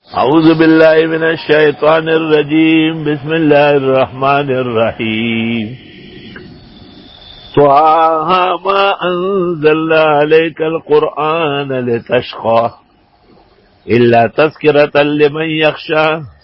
اعوذ باللہ من الشیطان الرجیم بسم اللہ الرحمن الرحیم طٰہٰ ما انزلنا علیک القرآن لتشقى الا تذکرۃ لمن یخشی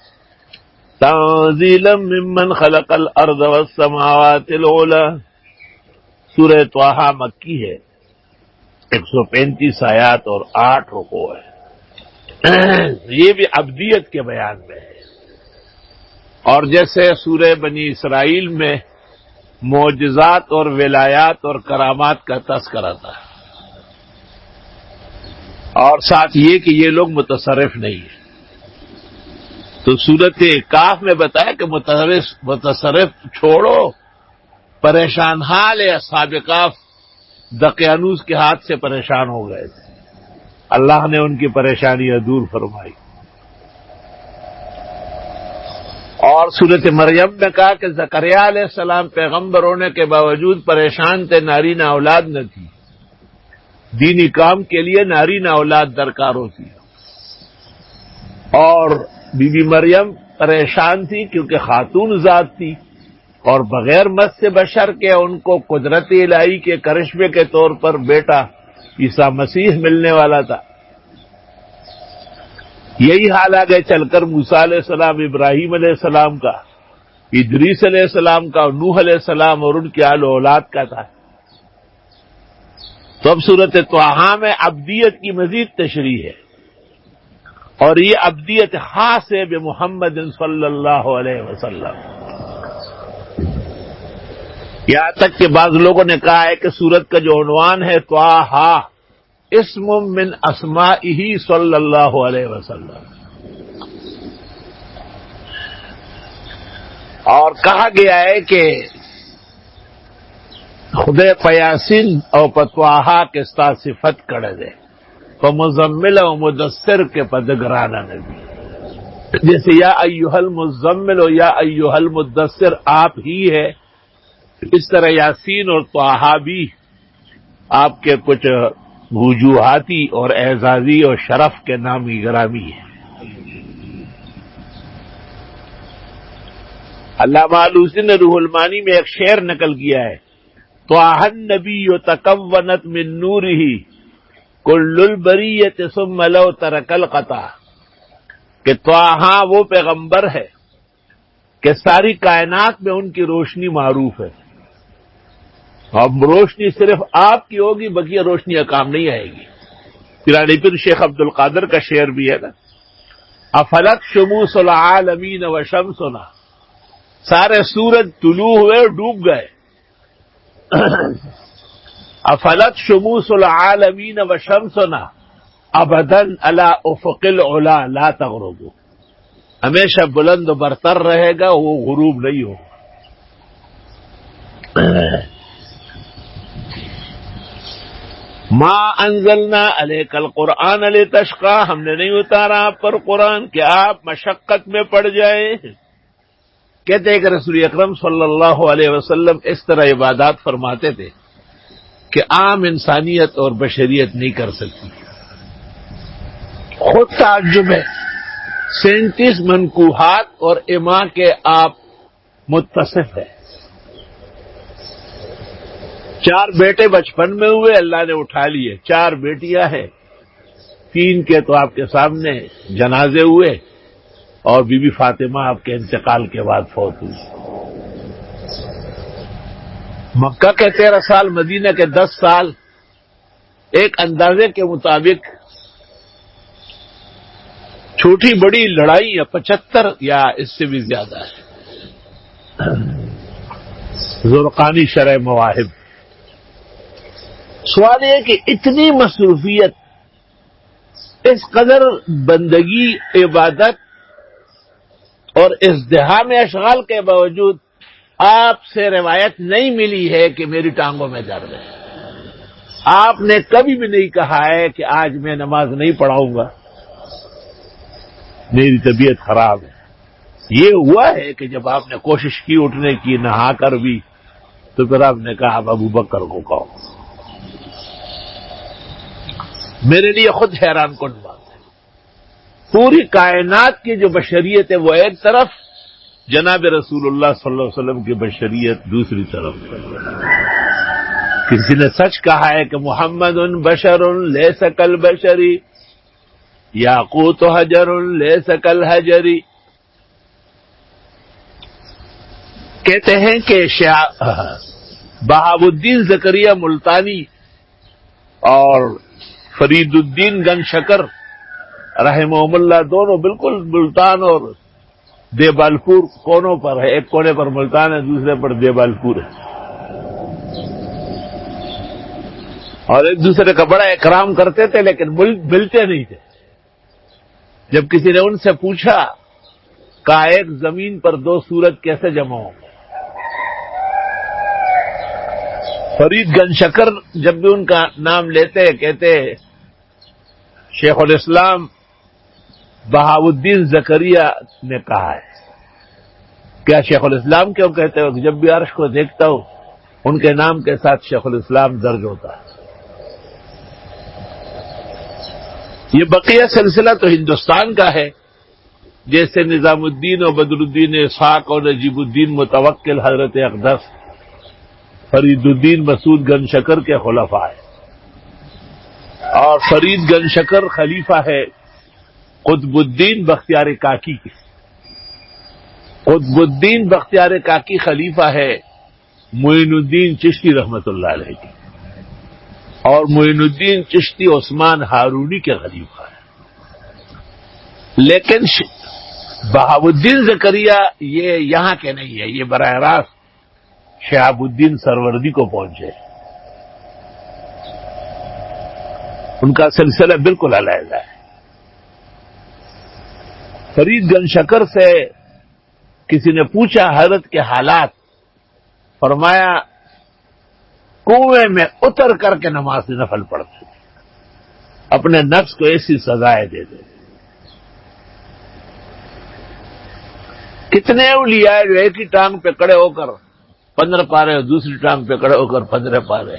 تنزیلا ممن خلق الارض والسماوات العلی۔ سورہ طٰہٰ مکی ہے، 135 آیات اور 8 رکوع ہے۔ یہ بھی عبدیت کے بیان میں ہے، اور جیسے سورہ بنی اسرائیل میں معجزات اور ولایات اور کرامات کا تذکرہ تھا، اور ساتھ یہ کہ یہ لوگ متصرف نہیں ہیں، تو سورۃ کاف میں بتایا کہ متصرف چھوڑو، پریشان حال اصحاب کاف دقیانوس کے ہاتھ سے پریشان ہو گئے تھے، اللہ نے ان کی پریشانیاں دور فرمائی۔ اور سورۃ مریم میں کہا کہ زکریا علیہ السلام پیغمبر ہونے کے باوجود پریشان تھے، نارینہ اولاد نہ تھی، دینی کام کے لیے نارینہ اولاد درکار ہوتی ہے۔ اور بی بی مریم پریشان تھی کیونکہ خاتون ذات تھی، اور بغیر مس سے بشر کے ان کو قدرت الہی کے کرشمے کے طور پر بیٹا عیسیٰ مسیح ملنے والا تھا۔ یہی حال آگے چل کر موسیٰ علیہ السلام، ابراہیم علیہ السلام کا، ادریس علیہ السلام کا، نوح علیہ السلام اور ان کے آل و اولاد کا تھا۔ تو اب سورۃ طٰہٰ میں عبدیت کی مزید تشریح ہے، اور یہ عبدیت خاص ہے بمحمد صلی اللہ علیہ وسلم۔ یہاں تک کہ بعض لوگوں نے کہا ہے کہ سورت کا جو عنوان ہے طٰہٰ، اسم من اسمائہ صلی اللہ علیہ وسلم، اور کہا گیا ہے کہ خدے پیاسین اور پطواہا کے ساتھ صفت کڑے دے تو مزمل و مدثر کے پدگرانا نبی، جیسے یا ایھا المزمل و یا ایھا المدثر آپ ہی ہے، اس طرح یاسین اور طٰہٰ بھی آپ کے کچھ وجوہاتی اور اعزازی اور شرف کے نامی گرامی ہے۔ علامہ آلوسی نے روح المعانی میں ایک شعر نقل کیا ہے، طٰہٰ النبی تکونت من نورہ کل البریۃ ثم لو ترک القطع، کہ طٰہٰ وہ پیغمبر ہے کہ ساری کائنات میں ان کی روشنی معروف ہے، اب روشنی صرف آپ کی ہوگی، بقیہ روشنیاں کام نہیں آئے گی۔ پیرانی پیر شیخ عبد القادر کا شعر بھی ہے نا، افلت شموس العالمین و شمسنا، سارے سورج طلوع ہوئے ڈوب گئے، افلت شموس العالمین و شمسنا ابدا علی افق العلا لا تغرب، ہمیشہ بلند و برتر رہے گا، وہ غروب نہیں ہوگا۔ ما انزلنا علیک القرآن لتشقی، ہم نے نہیں اتارا آپ پر قرآن کہ آپ مشقت میں پڑ جائیں۔ کہتے ہیں کہ رسول اکرم صلی اللہ علیہ وسلم اس طرح عبادات فرماتے تھے کہ عام انسانیت اور بشریت نہیں کر سکتی۔ خود تعجب ہے، 37 منکوحات اور اماں کے آپ متصف ہیں۔ 4 بیٹے بچپن میں ہوئے، اللہ نے اٹھا لیے، 4 بیٹیاں ہیں، 3 کے تو آپ کے سامنے جنازے ہوئے، اور بی بی فاطمہ آپ کے انتقال کے بعد فوت ہوئی۔ مکہ کے 13 سال، مدینہ کے 10 سال، ایک اندازے کے مطابق چھوٹی بڑی لڑائیاں 75 یا اس سے بھی زیادہ ہے۔ زرقانی شرح مواہب۔ سوال یہ کہ اتنی مصروفیت، اس قدر بندگی، عبادت اور ازدحام اشغال کے باوجود آپ سے روایت نہیں ملی ہے کہ میری ٹانگوں میں درد ہے۔ آپ نے کبھی بھی نہیں کہا ہے کہ آج میں نماز نہیں پڑھاؤں گا، میری طبیعت خراب ہے۔ یہ ہوا ہے کہ جب آپ نے کوشش کی اٹھنے کی، نہا کر بھی، تو پھر آپ نے کہا اب ابو بکر کو کہو۔ میرے لیے خود حیران کن بات ہے، پوری کائنات کی جو بشریت ہے وہ ایک طرف، جناب رسول اللہ صلی اللہ علیہ وسلم کی بشریت دوسری طرف. کسی نے سچ کہا ہے کہ محمد بشر لیس کالبشری یاقوت حجر لیس کالحجری. کہتے ہیں کہ بہاء الدین زکریا ملتانی اور فرید الدین گن شکر رحمہم اللہ دونوں بالکل ملتان اور دیوبالپور کونوں پر ہے. ایک کونے پر ملتان ہے، دوسرے پر دیوبالپور ہے، اور ایک دوسرے کا بڑا اکرام کرتے تھے لیکن ملتے نہیں تھے. جب کسی نے ان سے پوچھا کہ ایک زمین پر دو سورج کیسے جمع ہوں، فرید گن شکر جب بھی ان کا نام لیتے کہتے شیخ الاسلام بہاء الدین زکریا نے کہا ہے. کیا شیخ الاسلام کیوں کہتے ہو؟ جب بھی عرش کو دیکھتا ہوں ان کے نام کے ساتھ شیخ الاسلام درج ہوتا ہے. یہ بقیہ سلسلہ تو ہندوستان کا ہے، جیسے نظام الدین اور بدر الدین اسحاق اور نجیب الدین متوکل حضرت اقدس فرید الدین مسعود گن شکر کے خلفاء ہیں. اور فرید گن شکر خلیفہ ہے قطب الدین بختیار کاکی کے. قطب الدین بختیار کاکی خلیفہ ہے معین الدین چشتی رحمت اللہ علیہ کی، اور معین الدین چشتی عثمان ہارونی کے خلیفہ ہے. لیکن بہاء الدین زکریا یہ یہاں کے نہیں ہے، یہ براہ راست شہاب الدین سروردی کو پہنچے. ان کا سلسلہ بالکل علیحدہ ہے. فرید گن شکر سے کسی نے پوچھا حضرت کے حالات، فرمایا کنویں میں اتر کر کے نماز نفل پڑھتے تھے، اپنے نفس کو ایسی سزائیں دیتے. کتنے اولیاء جو ایک ہی ٹانگ پہ کڑے ہو کر 15 پارے اور دوسری ٹانگ پہ کڑے ہو کر 15 پارے.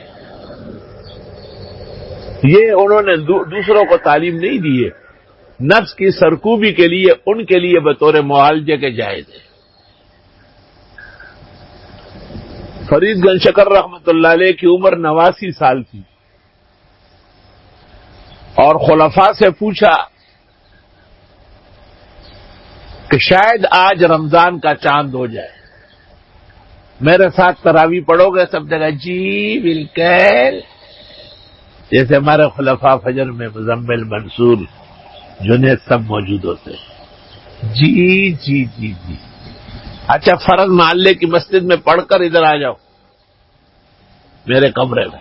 یہ انہوں نے دوسروں کو تعلیم نہیں دی ہے، نفس کی سرکوبی کے لیے ان کے لیے بطور معالجے کے جائز ہے. فرید گن شکر رحمت اللہ علیہ کی عمر 89 سال تھی، اور خلفاء سے پوچھا کہ شاید آج رمضان کا چاند ہو جائے، میرے ساتھ تراویح پڑھو گے؟ سب جگہ جی بالکل، جیسے ہمارے خلفاء فجر میں مزمل منصور جنید سب موجود ہوتے ہیں. جی جی جی جی اچھا فرض محلے کی مسجد میں پڑھ کر ادھر آ جاؤ میرے کمرے میں.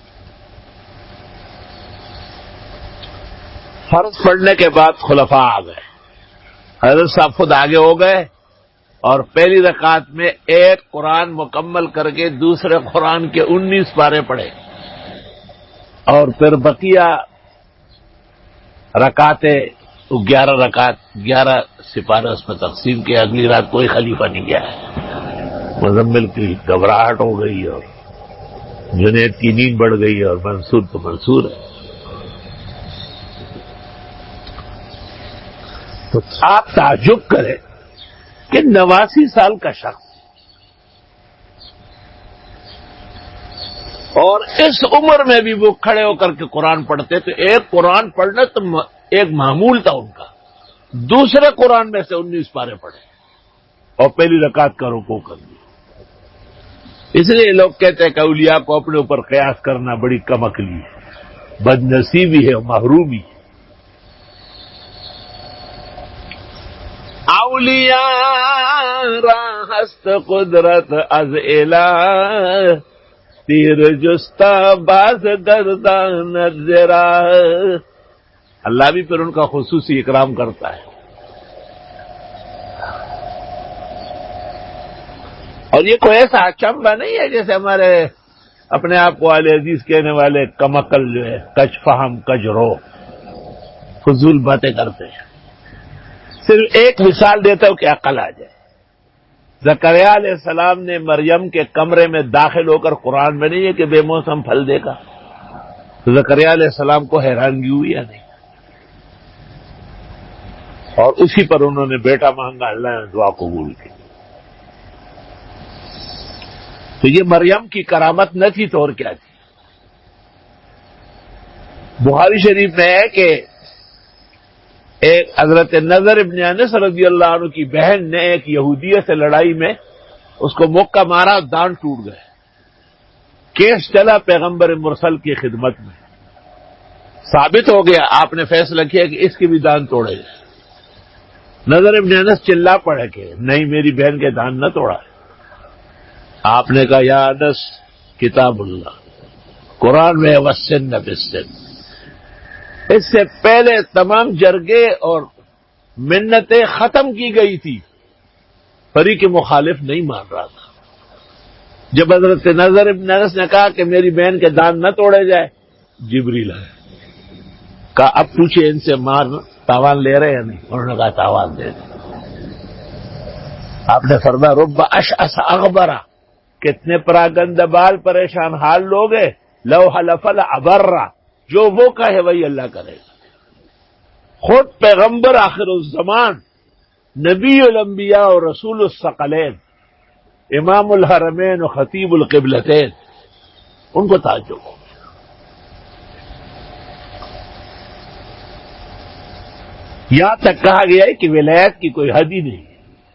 فرض پڑھنے کے بعد خلفاء آ گئے، حضرت صاحب خود آگے ہو گئے اور پہلی رکعت میں ایک قرآن مکمل کر کے دوسرے قرآن کے 19 پارے پڑھے، اور پھر بقیہ رکعتیں 11 رکعت 11 سپارے اس میں تقسیم کیا. اگلی رات کوئی خلیفہ نہیں گیا. مزمل کی گھبراہٹ ہو گئی اور جنید کی نیند بڑھ گئی، اور منصور تو منصور ہے. تو آپ تعجب کریں کہ 89 سال کا شخص اور اس عمر میں بھی وہ کھڑے ہو کر کے قرآن پڑھتے. تو ایک قرآن پڑھنا تو ایک معمول تھا ان کا، دوسرے قرآن میں سے 19 پارے پڑھے اور پہلی رکعت کا رکوع کر دیا. اس لیے لوگ کہتے ہیں کہ اولیاء کو اپنے اوپر قیاس کرنا بڑی کم عقلی ہے، بد نصیبی ہے، محرومی ہے. اولیاء را ہست قدرت از الہ، تیر جستا باز گردان زرا. اللہ بھی پھر ان کا خصوصی اکرام کرتا ہے. اور یہ کوئی ایسا اچنبھا نہیں ہے جیسے ہمارے اپنے آپ کو اہل حدیث کہنے والے کمعقل جو ہے، کج فہم کج رو، فضول باتیں کرتے ہیں. صرف ایک مثال دیتا ہوں کہ عقل آ جائے. زکریا علیہ السلام نے مریم کے کمرے میں داخل ہو کر، قرآن میں نہیں ہے کہ بے موسم پھل دے گا، تو زکریا علیہ السلام کو حیرانگی ہوئی یا نہیں؟ اور اسی پر انہوں نے بیٹا مانگا، اللہ نے دعا قبول کی۔ تو یہ مریم کی کرامت نہ تھی تو اور کیا تھی؟ بخاری شریف میں ہے کہ ایک حضرت نضر ابن انس رضی اللہ عنہ کی بہن نے ایک یہودیہ سے لڑائی میں اس کو مکہ مارا، دان ٹوٹ گئے۔ کیس چلا پیغمبر مرسل کی خدمت میں، ثابت ہو گیا، آپ نے فیصلہ کیا کہ اس کی بھی دان توڑے گئے۔ نضر ابن انس چلا پڑے کہ نہیں، میری بہن کے دان نہ توڑا۔ آپ نے کہا یا انس، کتاب اللہ قرآن میں وسن بالسن، اس سے پہلے تمام جرگے اور منتیں ختم کی گئی تھی، فریق مخالف نہیں مان رہا تھا۔ جب حضرت نضر ابن انس نے کہا کہ میری بہن کے دان نہ توڑے جائے، جبریل آئے، کہا اب پوچھے ان سے مار تاوان لے رہے ہیں نہیں؟ انہوں نے کہا تاوان دے دیں۔ آپ نے فرمایا رب اشعث اغبرا، کتنے پراگند بال پریشان حال لوگ ہیں، لو حلف لابرا، جو وہ کہے وہی اللہ کرے گا۔ خود پیغمبر آخر الزمان، نبی الانبیاء اور رسول الثقلین، امام الحرمین و خطیب القبلتین، ان کو تعجب ہو۔ یہاں تک کہا گیا ہے کہ ولایت کی کوئی حد ہی نہیں۔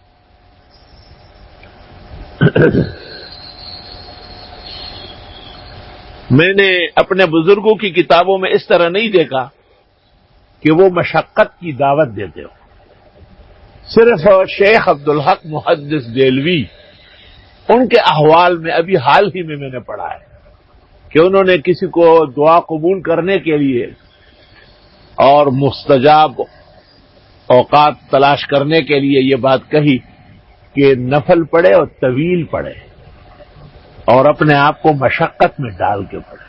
میں نے اپنے بزرگوں کی کتابوں میں اس طرح نہیں دیکھا کہ وہ مشقت کی دعوت دیتے ہو۔ صرف شیخ عبدالحق محدث دہلوی، ان کے احوال میں ابھی حال ہی میں نے پڑھا ہے کہ انہوں نے کسی کو دعا قبول کرنے کے لیے اور مستجاب اوقات تلاش کرنے کے لیے یہ بات کہی کہ نفل پڑھے اور طویل پڑھے اور اپنے آپ کو مشقت میں ڈال کے پڑھے۔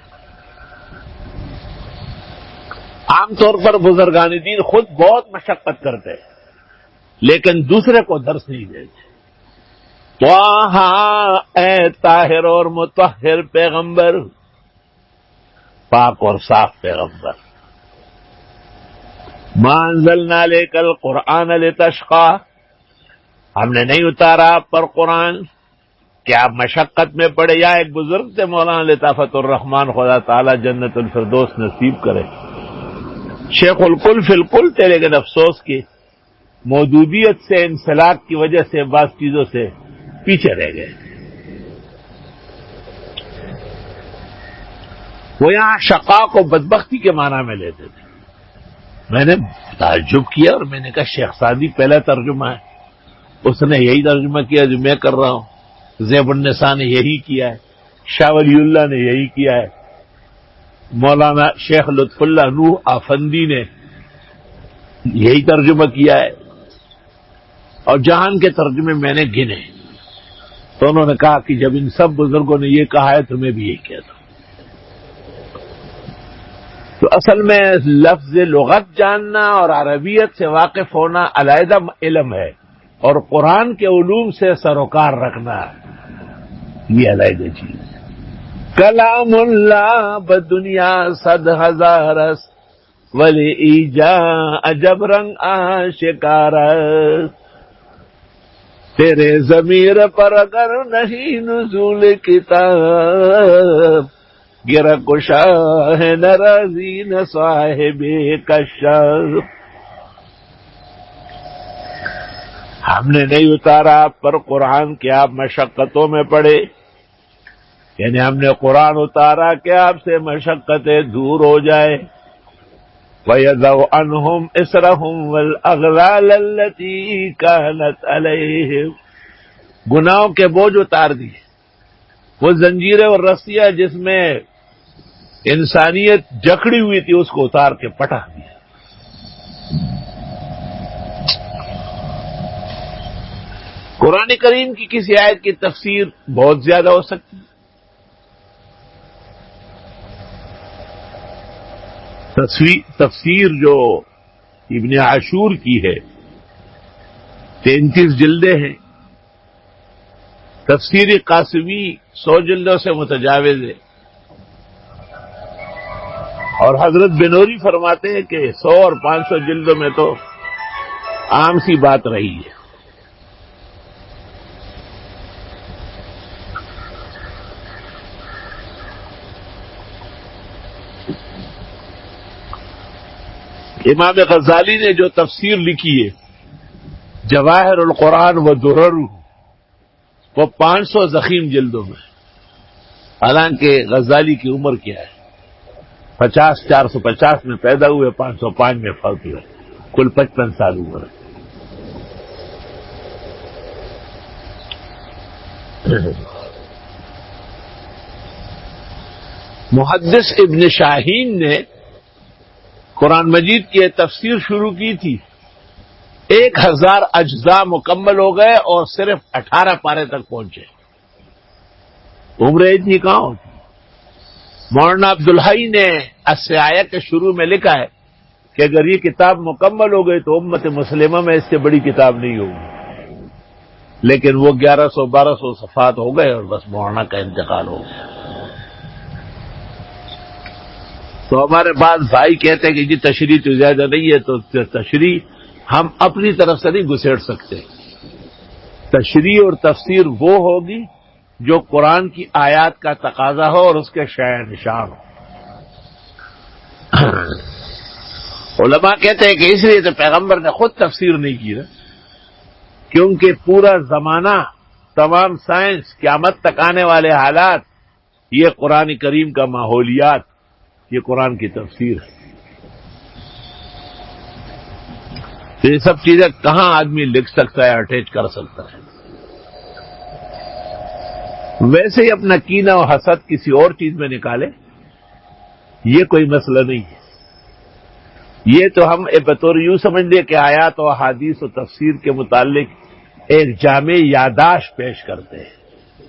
عام طور پر بزرگان دین خود بہت مشقت کرتے ہیں لیکن دوسرے کو درس نہیں دیتے۔ طٰہٰ، اے طاہر اور مطہر پیغمبر، پاک اور صاف پیغمبر، مَا أَنزَلْنَا عَلَيْكَ الْقُرْآنَ لِتَشْقَىٰ، ہم نے نہیں اتارا آپ پر قرآن کہ آپ مشقت میں پڑے۔ یا ایک بزرگ تھے مولانا لطافت الرحمان، خدا تعالی جنت الفردوس نصیب کرے، شیخ الکل فی الکل تھے، لیکن افسوس کی مودودیت سے، انسلاک کی وجہ سے بعض چیزوں سے پیچھے رہ گئے۔ وہ یہاں شقا کو بدبختی کے معنی میں لیتے تھے۔ میں نے تعجب کیا اور میں نے کہا شیخ سعدی پہلا ترجمہ ہے، اس نے یہی ترجمہ کیا جو میں کر رہا ہوں، زیب النساء نے یہی کیا ہے، شاہ ولی اللہ نے یہی کیا ہے، مولانا شیخ لطف اللہ نوح آفندی نے یہی ترجمہ کیا ہے، اور جہان کے ترجمے میں نے گنے۔ تو انہوں نے کہا کہ جب ان سب بزرگوں نے یہ کہا ہے تو میں بھی یہی کہتا ہوں۔ تو اصل میں لفظ لغت جاننا اور عربیت سے واقف ہونا علیحدہ علم ہے، اور قرآن کے علوم سے سروکار رکھنا یہ علیحدہ چیز ہے۔ کلام اللہ بدنیا صد ہزارس ولی ایجا عجب رنگ آشکارس، تیرے ضمیر پر اگر نہیں نزول کتاب، گرہ کشا ہے ناراضی نہ صاحب کشف۔ ہم نے نہیں اتارا آپ پر قرآن کہ آپ مشقتوں میں پڑے، یعنی ہم نے قرآن اتارا کہ آپ سے مشقتیں دور ہو جائے۔ وَيَضَعُ عَنْهُمْ إِصْرَهُمْ وَالْأَغْلَالَ الَّتِي كَانَتْ عَلَيْهِمْ، گناہوں کے بوجھ اتار دیے، وہ زنجیریں اور رسیاں جس میں انسانیت جکڑی ہوئی تھی اس کو اتار کے پٹا دیا۔ قرآن کریم کی کسی آیت کی تفسیر بہت زیادہ ہو سکتی ہے۔ تفسیر جو ابن عاشور کی ہے 33 جلدیں ہیں، تفسیر قاسمی 100 جلدوں سے متجاوز ہے، اور حضرت بنوری فرماتے ہیں کہ 100 اور 500 جلدوں میں تو عام سی بات رہی ہے. امام غزالی نے جو تفسیر لکھی ہے جواہر القرآن و درر، وہ 500 ضخیم جلدوں میں. حالانکہ غزالی کی عمر کیا ہے؟ 450 میں پیدا ہوئے، 505 میں فوت ہوئے، کل 55 سال عمر ہے. محدث ابن شاہین نے قرآن مجید کی یہ تفسیر شروع کی تھی، 1000 اجزاء مکمل ہو گئے اور صرف 18 پارے تک پہنچے. عمریں اتنی کہاں ہوتی. مولانا عبدالحی نے السعایہ کے شروع میں لکھا ہے کہ اگر یہ کتاب مکمل ہو گئی تو امت مسلمہ میں اس سے بڑی کتاب نہیں ہوگی، لیکن وہ 1100-1200 صفحات ہو گئے اور بس مولانا کا انتقال ہو گیا. تو ہمارے بعض بھائی کہتے ہیں کہ جی تشریح تو زیادہ نہیں ہے، تو تشریح ہم اپنی طرف سے نہیں گھسیڑ سکتے. تشریح اور تفسیر وہ ہوگی جو قرآن کی آیات کا تقاضا ہو اور اس کے شائع نشان ہو. علماء کہتے ہیں کہ اس لیے تو پیغمبر نے خود تفسیر نہیں کی نا، کیونکہ پورا زمانہ، تمام سائنس، قیامت تک آنے والے حالات، یہ قرآن کریم کا ماحولیات، یہ قرآن کی تفسیر ہے. تو یہ سب چیزیں کہاں آدمی لکھ سکتا ہے، اٹیچ کر سکتا ہے. ویسے ہی اپنا کینہ و حسد کسی اور چیز میں نکالے، یہ کوئی مسئلہ نہیں ہے. یہ تو ہم بطور یوں سمجھ لیں کہ آیات و احادیث و تفسیر کے متعلق ایک جامع یادداشت پیش کرتے ہیں.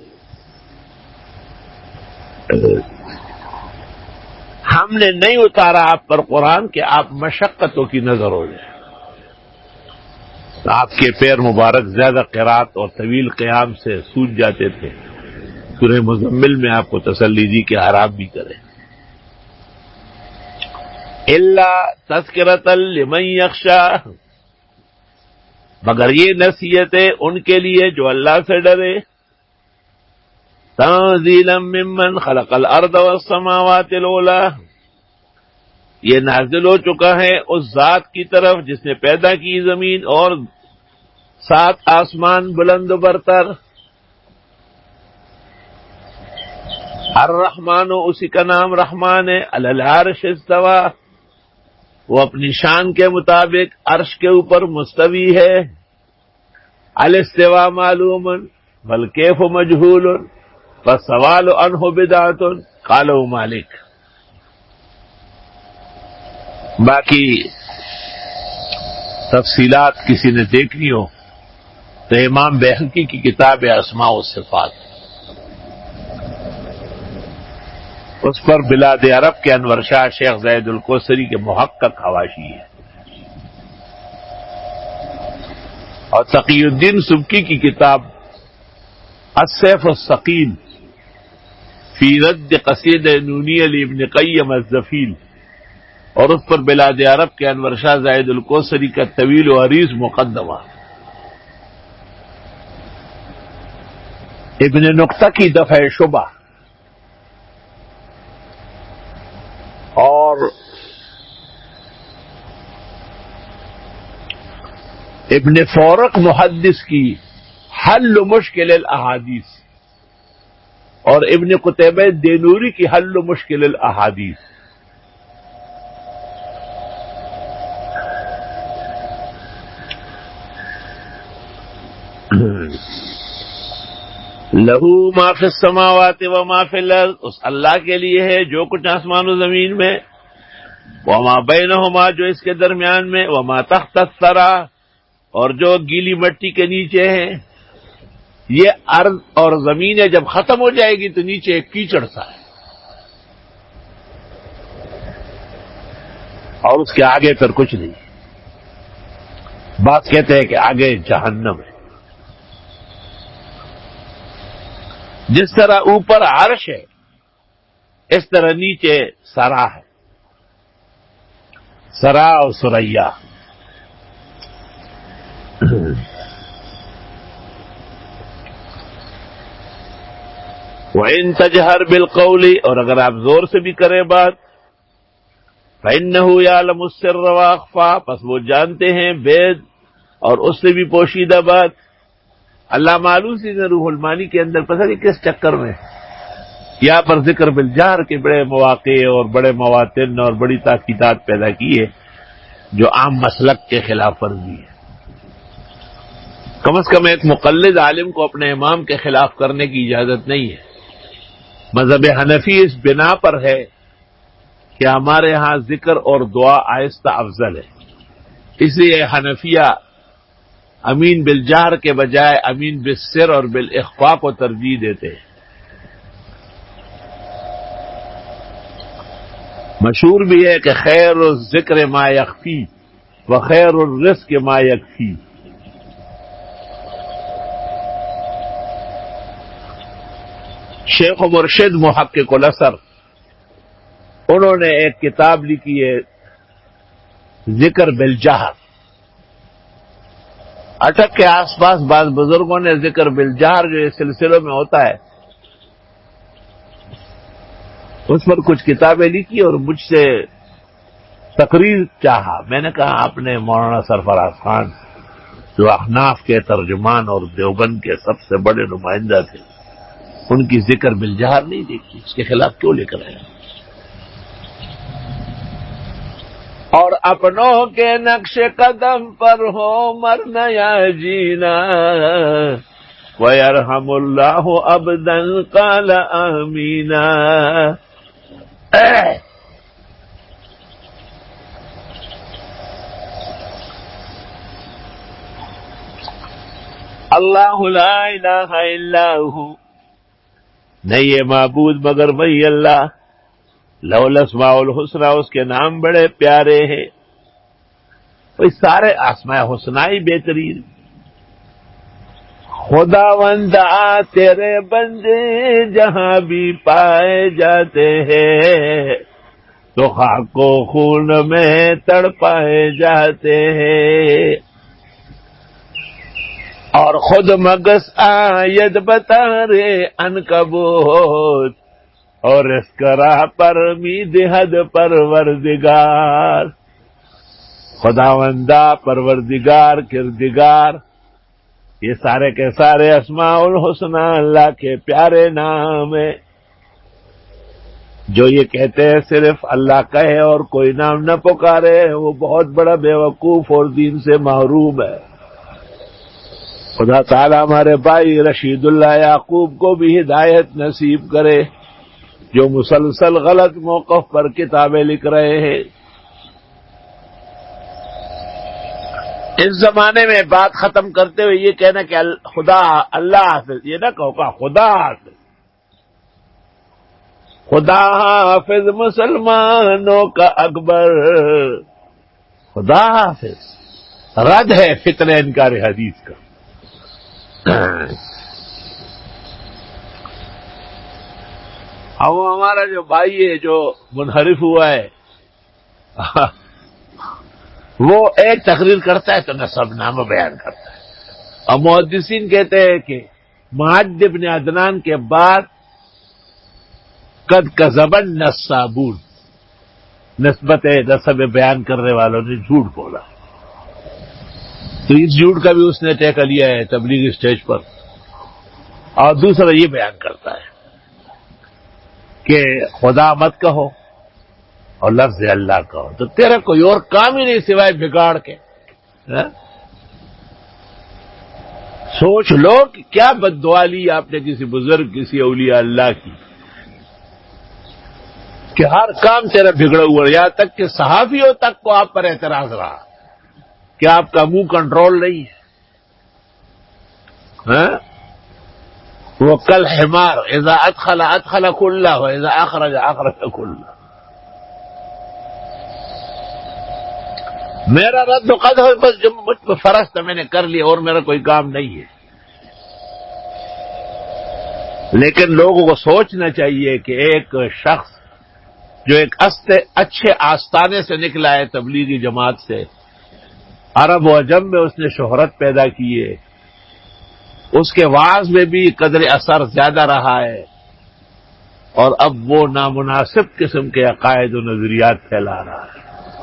ہم نے نہیں اتارا آپ پر قرآن کہ آپ مشقتوں کی نظر ہو جائے. آپ کے پیر مبارک زیادہ قرات اور طویل قیام سے سوج جاتے تھے. سورہ مزمل میں آپ کو تسلی دی کہ آرام بھی کریں. الا تذکرۃ لمن یخشی، مگر یہ نصیحت ہے ان کے لیے جو اللہ سے ڈرے. تنزیلا ممن خلق الارض والسماوات العلی، یہ نازل ہو چکا ہے اس ذات کی طرف جس نے پیدا کی زمین اور 7 آسمان بلند و برتر. الرحمن، اسی کا نام رحمان ہے. علی العرش استوی، وہ اپنی شان کے مطابق عرش کے اوپر مستوی ہے. الاستواء معلوم والکیف مجہول فالسوال عنہ بدعۃ قالہ مالک. باقی تفصیلات کسی نے دیکھنی ہو تو امام بیہقی کی کتاب اسماء و صفات، اس پر بلاد عرب کے انور شاہ شیخ زید الکوثری کے محقق حواشی ہے. اور تقی الدین سبکی کی کتاب السیف الثقیل فی رد قصید نونی لابن قیم الزفیل، اور اس پر بلاد عرب کے انور شاہ زید الکوثری کا طویل و عریض مقدمہ. ابن نقطہ کی دفع شبہ اور ابن فورق محدث کی حل مشکل الاحادیث اور ابن قتیبہ دینوری کی حل مشکل الاحادیث. لہو ما فی السماوات و ما فی الارض، اس اللہ کے لیے ہے جو کچھ آسمان و زمین میں. وما بینہما، جو اس کے درمیان میں. وما تحت الثری، اور جو گیلی مٹی کے نیچے ہیں. یہ ارض اور زمینیں جب ختم ہو جائے گی تو نیچے ایک کیچڑ سا ہے، اور اس کے آگے پھر کچھ نہیں. بات کہتے ہیں کہ آگے جہنم ہے. جس طرح اوپر عرش ہے اس طرح نیچے سرا ہے، سرا اور سریا. وَإِن تَجْهَرْ بِالْقَوْلِ، اور اگر آپ زور سے بھی کریں بات، فَإِنَّهُ يَعْلَمُ السِّرَّ وَأَخْفَى، پس وہ جانتے ہیں بید اور اس سے بھی پوشیدہ بات۔ علامہ آلوسی نے روح المعانی کے اندر پتہ نہیں کس چکر میں یہاں پر ذکر بالجہر کے بڑے مواقع اور بڑے مواطن اور بڑی تاکیدات پیدا کی ہے جو عام مسلک کے خلاف ورزی ہے۔ کم از کم ایک مقلد عالم کو اپنے امام کے خلاف کرنے کی اجازت نہیں ہے۔ مذہب حنفی اس بنا پر ہے کہ ہمارے ہاں ذکر اور دعا آہستہ افضل ہے، اس لیے حنفیہ امین بالجہر کے بجائے امین بالسر اور بالاخفاء کو ترجیح دیتے ہیں۔ مشہور بھی ہے کہ خیر الذکر ما یخفی و خیر الرزق ما یکفی۔ شیخ و مرشد محقق الاثر انہوں نے ایک کتاب لکھی ہے ذکر بالجہر۔ اٹک کے آس پاس بعض بزرگوں نے ذکر بالجہر جو اس سلسلوں میں ہوتا ہے اس پر کچھ کتابیں لکھی اور مجھ سے تقریر چاہا۔ میں نے کہا آپ نے مولانا سرفراز خان جو احناف کے ترجمان اور دیوبند کے سب سے بڑے نمائندہ تھے ان کی ذکر بالجہر نہیں دیکھی، اس کے خلاف کیوں لے کر آئے؟ اور اپنوں کے نقش قدم پر ہو مرنا یا جینا، وَيَرْحَمُ اللَّهُ عَبْدًا قَالَ آمِينَ۔ اللہ لا الہ الا ہو، نہیں ہے معبود مگر وہی اللہ، لہ الاسماء الحسنی، اس کے نام بڑے پیارے ہیں۔ وہ سارے اسماء حسنی ہی بہترین۔ خداوندا تیرے بندے جہاں بھی پائے جاتے ہیں تو خاک و خون میں تڑپائے جاتے ہیں، اور خود مگس آید بتا رے عنکبوت، اور اس راہ پر مید حد پروردگار، خداوندہ پروردگار کردگار، یہ سارے کے سارے اسماء الحسنی اللہ کے پیارے نام ہیں۔ جو یہ کہتے ہیں صرف اللہ کہے اور کوئی نام نہ پکارے وہ بہت بڑا بیوقوف اور دین سے محروم ہے۔ خدا تعالی ہمارے بھائی رشید اللہ یعقوب کو بھی ہدایت نصیب کرے جو مسلسل غلط موقف پر کتابیں لکھ رہے ہیں۔ اس زمانے میں بات ختم کرتے ہوئے یہ کہنا کہ خدا اللہ حافظ، یہ نہ کہو کہ خدا حافظ۔ خدا حافظ مسلمانوں کا اکبر، خدا حافظ رد ہے فتنہ انکار حدیث کا۔ اب ہمارا جو بھائی ہے جو منحرف ہوا ہے وہ ایک تقریر کرتا ہے تو نسب نامہ بیان کرتا ہے، اور محدثین کہتے ہیں کہ معد بن عدنان کے بعد قد کذب النسابون، نسبت نسب بیان کرنے والوں نے جھوٹ بولا، تو اس جھوٹ کا بھی اس نے ٹیکہ لیا ہے تبلیغی اسٹیج پر۔ اور دوسرا یہ بیان کرتا ہے کہ خدا مت کہو اور لفظ اللہ کہو، تو تیرا کوئی اور کام ہی نہیں سوائے بگاڑ کے۔ سوچ لو کہ کیا بد دعا لی آپ نے کسی بزرگ کسی اولیاء اللہ کی کہ ہر کام تیرا بگڑا ہوا، یہاں تک کہ صحافیوں تک کو آپ پر اعتراض رہا کہ آپ کا منہ کنٹرول نہیں ہے۔ وہ کل حمار اذا ادخل ادخل کلہ و اذا اخرج اخرج کلہ۔ میرا رد و قدر بس جو مجھ پر فرض تھا میں نے کر لیا اور میرا کوئی کام نہیں ہے۔ لیکن لوگوں کو سوچنا چاہیے کہ ایک شخص جو ایک اچھے آستانے سے نکلا ہے تبلیغی جماعت سے، عرب و عجم میں اس نے شہرت پیدا کی ہے، اس کے وعظ میں بھی قدر اثر زیادہ رہا ہے، اور اب وہ نامناسب قسم کے عقائد و نظریات پھیلا رہا ہے۔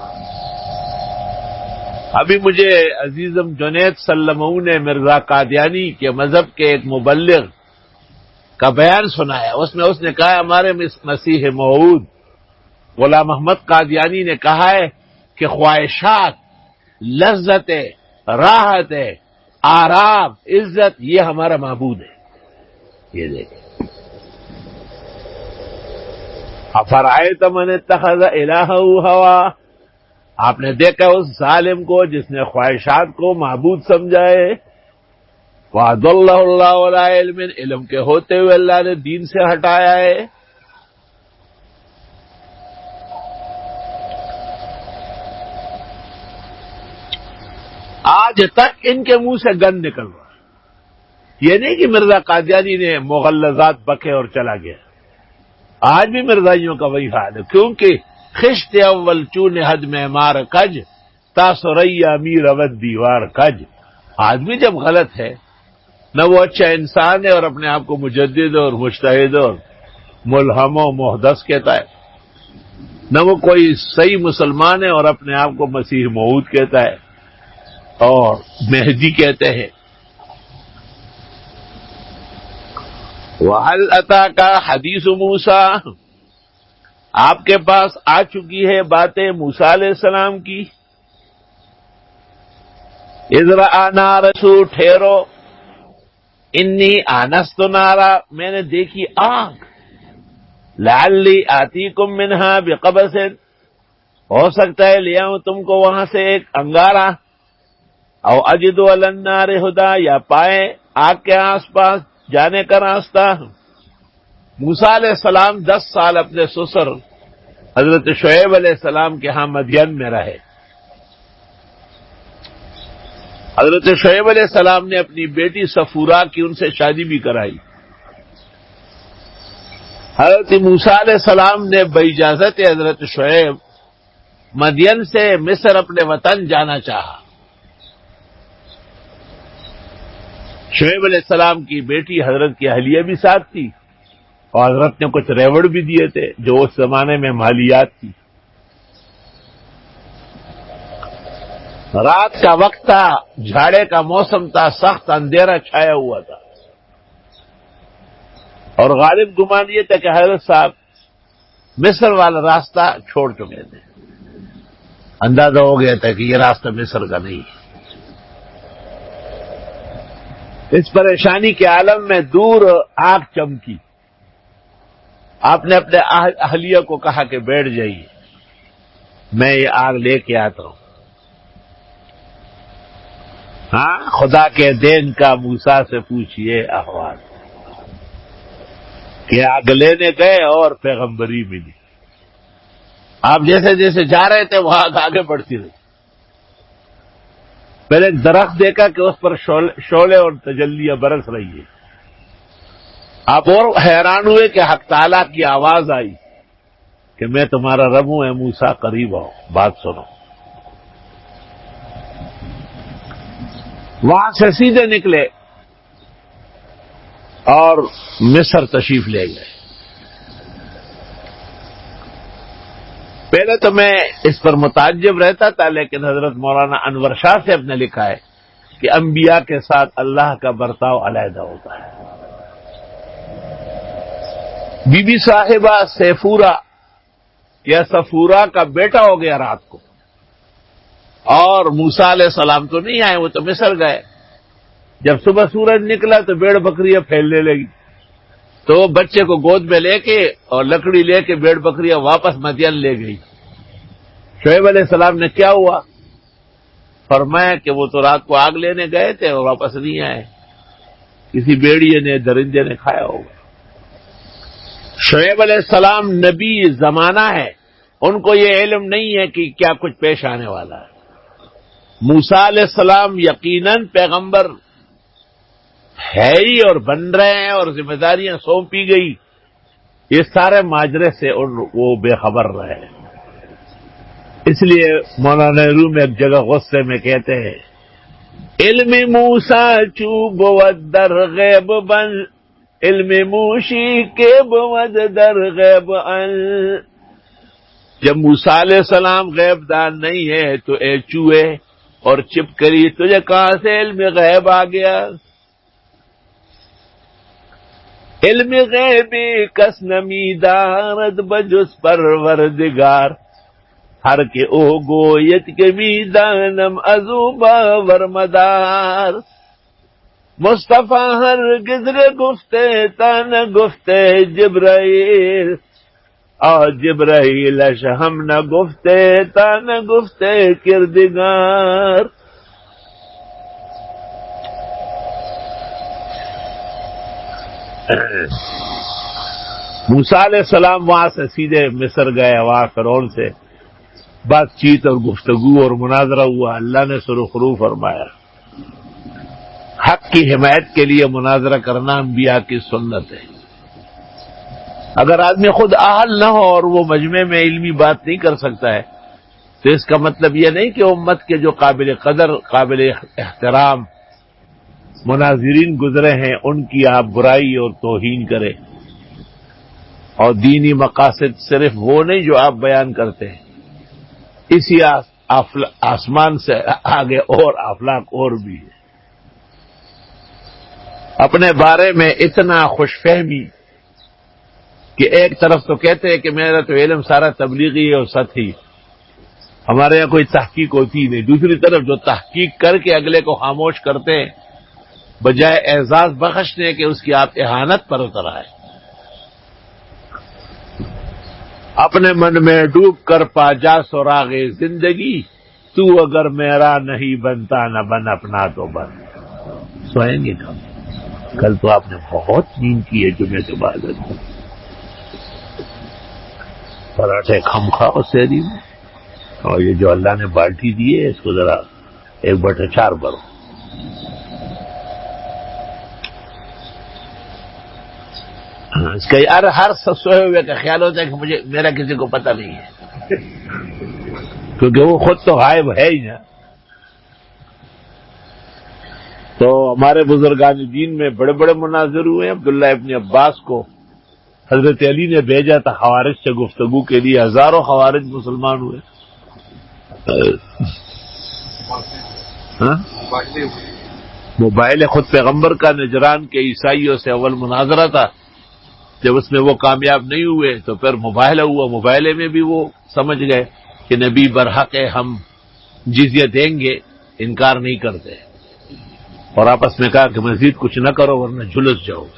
ابھی مجھے عزیزم جنید سلموں نے مرزا قادیانی کے مذہب کے ایک مبلغ کا بیان سنایا، اس میں اس نے کہا ہمارے مسیح موعود غلام احمد قادیانی نے کہا ہے کہ خواہشات، لذت، راحت، آرام، عزت یہ ہمارا معبود ہے۔ یہ دیکھیں، افرأیت من اتخذ الہہ ہوا، آپ نے دیکھا اس ظالم کو جس نے خواہشات کو معبود سمجھا ہے، وَأَضَلَّهُ اللَّهُ عَلَىٰ عِلْمٍ، علم کے ہوتے ہوئے اللہ نے دین سے ہٹایا ہے۔ آج تک ان کے منہ سے گند نکل رہا ہے، یہ نہیں کہ مرزا قادیانی نے مغلظات بکے اور چلا گیا، آج بھی مرزائیوں کا وہی حال ہے، کیونکہ خشت اول چون حد میں مار کج، تا سریا میر اود دیوار کج۔ آدمی جب غلط ہے، نہ وہ اچھا انسان ہے اور اپنے آپ کو مجدد اور مجتہد اور ملہم و محدث کہتا ہے، نہ وہ کوئی صحیح مسلمان ہے اور اپنے آپ کو مسیح موعود کہتا ہے اور مہدی کہتے ہیں۔ وَهَلْ أَتَاكَ حَدِيثُ مُوسَىٰ، آپ کے پاس آ چکی ہے باتیں موسیٰ علیہ السلام کی۔ اِذْ رَأَىٰ نَارًا، ٹھہرو، انی آنست نارا، میں نے دیکھی آگ، لعلی آتیکم منہا بقبس، ہو سکتا ہے لے آؤں تم کو وہاں سے ایک انگارہ، او اجد علی النار ہدا، یا پائے آگ کے آس پاس جانے کا راستہ۔ موسیٰ علیہ السلام 10 سال اپنے سسر حضرت شعیب علیہ السلام کے ہاں مدین میں رہے۔ حضرت شعیب علیہ السلام نے اپنی بیٹی صفورہ کی ان سے شادی بھی کرائی۔ حضرت موسیٰ علیہ السلام نے باجازت حضرت شعیب مدین سے مصر اپنے وطن جانا چاہا۔ شعیب علیہ السلام کی بیٹی حضرت کی اہلیہ بھی ساتھ تھی، اور حضرت نے کچھ ریوڑ بھی دیے تھے جو اس زمانے میں مالیات تھی۔ رات کا وقت تھا، جھاڑے کا موسم تھا، سخت اندھیرا چھایا ہوا تھا، اور غالب گمان یہ تھا کہ حضرت صاحب مصر والا راستہ چھوڑ چکے تھے، اندازہ ہو گیا تھا کہ یہ راستہ مصر کا نہیں ہے۔ اس پریشانی کے عالم میں دور آگ چمکی، آپ نے اپنے اہلیہ کو کہا کہ بیٹھ جائیے، میں یہ آگ لے کے آتا ہوں۔ ہاں، خدا کے دین کا موسیٰ سے پوچھئے احوال، کہ آگ لینے گئے اور پیغمبری ملی۔ آپ جیسے جیسے جا رہے تھے وہ آگ آگے بڑھتی رہی۔ پہلے ایک درخت دیکھا کہ اس پر شعلے اور تجلیاں برس رہی ہے، آپ اور حیران ہوئے کہ حق تعالیٰ کی آواز آئی کہ میں تمہارا رب ہوں، اے موسیٰ قریب آؤ، بات سنو۔ وہاں سے سیدھے نکلے اور مصر تشریف لے گئے۔ پہلے تو میں اس پر متعجب رہتا تھا، لیکن حضرت مولانا انور شاہ صاحب نے لکھا ہے کہ انبیاء کے ساتھ اللہ کا برتاؤ علیحدہ ہوتا ہے۔ بی بی صاحبہ سیفورہ یا صفورہ کا بیٹا ہو گیا رات کو، اور موسیٰ علیہ السلام تو نہیں آئے، وہ تو مصر گئے۔ جب صبح سورج نکلا تو بھیڑ بکریاں پھیلنے لگی، تو وہ بچے کو گود میں لے کے اور لکڑی لے کے بھیڑ بکریاں واپس مدین لے گئی۔ شعیب علیہ السلام نے کیا ہوا؟ فرمایا کہ وہ تو رات کو آگ لینے گئے تھے اور واپس نہیں آئے، کسی بیڑیے نے، درندے نے کھایا ہوگا۔ شعیب علیہ السلام نبی زمانہ ہے، ان کو یہ علم نہیں ہے کہ کیا کچھ پیش آنے والا ہے۔ موسیٰ علیہ السلام یقیناً پیغمبر ہے ہی اور بن رہے ہیں، اور ذمہ داریاں سونپی گئی، اس سارے ماجرے سے وہ بے خبر رہے۔ اس لیے مولانا روم ایک جگہ غصے میں کہتے ہیں علم موسیٰ چو بود در غیب بن، علم موشی کے بود در غیب ان۔ جب موسیٰ علیہ السلام غیب دان نہیں ہے تو اے چوہے اور چپکلی تجھے کہاں سے علم غیب آ گیا؟ علم غیبی کس نمی دارد بجز پروردگار، ہر کے او گویت کے بھی دانم ازو باور مدار۔ مصطفیٰ ہر گزر گفتے تن گفتے جبرائیل، اور جبرائیل ہم نہ گفتے تن گفتے کردگار۔ موسیٰ علیہ السلام وہاں سے سیدھے مصر گئے، وہاں فرعون سے بات چیت اور گفتگو اور مناظرہ ہوا۔ اللہ نے سرخرو فرمایا حق کی حمایت کے لیے مناظرہ کرنا انبیاء کی سنت ہے۔ اگر آدمی خود اہل نہ ہو اور وہ مجمع میں علمی بات نہیں کر سکتا ہے تو اس کا مطلب یہ نہیں کہ امت کے جو قابل قدر قابل احترام مناظرین گزرے ہیں ان کی آپ برائی اور توہین کریں، اور دینی مقاصد صرف وہ نہیں جو آپ بیان کرتے ہیں، اسی آسمان سے آگے اور افلاک اور بھی ہے۔ اپنے بارے میں اتنا خوش فہمی کہ ایک طرف تو کہتے ہیں کہ میرا تو علم سارا تبلیغی ہے اور سطحی، ہمارے یہاں کوئی تحقیق ہوتی نہیں، دوسری طرف جو تحقیق کر کے اگلے کو خاموش کرتے ہیں بجائے اعزاز بخشنے کہ اس کی آپ اہانت پر اتر آئے۔ اپنے من میں ڈوب کر پا جا سراغ زندگی، تو اگر میرا نہیں بنتا نہ بن اپنا تو بن۔ سوئیں گے کل تو آپ نے بہت نیند کی ہے جمعے کے بعد، پراٹھے کھم کھاؤ سحری میں، اور یہ جو اللہ نے بالٹی دی ہے اس کو ذرا 1/4 بھرو۔ اس کا ہر سوئے ہوئے کا خیال ہوتا ہے کہ میرا کسی کو پتہ نہیں ہے، کیونکہ وہ خود تو غائب ہے ہی نا۔ تو ہمارے بزرگان دین میں بڑے بڑے مناظر ہوئے۔ عبداللہ ابن عباس کو حضرت علی نے بھیجا تھا خوارج سے گفتگو کے لیے، ہزاروں خوارج مسلمان ہوئے۔ موبائل خود پیغمبر کا نجران کے عیسائیوں سے اول مناظرہ تھا، جب اس میں وہ کامیاب نہیں ہوئے تو پھر مباہلہ ہوا، مباہلے میں بھی وہ سمجھ گئے کہ نبی برحق ہے، ہم جزیہ دیں گے، انکار نہیں کرتے، اور آپس میں کہا کہ مزید کچھ نہ کرو ورنہ جھلس جاؤ۔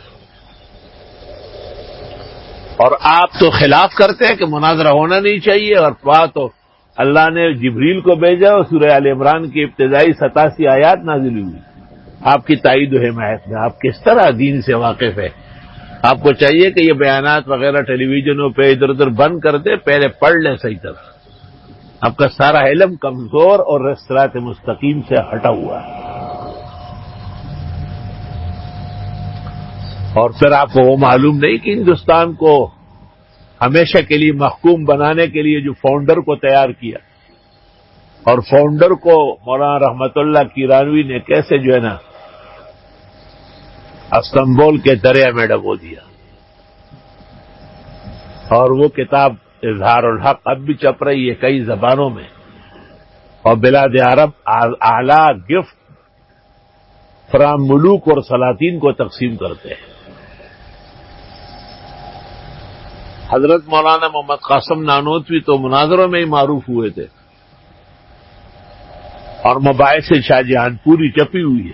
اور آپ تو خلاف کرتے ہیں کہ مناظرہ ہونا نہیں چاہیے، اور تو اللہ نے جبریل کو بھیجا اور سورہ آل عمران کی ابتدائی 87 آیات نازل ہوئی آپ کی تائید و حمایت میں۔ آپ کس طرح دین سے واقف ہے؟ آپ کو چاہیے کہ یہ بیانات وغیرہ ٹیلی ویژنوں پہ ادھر ادھر بند کر دے، پہلے پڑھ لیں صحیح طرح۔ آپ کا سارا علم کمزور اور صراط مستقیم سے ہٹا ہوا ہے، اور پھر آپ کو وہ معلوم نہیں کہ ہندوستان کو ہمیشہ کے لیے محکوم بنانے کے لیے جو فاؤنڈر کو تیار کیا، اور فاؤنڈر کو مولانا رحمت اللہ کیرانوی نے کیسے جو ہے نا استنبول کے دریا میں ڈبو دیا، اور وہ کتاب اظہار الحق اب بھی چھپ رہی ہے کئی زبانوں میں، اور بلاد عرب اعلیٰ گفٹ فرام ملوک اور سلاطین کو تقسیم کرتے ہیں۔ حضرت مولانا محمد قاسم نانوتوی تو مناظروں میں ہی معروف ہوئے تھے، اور مباحث شاہ جہان پوری چپی ہوئی ہے۔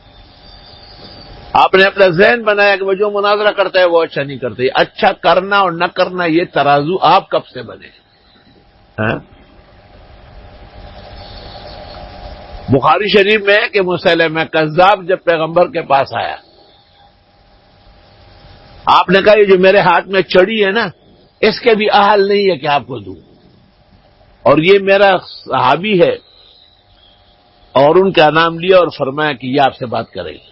آپ نے اپنا ذہن بنایا کہ وہ جو مناظرہ کرتا ہے وہ اچھا نہیں کرتا، اچھا کرنا اور نہ کرنا یہ ترازو آپ کب سے بنے؟ بخاری شریف میں ہے کہ مسیلمہ کذاب جب پیغمبر کے پاس آیا، آپ نے کہا یہ جو میرے ہاتھ میں چڑی ہے نا اس کے بھی اہل نہیں ہے کہ آپ کو دوں، اور یہ میرا صحابی ہے، اور ان کا نام لیا اور فرمایا کہ یہ آپ سے بات کرے گی،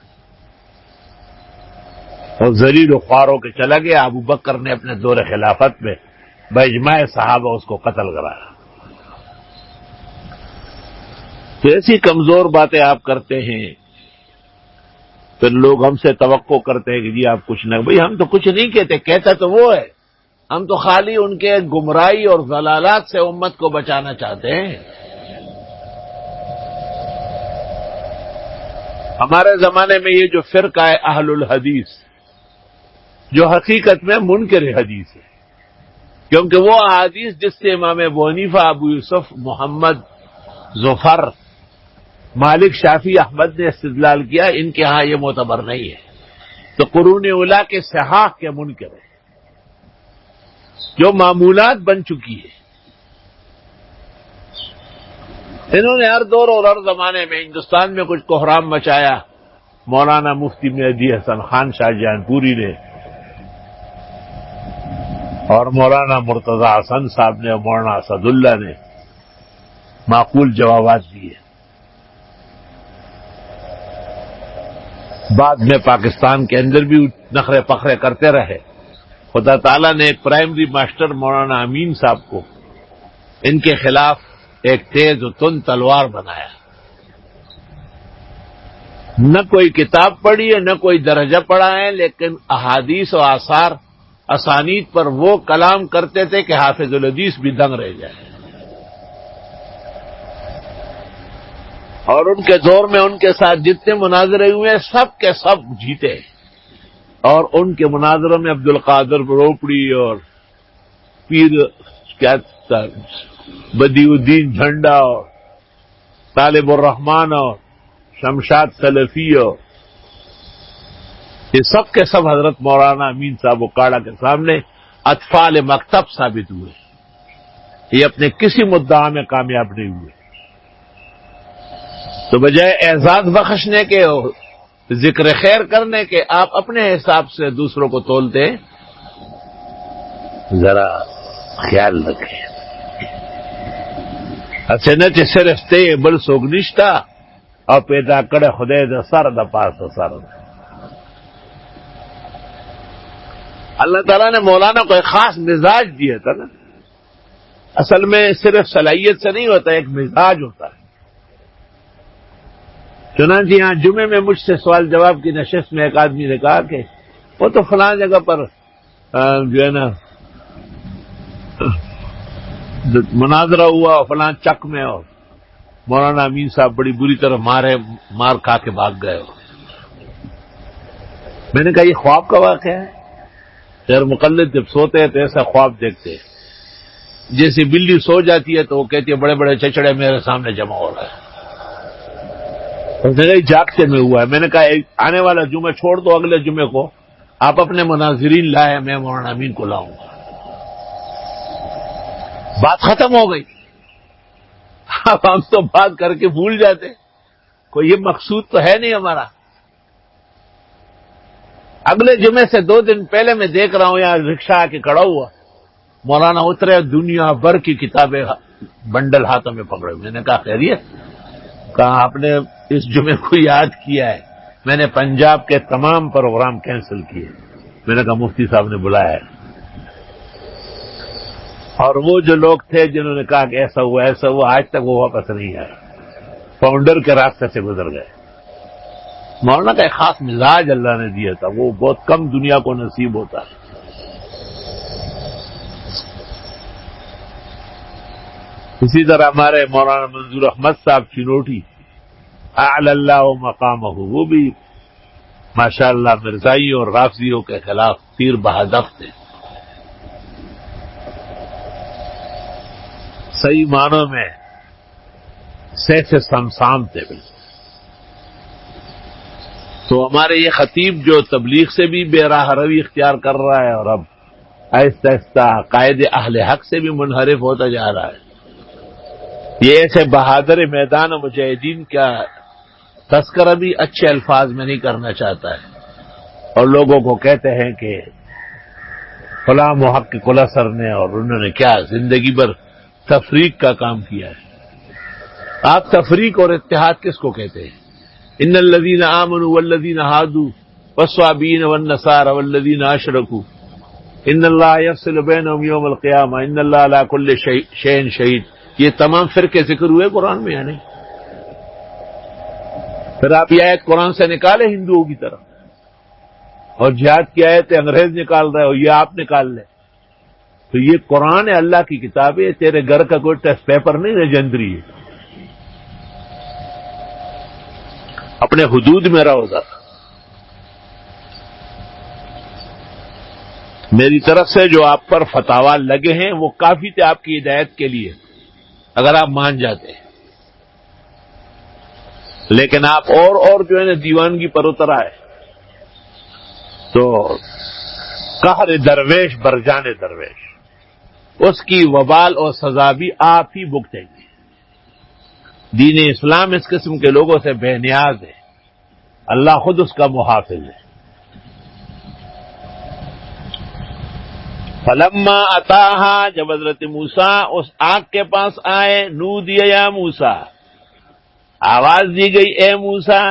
اور ذلیل و خوار ہو کے چلا گیا۔ ابو بکر نے اپنے دور خلافت میں باجماع صحابہ اس کو قتل کرایا۔ تو ایسی کمزور باتیں آپ کرتے ہیں، پھر لوگ ہم سے توقع کرتے ہیں کہ جی آپ کچھ نہ، بھئی ہم تو کچھ نہیں کہتے، کہتا تو وہ ہے، ہم تو خالی ان کے گمراہی اور ضلالات سے امت کو بچانا چاہتے ہیں۔ ہمارے زمانے میں یہ جو فرقہ ہے اہل الحدیث، جو حقیقت میں منکر حدیث ہے، کیونکہ وہ احادیث جس سے امام ابو حنیفہ، ابو یوسف، محمد، ظفر، مالک، شافعی، احمد نے استدلال کیا، ان کے ہاں یہ معتبر نہیں ہے، تو قرون اولیٰ کے صحاح کے منکر ہے، جو معمولات بن چکی ہے۔ انہوں نے ہر دور اور ہر زمانے میں ہندوستان میں کچھ کوحرام مچایا، مولانا مفتی مہدی حسن خان شاہ جہان پوری نے اور مولانا مرتضی حسن صاحب نے اور مولانا اسد اللہ نے معقول جوابات دیے۔ بعد میں پاکستان کے اندر بھی نخرے پخرے کرتے رہے۔ خدا تعالیٰ نے ایک پرائمری ماسٹر مولانا امین صاحب کو ان کے خلاف ایک تیز و تند تلوار بنایا، نہ کوئی کتاب پڑھی ہے نہ کوئی درجہ پڑھا ہے، لیکن احادیث و آثار اسانید پر وہ کلام کرتے تھے کہ حافظ الحدیث بھی دنگ رہ جائے، اور ان کے دور میں ان کے ساتھ جتنے مناظرے ہوئے سب کے سب جیتے، اور ان کے مناظروں میں عبد القادر روپڑی اور پیر کیا بدیع الدین جھنڈا اور طالب الرحمان اور شمشاد سلفی اور یہ سب کے سب حضرت مولانا امین صاحب اکاڑا کے سامنے اطفال مکتب ثابت ہوئے، یہ اپنے کسی مدعا میں کامیاب نہیں ہوئے۔ تو بجائے اعزاز بخشنے کے اور ذکر خیر کرنے کے، آپ اپنے حساب سے دوسروں کو تولتے، ذرا خیال رکھیں۔ اسنت صرف تے بل سوگ نشتا اور پیدا کڑے خدے دا سر دا پاس سر۔ اللہ تعالیٰ نے مولانا کو ایک خاص مزاج دیا تھا نا، اصل میں صرف صلاحیت سے نہیں ہوتا، ایک مزاج ہوتا ہے۔ چنانچہ یہاں جمعے میں مجھ سے سوال جواب کی نشست میں ایک آدمی نے کہا کہ وہ تو فلاں جگہ پر جو ہے نا مناظرہ ہوا اور فلاں چک میں، اور مولانا امین صاحب بڑی بری طرح مار کھا کے بھاگ گئے ہو۔ میں نے کہا یہ خواب کا واقعہ ہے؟ غیر مقلد جب سوتے ہیں تو ایسا خواب دیکھتے ہیں، جیسے بلی سو جاتی ہے تو وہ کہتی ہے بڑے بڑے چچڑے میرے سامنے جمع ہو رہے ہیں۔ اس نے کہا جاگتے میں ہوا ہے۔ میں نے کہا آنے والا جمعہ چھوڑ دو، اگلے جمعے کو آپ اپنے مناظرین لائے، میں مولانا امین کو لاؤں گا۔ بات ختم ہو گئی۔ اب ہم تو بات کر کے بھول جاتے، کوئی یہ مقصود تو ہے نہیں ہمارا۔ اگلے جمعے سے 2 دن پہلے میں دیکھ رہا ہوں یہاں رکشہ آ کے کھڑا ہوا، مولانا اترے، دنیا بھر کی کتابیں بنڈل ہاتھوں میں پکڑے۔ میں نے کہا خیریت؟ کہا آپ نے اس جمعے کو یاد کیا ہے، میں نے پنجاب کے تمام پروگرام کینسل کیے۔ میں نے کہا مفتی صاحب نے بلایا ہے، اور وہ جو لوگ تھے جنہوں نے کہا کہ ایسا ہوا آج تک وہ واپس نہیں آئے، فاؤنڈر کے راستے سے گزر گئے۔ مولانا کا ایک خاص مزاج اللہ نے دیا تھا، وہ بہت کم دنیا کو نصیب ہوتا ہے۔ اسی طرح ہمارے مولانا منظور احمد صاحب چنوٹی اعلی اللہ مقامہ، وہ بھی ماشاءاللہ مرزائیوں اور رافضیوں کے خلاف تیر بہادف تھے، صحیح معنوں میں سیف سمسام تھے بالکل۔ تو ہمارے یہ خطیب جو تبلیغ سے بھی بے راہ روی اختیار کر رہا ہے، اور اب آہستہ آہستہ قائد اہل حق سے بھی منحرف ہوتا جا رہا ہے، یہ ایسے بہادر میدان و مجاہدین کا تذکرہ بھی اچھے الفاظ میں نہیں کرنا چاہتا ہے، اور لوگوں کو کہتے ہیں کہ فلاں محقق الاثر نے اور انہوں نے کیا زندگی بھر تفریق کا کام کیا ہے۔ آپ تفریق اور اتحاد کس کو کہتے ہیں؟ ان الذین آمنوا والذین ہادوا والصابئین والنصارى والذین اشرکوا ان اللہ یفصل بینہم یوم القیامہ ان اللہ علی کل شیء شہید، یہ تمام فرقے ذکر ہوئے قرآن میں یا نہیں؟ پھر آپ یہ آیت قرآن سے نکالے ہندوؤں کی طرح، اور جہاد کی آیت انگریز نکال رہے ہو، یہ آپ نکال لیں. تو یہ قرآن ہے، اللہ کی کتاب ہے، تیرے گھر کا کوئی ٹیسٹ پیپر نہیں، لیجنڈری ہے. اپنے حدود میں رہو ذرا. میری طرف سے جو آپ پر فتاوی لگے ہیں وہ کافی تھے آپ کی ہدایت کے لیے اگر آپ مان جاتے ہیں، لیکن آپ اور جو ہے نا دیوانگی پر اتر آئے تو قہر درویش برجان درویش، اس کی وبال اور سزا بھی آپ ہی بھگتیں گے. دین اسلام اس قسم کے لوگوں سے بے نیاز ہے، اللہ خود اس کا محافظ ہے. فلما اتاہا، جب حضرت موسیٰ اس آگ کے پاس آئے، نودی یا موسیٰ، آواز دی گئی اے موسیٰ،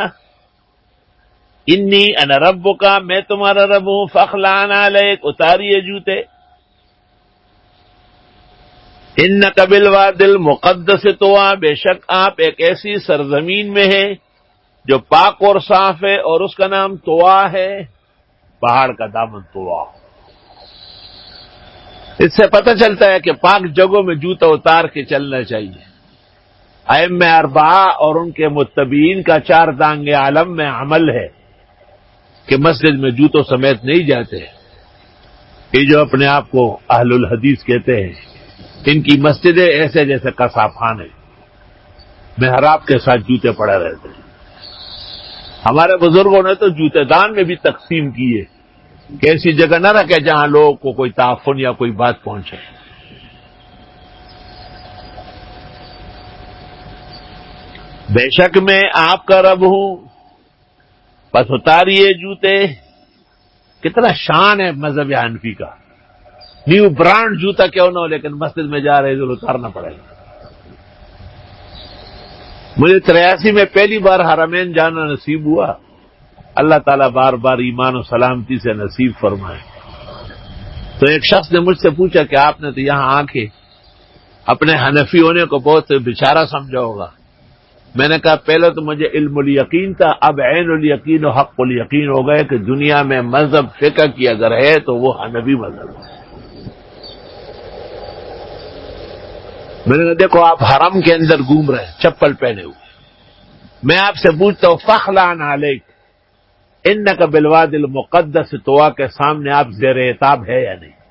انی انا ربک، میں تمہارا رب ہوں، فاخلع نعلیک، اتاریے جوتے، انک بالوادی المقدس طویٰ، بے شک آپ ایک ایسی سرزمین میں ہیں جو پاک اور صاف ہے، اور اس کا نام طویٰ ہے، پہاڑ کا دامن طویٰ. اس سے پتہ چلتا ہے کہ پاک جگہوں میں جوتا اتار کے چلنا چاہیے. ائمہ اربعہ اور ان کے متبعین کا چار دانگ عالم میں عمل ہے کہ مسجد میں جوتوں سمیت نہیں جاتے. یہ جو اپنے آپ کو اہل الحدیث کہتے ہیں، ان کی مسجدیں ایسے جیسے قصابخانے، محراب کے ساتھ جوتے پڑے رہتے ہیں. ہمارے بزرگوں نے تو جوتے دان میں بھی تقسیم کیے کہ ایسی جگہ نہ رکھے جہاں لوگوں کو کوئی تعفن یا کوئی بات پہنچے. بے شک میں آپ کا رب ہوں، بس اتاریے جوتے. کتنا شان ہے مذہب حنفی کا، نیو برانڈ جوتا کیوں نہ ہو لیکن مسجد میں جا رہے ضرور اتارنا پڑے گا. مجھے 83 میں پہلی بار حرمین جانا نصیب ہوا. اللہ تعالیٰ بار بار ایمان و سلامتی سے نصیب فرمائے. تو ایک شخص نے مجھ سے پوچھا کہ آپ نے تو یہاں آ کے اپنے حنفی ہونے کو بہت بچارہ سمجھا ہوگا. میں نے کہا پہلے تو مجھے علم الیقین تھا، اب عین الیقین و حق الیقین ہو گئے کہ دنیا میں مذہب فقہ کی اگر ہے تو وہ حنفی مذہب ہے. میں نے کہا دیکھو آپ حرم کے اندر گھوم رہے ہیں چپل پہنے ہوئے، میں آپ سے پوچھتا ہوں فاخلع نعلیک، انک بالوادی المقدس طویٰ کے سامنے آپ زیر عتاب ہے یا نہیں؟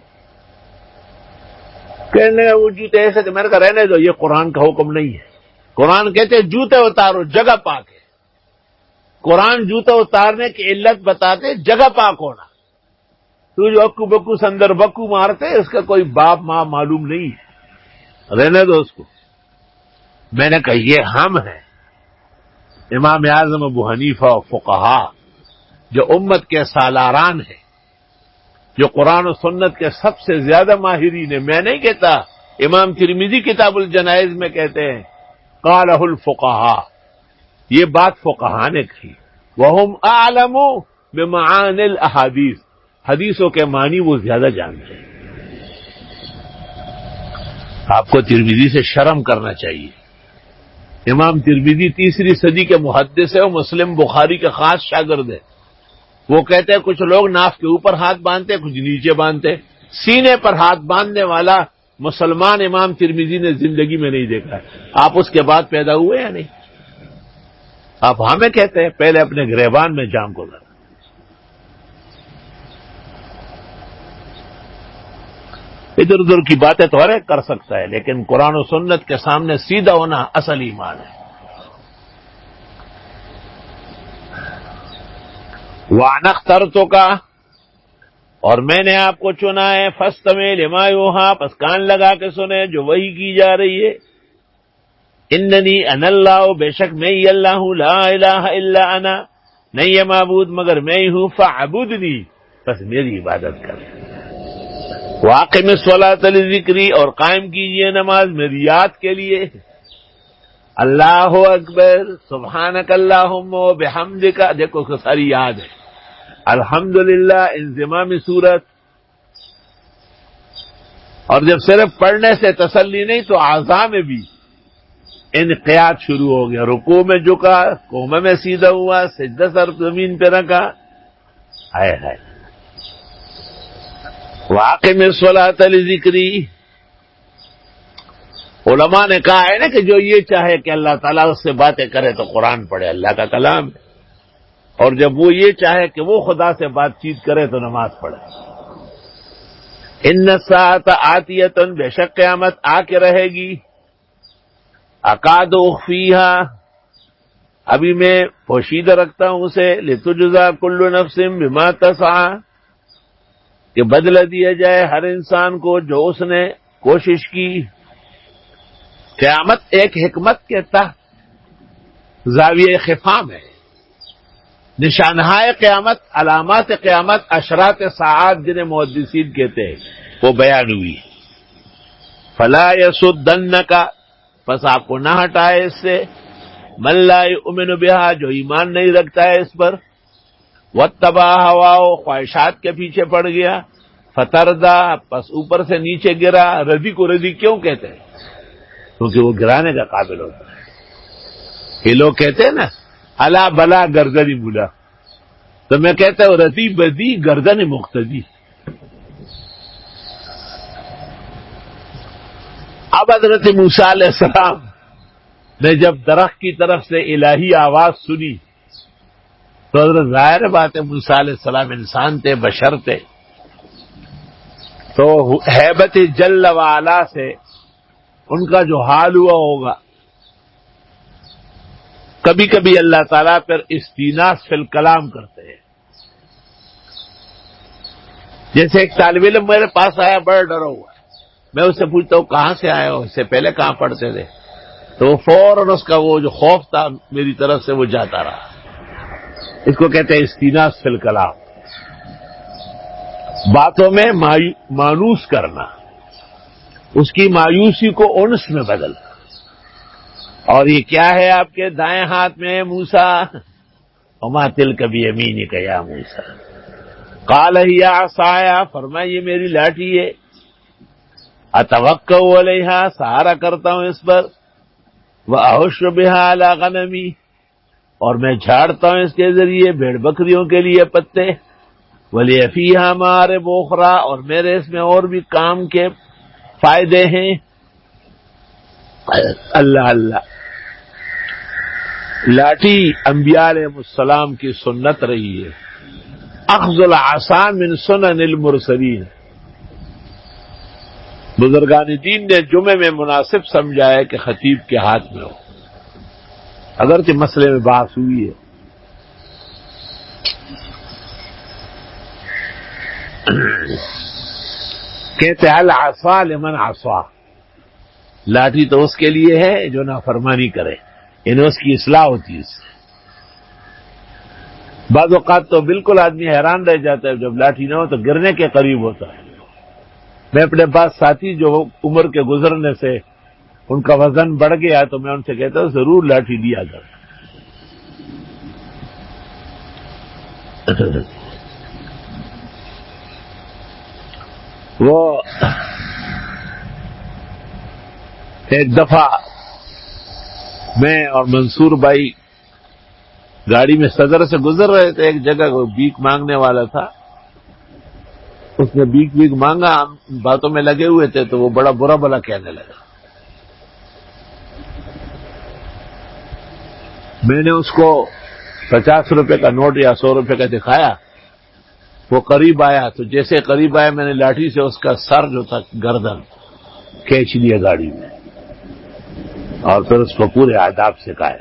کہنے لگا وہ جوتے ایسے کہ میں نے کہا رہنے دو، یہ قرآن کا حکم نہیں ہے. قرآن کہتے ہیں جوتے اتارو، جگہ پاک ہے. قرآن جوتے اتارنے کی علت بتاتے جگہ پاک ہونا. تو جو اکو بکو سندر بکو مارتے اس کا کوئی باپ ماں معلوم نہیں ہے، رہنے دو اس کو. میں نے کہا یہ ہم ہیں امام اعظم ابو حنیفہ و فقہا جو امت کے سالاران ہیں، جو قرآن و سنت کے سب سے زیادہ ماہرین ہیں. میں نہیں کہتا، امام ترمذی کتاب الجنائز میں کہتے ہیں قالہ الفقہاء، یہ بات فقہا نے کہی. وہم اعلم بمعانی الاحادیث، حدیثوں کے معنی وہ زیادہ جانتے ہیں. آپ کو ترمذی سے شرم کرنا چاہیے. امام ترمذی 3 صدی کے محدث ہے اور مسلم بخاری کے خاص شاگرد ہے. وہ کہتے ہیں کچھ لوگ ناف کے اوپر ہاتھ باندھتے کچھ نیچے باندھتے، سینے پر ہاتھ باندھنے والا مسلمان امام ترمذی نے زندگی میں نہیں دیکھا ہے. آپ اس کے بعد پیدا ہوئے یا نہیں؟ آپ ہمیں کہتے ہیں پہلے اپنے گریبان میں جان کو ذرا. ادھر ادھر کی باتیں تو ہر ایک کر سکتا ہے لیکن قرآن و سنت کے سامنے سیدھا ہونا اصل ایمان ہے. وَأَنَا اخْتَرْتُكَ، اور میں نے آپ کو چنا ہے، فَاسْتَمِعْ لِمَا يُوحَىٰ، پس کان لگا کے سنے جو وحی کی جا رہی ہے. اِنَّنِي أَنَا اللَّهُ، بے شک میں ہی اللہ ہوں، لا الہ الا انا، نہیں ہے معبود مگر میں ہی ہوں، فَاعْبُدْنِی، بس میری عبادت کر. وَأَقِمِ الصَّلَاةَ لِذِکْرِی، اور قائم کیجئے نماز میری یاد کے لیے. اللہ اکبر، سبحانک اللہم و بحمدک، دیکھو اس کو ساری یاد ہے. الحمدللہ انضمام صورت. اور جب صرف پڑھنے سے تسلی نہیں تو اعضاء میں بھی انقیاد شروع ہو گیا، رکوع میں جھکا، قومے میں سیدھا ہوا، سجدہ سر زمین پہ رکھا. ہائے ہائے. واقم الصلاۃ لذکری. علماء نے کہا ہے نا کہ جو یہ چاہے کہ اللہ تعالیٰ اس سے باتیں کرے تو قرآن پڑھے، اللہ کا کلام ہے، اور جب وہ یہ چاہے کہ وہ خدا سے بات چیت کرے تو نماز پڑھے. ان الساعۃ آتیۃ، بے شک قیامت آ کے رہے گی. اکاد اخفیہا، ابھی میں پوشیدہ رکھتا ہوں اسے، لتجزا کل نفس بما تسعی، کہ بدلہ دیا جائے ہر انسان کو جو اس نے کوشش کی. قیامت ایک حکمت کے تحت زاویہ خفام ہے. نشانہائے قیامت، علامات قیامت، اشراط ساعات جنہیں محدثین کہتے ہیں، وہ بیان ہوئی. فلا یصدنک، پس آپ کو نہ ہٹائے اس سے، من لا یؤمن بہا، جو ایمان نہیں رکھتا ہے اس پر، واتبع ہواہ، خواہشات کے پیچھے پڑ گیا، فتردہ، پس اوپر سے نیچے گرا. ردی کو ردی کیوں کہتے ہیں؟ کیونکہ وہ گرانے کا قابل ہوتا ہے. یہ لوگ کہتے ہیں نا الا بلا گردنی بولا، تو میں کہتا ہوں رتی بدی گردن مقتدی. اب حضرت موسیٰ علیہ السلام نے جب درخت کی طرف سے الہی آواز سنی تو حضرت ظاہر بات ہے موسیٰ علیہ السلام انسان تھے، بشر تھے، تو ہیبت جل وعلا سے ان کا جو حال ہوا ہوگا. کبھی کبھی اللہ تعالیٰ پر استیناس فی الکلام کرتے ہیں. جیسے ایک طالب علم میرے پاس آیا بڑا ڈرا ہوا، میں اس سے پوچھتا ہوں کہاں سے آئے ہو، اس سے پہلے کہاں پڑھتے تھے، تو وہ فوراً اس کا وہ جو خوف تھا میری طرف سے وہ جاتا رہا. اس کو کہتے ہیں استیناس فی الکلام، باتوں میں مانوس کرنا، اس کی مایوسی کو انس میں بدلنا. اور یہ کیا ہے آپ کے دائیں ہاتھ میں موسیٰ؟ وما تلک بیمینک یا موسیٰ، قال ہی عصایا، فرمایا یہ میری لاٹھی ہے، اتوکل علیہا، سہارا کرتا ہوں اس پر، واحش بہا علی غنمی، اور میں جھاڑتا ہوں اس کے ذریعے بھیڑ بکریوں کے لیے پتے، ولی فیہا مآرب اخری، اور میرے اس میں اور بھی کام کے فائدے ہیں. اللہ اللہ. لاٹھی انبیاء علیہ السلام کی سنت رہی ہے. اخذ العصا من سنن المرسلین. بزرگان دین نے جمعے میں مناسب سمجھا ہے کہ خطیب کے ہاتھ میں ہو، اگرچہ مسئلے میں بحث ہوئی ہے. کہتے ہیں العصا لمن عصا، لاٹھی تو اس کے لیے ہے جو نافرمانی کرے، یعنی اس کی اصلاح ہوتی ہے اس سے. بعض اوقات تو بالکل آدمی حیران رہ جاتا ہے جب لاٹھی نہ ہو تو گرنے کے قریب ہوتا ہے. میں اپنے پاس ساتھی جو عمر کے گزرنے سے ان کا وزن بڑھ گیا تو میں ان سے کہتا ہوں ضرور لاٹھی دیا کر. وہ ایک دفعہ میں اور منصور بھائی گاڑی میں صدر سے گزر رہے تھے، ایک جگہ کو بھیک مانگنے والا تھا، اس نے بھیک مانگا، ہم باتوں میں لگے ہوئے تھے تو وہ بڑا برا بلا کہنے لگا. میں نے اس کو 50 روپے کا نوٹ یا 100 روپے کا دکھایا، وہ قریب آیا تو جیسے قریب آیا میں نے لاٹھی سے اس کا سر جو تھا گردن کھینچ لیا گاڑی میں، اور پھر اس کو پورے آداب سکھائے.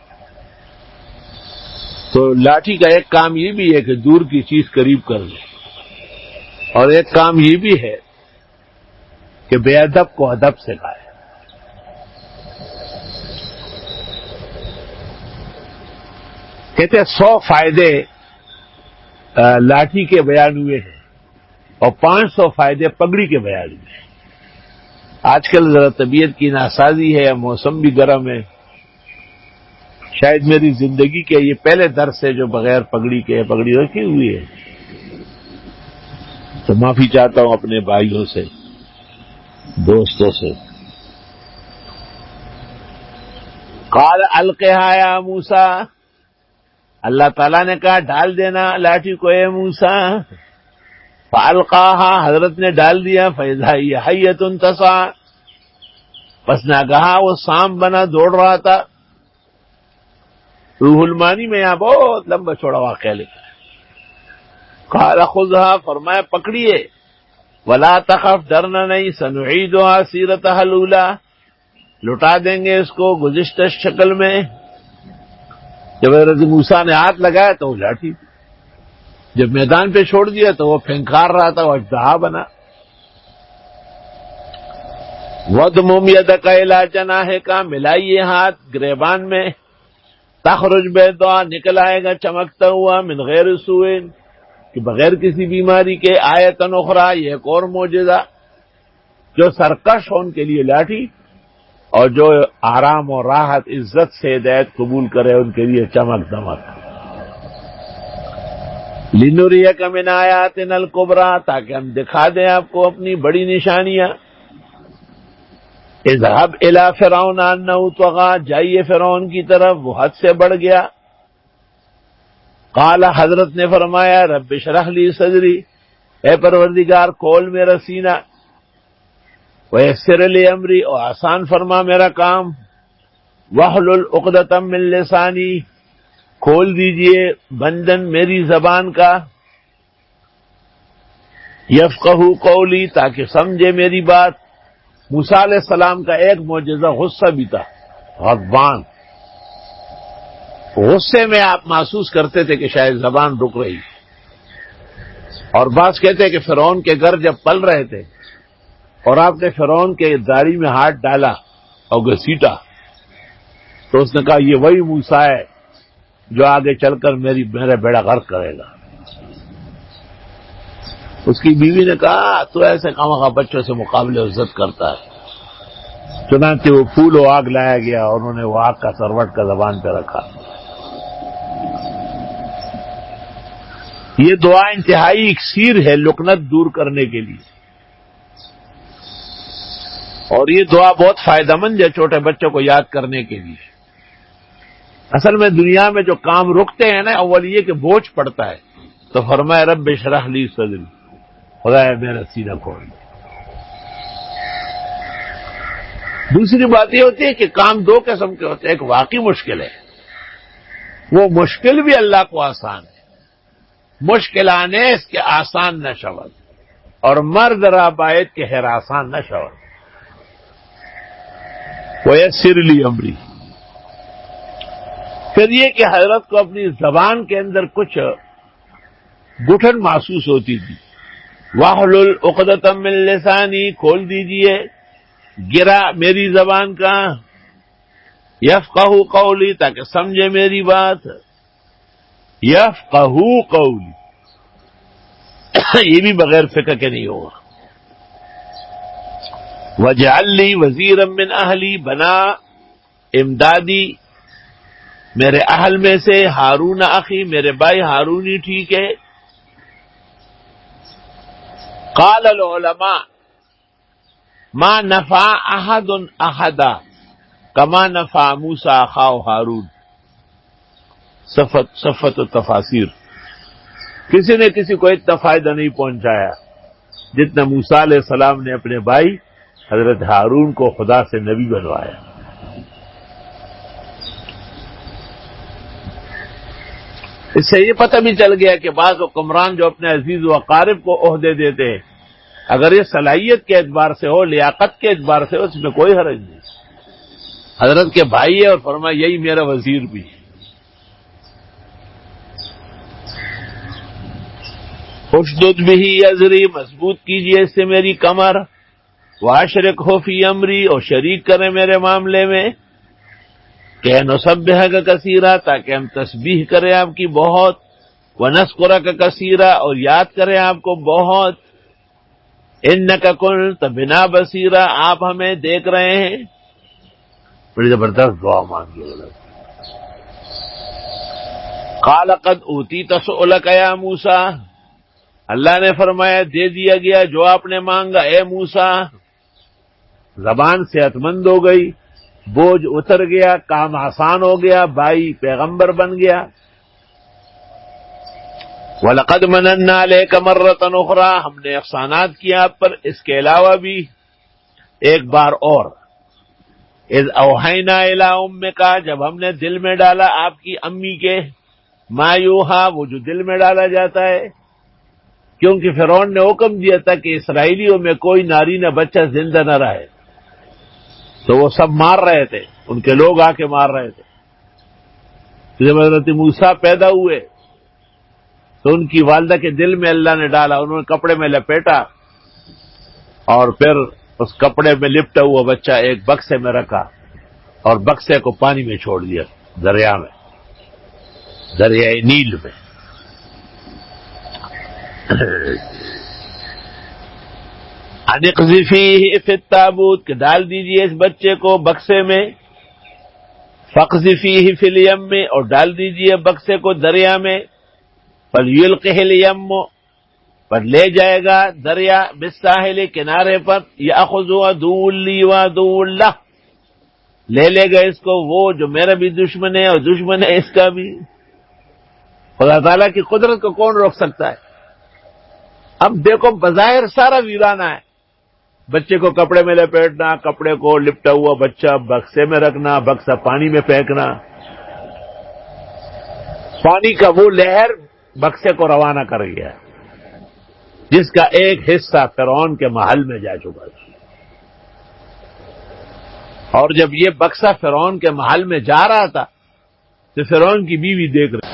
تو لاٹھی کا ایک کام یہ بھی ہے کہ دور کی چیز قریب کر لے، اور ایک کام یہ بھی ہے کہ بے ادب کو ادب سکھائے. کہتے 100 فائدے لاٹھی کے بیان ہوئے ہیں اور 500 فائدے پگڑی کے بیان ہوئے ہیں. آج کل ذرا طبیعت کی ناسازی ہے، موسم بھی گرم ہے، شاید میری زندگی کے یہ پہلے درس ہے جو بغیر پگڑی کے، پگڑی رکھی ہوئی ہے تو معافی چاہتا ہوں اپنے بھائیوں سے، دوستوں سے. قال القها یا موسیٰ، اللہ تعالیٰ نے کہا ڈال دینا لاٹھی کو اے موسیٰ. فالقاها، حضرت نے ڈال دیا. فاذا هي حیۃ تسعى، پس ناگہاں وہ سانپ بنا دوڑ رہا تھا. روح المانی میں یہاں بہت لمبا چوڑا واقعہ لکھا ہے. قال خذها، فرمایا پکڑیے. ولا تخف، ڈرنا نہیں. سنعيدها سیرتها الاولى، لٹا دیں گے اس کو گزشتہ شکل میں. جب حضرت موسیٰ نے ہاتھ لگایا تو وہ لاٹھی تھی، جب میدان پہ چھوڑ دیا تو وہ پھنکار رہا تھا، وہ اژدہا بنا. وَاضْمُمْ يَدَكَ إِلَىٰ جَنَاحِكَ، ملائیے ہاتھ گریبان میں. تخرج بیضاء، نکل آئے گا چمکتا ہوا. من غیر سوء، کہ بغیر کسی بیماری کے. آیۃ اخریٰ، یہ ایک اور معجزہ. جو سرکش ہو ان کے لیے لاٹھی، اور جو آرام اور راحت عزت سے ہدایت قبول کرے ان کے لیے چمک دمک. لِنُرِيَكَ مِنْ آیاتنا الکبریٰ، تاکہ ہم دکھا دیں آپ کو اپنی بڑی نشانیاں. اذهب الى فرعون انه طغى، جائیے فرعون کی طرف، وہ حد سے بڑھ گیا. قال، حضرت نے فرمایا رب اشرح لی صدری، اے پروردگار کھول میرا سینہ. ویسر لی امری، اور آسان فرما میرا کام. واحلل عقدۃ من لسانی، کھول دیجئے بندن میری زبان کا. یفقہوا قولی، تاکہ سمجھے میری بات. موسیٰ علیہ السلام کا ایک معجزہ غصہ بھی تھا، غضبان. غصے میں آپ محسوس کرتے تھے کہ شاید زبان رک رہی. اور بعض کہتے ہیں کہ فرعون کے گھر جب پل رہے تھے اور آپ نے فرعون کے داڑھی میں ہاتھ ڈالا اور گھسیٹا، تو اس نے کہا یہ وہی موسیٰ ہے جو آگے چل کر میرا بیڑا غرق کرے گا. اس کی بیوی نے کہا تو ایسے خامخواہ بچوں سے مقابلے عزت کرتا ہے. چنانچہ وہ پھول و آگ لایا گیا اور انہوں نے وہ آگ کا سروٹ کا زبان پہ رکھا. یہ دعا انتہائی اکسیر ہے لکنت دور کرنے کے لیے، اور یہ دعا بہت فائدہ مند ہے چھوٹے بچوں کو یاد کرنے کے لیے. اصل میں دنیا میں جو کام رکتے ہیں نا، اول یہ کہ بوجھ پڑتا ہے، تو فرمایا رب اشرح لی صدری، خدا میرا سینہ کھول. دوسری بات یہ ہوتی ہے کہ کام دو قسم کے ہوتے ہیں. ایک واقعی مشکل ہے، وہ مشکل بھی اللہ کو آسان ہے. مشکلانے اس کے آسان نہ شود، اور مرد را باید کے ہراسان نہ شود. ویسر لی امری. پھر یہ کہ حضرت کو اپنی زبان کے اندر کچھ گٹھن محسوس ہوتی تھی. واحلل عقدۃ من لسانی، کھول دیجئے گرا میری زبان کا. یفقہوا قولی، تاکہ سمجھے میری بات. یفقہوا قولی، یہ بھی بغیر فقہ کے نہیں ہوگا. وجعل لی وزیرا من اہلی، بنا امدادی میرے اہل میں سے. ہارون اخی، میرے بھائی ہارون ہی ٹھیک ہے. قال العلماء ما نفع احد احدا کما نفع موسیٰ اخاہ ہارون. صفت التفاسیر، کسی نے کسی کو اتنا فائدہ نہیں پہنچایا جتنا موسیٰ علیہ السلام نے اپنے بھائی حضرت ہارون کو خدا سے نبی بنوایا. اس سے یہ پتہ بھی چل گیا کہ بعض حکمران جو اپنے عزیز و اقارب کو عہدے دیتے ہیں، اگر یہ صلاحیت کے اعتبار سے ہو، لیاقت کے اعتبار سے ہو، اس میں کوئی حرج نہیں. حضرت کے بھائی ہے اور فرمایا یہی میرا وزیر بھی. اشدد بہ ازری، مضبوط کیجیے اس سے میری کمر. واشرکہ فی امری، اور شریک کریں میرے معاملے میں. کہ نسبحک کثیرا، تاکہ ہم تسبیح کریں آپ کی بہت. ونذکرک کثیرا، اور یاد کریں آپ کو بہت. انک کنت بنا بصیرا، آپ ہمیں دیکھ رہے ہیں. بڑی زبردست دعا مانگی. قال قد اوتیت سؤلک یا موسیٰ، اللہ نے فرمایا دے دیا گیا جو آپ نے مانگا اے موسیٰ. زبان صحت مند ہو گئی، بوجھ اتر گیا، کام آسان ہو گیا، بھائی پیغمبر بن گیا۔ وَلَقَدْ مَنَنَّا عَلَيْكَ مَرَّةً أُخْرَىٰ، ہم نے احسانات کیا آپ پر اس کے علاوہ بھی ایک بار اور۔ اذ اوحینا الی امک، جب ہم نے دل میں ڈالا آپ کی امی کے، ما یوحا، وہ جو دل میں ڈالا جاتا ہے، کیونکہ فرعون نے حکم دیا تھا کہ اسرائیلیوں میں کوئی ناری نہ بچہ زندہ نہ رہے، تو وہ سب مار رہے تھے، ان کے لوگ آ کے مار رہے تھے۔ جب حضرت موسیٰ پیدا ہوئے تو ان کی والدہ کے دل میں اللہ نے ڈالا، انہوں نے کپڑے میں لپیٹا اور پھر اس کپڑے میں لپٹا ہوا بچہ ایک بکسے میں رکھا اور بکسے کو پانی میں چھوڑ دیا، دریا میں، دریائے نیل میں۔ ان اقذفیہ فی التابوت، کہ ڈال دیجئے اس بچے کو بکسے میں، فاقذفیہ فی الیم، اور ڈال دیجئے بکسے کو دریا میں، فلیلقہ الیم، پر لے جائے گا دریا، بالساحل، کنارے پر، یاخذ عدو لی وعدو لہ، لے لے گا اس کو وہ جو میرا بھی دشمن ہے اور دشمن ہے اس کا بھی۔ خدا تعالیٰ کی قدرت کو کون روک سکتا ہے؟ اب دیکھو بظاہر سارا ویرانہ ہے، بچے کو کپڑے میں لپیٹنا، کپڑے کو لپٹا ہوا بچہ بکسے میں رکھنا، بکسا پانی میں پھینکنا، پانی کا وہ لہر بکسے کو روانہ کر گیا جس کا ایک حصہ فرعون کے محل میں جا چکا تھا۔ اور جب یہ بکسا فرعون کے محل میں جا رہا تھا تو فرعون کی بیوی دیکھ رہی،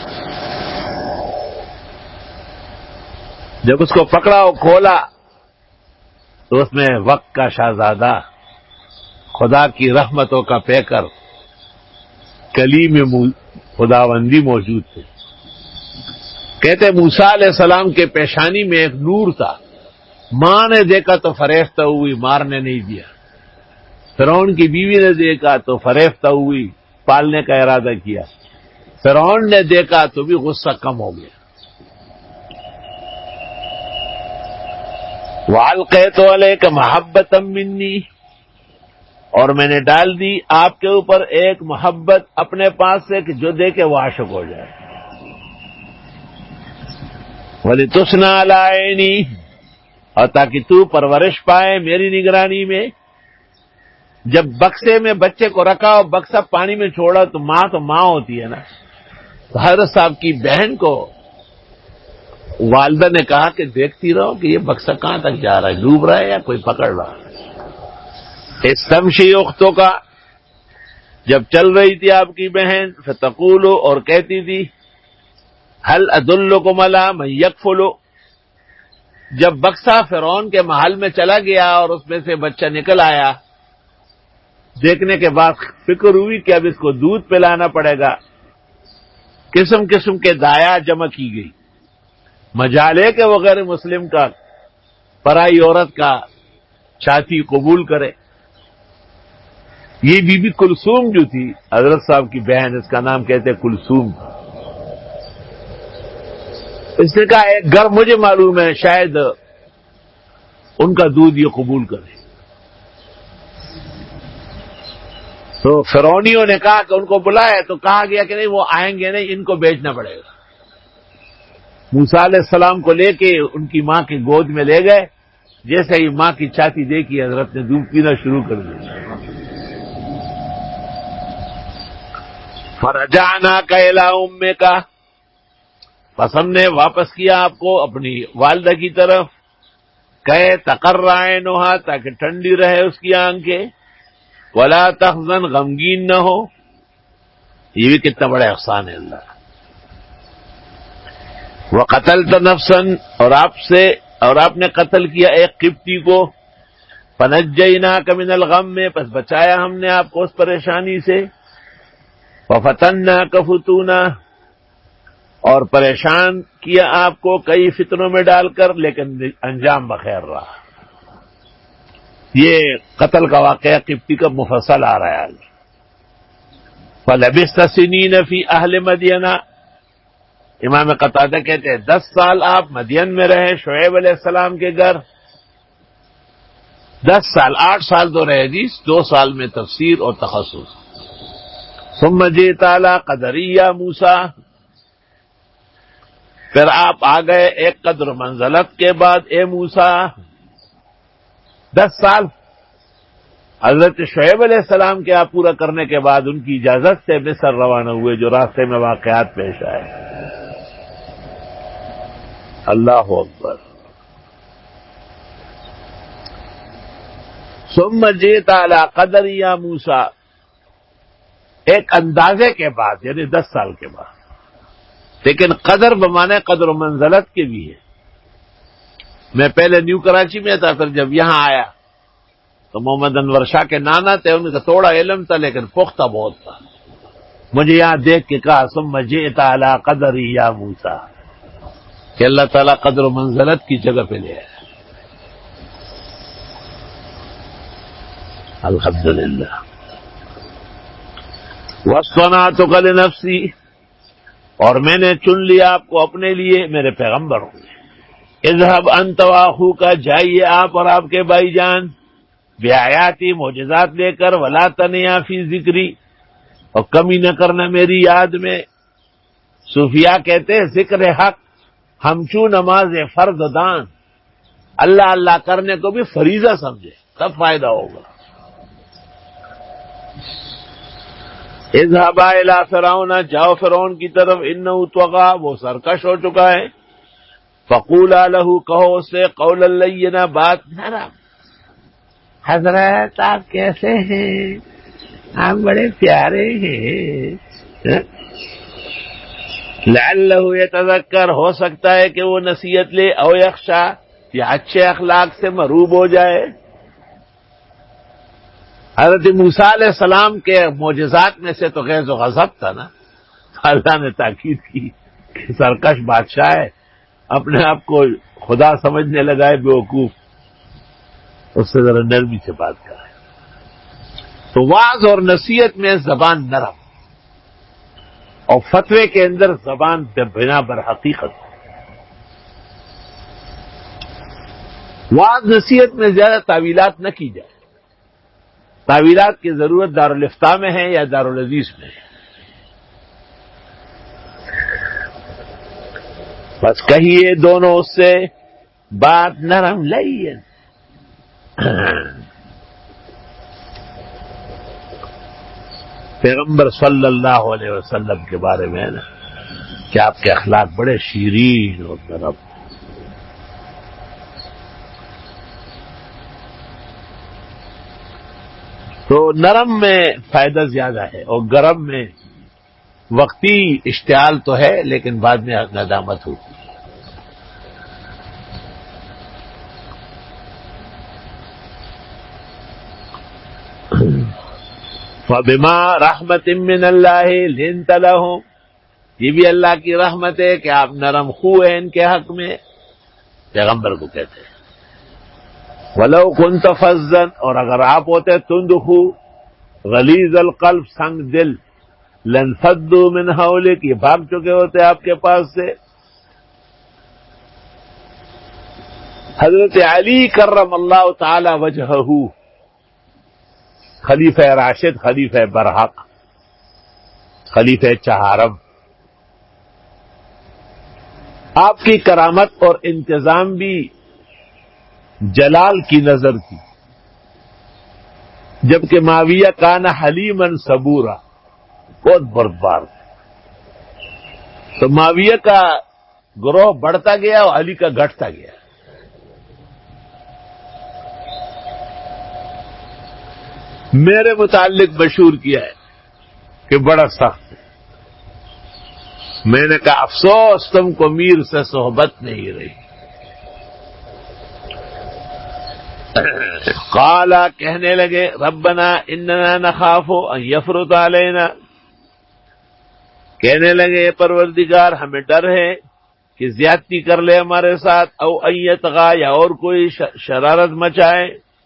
جب اس کو پکڑا اور کھولا تو اس میں وقت کا شہزادہ، خدا کی رحمتوں کا پیکر، کلیم خداوندی موجود تھے۔ کہتے موسیٰ علیہ السلام کے پیشانی میں ایک نور تھا، ماں نے دیکھا تو فریفتہ ہوئی، مارنے نہیں دیا۔ فرعون کی بیوی نے دیکھا تو فریفتہ ہوئی، پالنے کا ارادہ کیا۔ فرعون نے دیکھا تو بھی غصہ کم ہو گیا۔ وَأَلْقَيْتُ عَلَيْكَ مَحَبَّةً مِّنِّي، اور میں نے ڈال دی آپ کے اوپر ایک محبت اپنے پاس سے کہ جو دیکھے وہ عاشق ہو جائے۔ وَلِتُصْنَعَ عَلَىٰ عَيْنِي، اور تاکہ تو پرورش پائے میری نگرانی میں۔ جب بکسے میں بچے کو رکھا اور بکسا پانی میں چھوڑا تو ماں ہوتی ہے نا، تو حضرت صاحب کی بہن کو والدہ نے کہا کہ دیکھتی رہو کہ یہ بکسا کہاں تک جا رہا ہے، ڈوب رہا ہے یا کوئی پکڑ رہا ہے۔ استمشی اختوں کا، جب چل رہی تھی آپ کی بہن، فتقول، اور کہتی تھی هل ادلکم علی من یکفل، جب بکسا فرعون کے محل میں چلا گیا اور اس میں سے بچہ نکل آیا، دیکھنے کے بعد فکر ہوئی کہ اب اس کو دودھ پلانا پڑے گا، قسم قسم کے دایا جمع کی گئی، مجالے کے وغیر مسلم کا پرائی عورت کا چھاتی قبول کرے۔ یہ بی بی کلثوم جو تھی حضرت صاحب کی بہن، اس کا نام کہتے کلثوم تھا، اس نے کہا ایک گھر مجھے معلوم ہے شاید ان کا دودھ یہ قبول کرے۔ تو فرعونیوں نے کہا کہ ان کو بلائے، تو کہا گیا کہ نہیں وہ آئیں گے نہیں، ان کو بھیجنا پڑے گا۔ موسیٰ علیہ السلام کو لے کے ان کی ماں کی گود میں لے گئے، جیسے ہی ماں کی چھاتی دیکھی حضرت نے دودھ پینا شروع کر دیا۔ فرجعناک الی امک، پس ہم نے واپس کیا آپ کو اپنی والدہ کی طرف، کہ تقر عینھا، تاکہ ٹھنڈی رہے اس کی آنکھیں، ولا تحزن، غمگین نہ ہو۔ یہ بھی کتنا بڑا احسان ہے اللہ۔ وقتلت نفسا، اور آپ نے قتل کیا ایک قبطی کو، فنجیناک من الغم، پس بچایا ہم نے آپ کو اس پریشانی سے، وفتناک فتونا، اور پریشان کیا آپ کو کئی فتنوں میں ڈال کر، لیکن انجام بخیر رہا۔ یہ قتل کا واقعہ قبطی کا مفصل آ رہا ہے آج۔ فَلَبِثْتَ سِنِينَ فِي أَهْلِ مَدْيَنَ، امام قتادہ کہتے ہیں 10 سال آپ مدین میں رہے، شعیب علیہ السلام کے گھر۔ 10 سال، 8 سال تو رہے حدیث، 2 سال میں تفسیر اور تخصص۔ ثم جئت علی قدریہ موسیٰ، پھر آپ آ گئے ایک قدر و منزلت کے بعد اے موسیٰ، 10 سال حضرت شعیب علیہ السلام کے آپ پورا کرنے کے بعد ان کی اجازت سے مصر روانہ ہوئے، جو راستے میں واقعات پیش آئے۔ اللہ اکبر۔ ثم جئت علی قدر یا موسیٰ، ایک اندازے کے بعد، یعنی 10 سال کے بعد، لیکن قدر بمانے قدر و منزلت کے بھی ہے۔ میں پہلے نیو کراچی میں تھا، پھر جب یہاں آیا تو محمد انور شاہ کے نانا تھے، ان کا تھوڑا علم تھا لیکن پختہ بہت تھا۔ مجھے یہاں دیکھ کے کہا ثم جئت علی قدر یا موسیٰ، کہ اللہ تعالیٰ قدر و منزلت کی جگہ پہ لے آیا۔ الحمدللہ۔ واصطنعتک لنفسی، اور میں نے چن لیا آپ کو اپنے لیے، میرے پیغمبر ہوں گے۔ اذهب انت واخوک، جائیے آپ اور آپ کے بھائی جان، بیااتی، معجزات لے کر، ولا تنیا فی ذکری، اور کمی نہ کرنا میری یاد میں۔ صوفیاء کہتے ہیں ذکر حق ہمچو نماز فرض دان، اللہ اللہ کرنے کو بھی فریضہ سمجھے تب فائدہ ہوگا۔ اذهبا الی فرعون، جاؤ فرعون کی طرف، انہ طغی، وہ سرکش ہو چکا ہے۔ فقولا لہ، کہو اس سے قولا لینا، بات نرم۔ حضرت آپ کیسے ہیں؟ آپ بڑے پیارے ہیں۔ لعلہ یتذکر، ہو سکتا ہے کہ وہ نصیحت لے، او یخشی، یا اچھے اخلاق سے مروب ہو جائے۔ حضرت موسیٰ علیہ السلام کے معجزات میں سے تو غیظ و غضب تھا نا، اللہ نے تاکید کی کہ سرکش بادشاہ ہے، اپنے آپ کو خدا سمجھنے لگا ہے بیوقوف، اس سے ذرا نرمی سے بات کرے۔ تو وعظ اور نصیحت میں زبان نرم، اور فتوے کے اندر زبان بنا بر حقیقت۔ وعظ نصیحت میں زیادہ تعویلات نہ کی جائے، تعویلات کی ضرورت دارالافتاء میں ہے یا دارالحدیث میں ہے۔ بس کہیے دونوں اس سے بات نرم لین۔ پیغمبر صلی اللہ علیہ وسلم کے بارے میں ہے نا کہ آپ کے اخلاق بڑے شیرین اور نرم۔ تو نرم میں فائدہ زیادہ ہے، اور گرم میں وقتی اشتعال تو ہے لیکن بعد میں ندامت ہوتی ہے۔ فبما رحمت من اللہ لنت لہم، یہ بھی اللہ کی رحمت ہے کہ آپ نرم خو ہیں ان کے حق میں، پیغمبر کو کہتے ہیں۔ ولو كنت فظا، اور اگر آپ ہوتے تند خو، غلیظ القلب، سنگ دل، لانفضوا من حولک، یہ بھاگ چکے ہوتے آپ کے پاس سے۔ حضرت علی کرم اللہ تعالی وجہہ، خلیفہ راشد، خلیفہ برحق، خلیفہ چہارم، آپ کی کرامت اور انتظام بھی جلال کی نظر تھی، جبکہ معاویہ کان حلیما صبورا، بہت بردبار تھے۔ تو معاویہ کا گروہ بڑھتا گیا اور علی کا گھٹتا گیا۔ میرے متعلق مشہور کیا ہے کہ بڑا سخت ہے۔ میں نے کہا افسوس تم کو میر سے صحبت نہیں رہی۔ قالا، کہنے لگے ربنا اننا نخاف ان یفرط علینا، کہنے لگے پروردگار ہمیں ڈر ہے کہ زیادتی کر لے ہمارے ساتھ، او ان یطغی، یا اور کوئی شرارت مچائے۔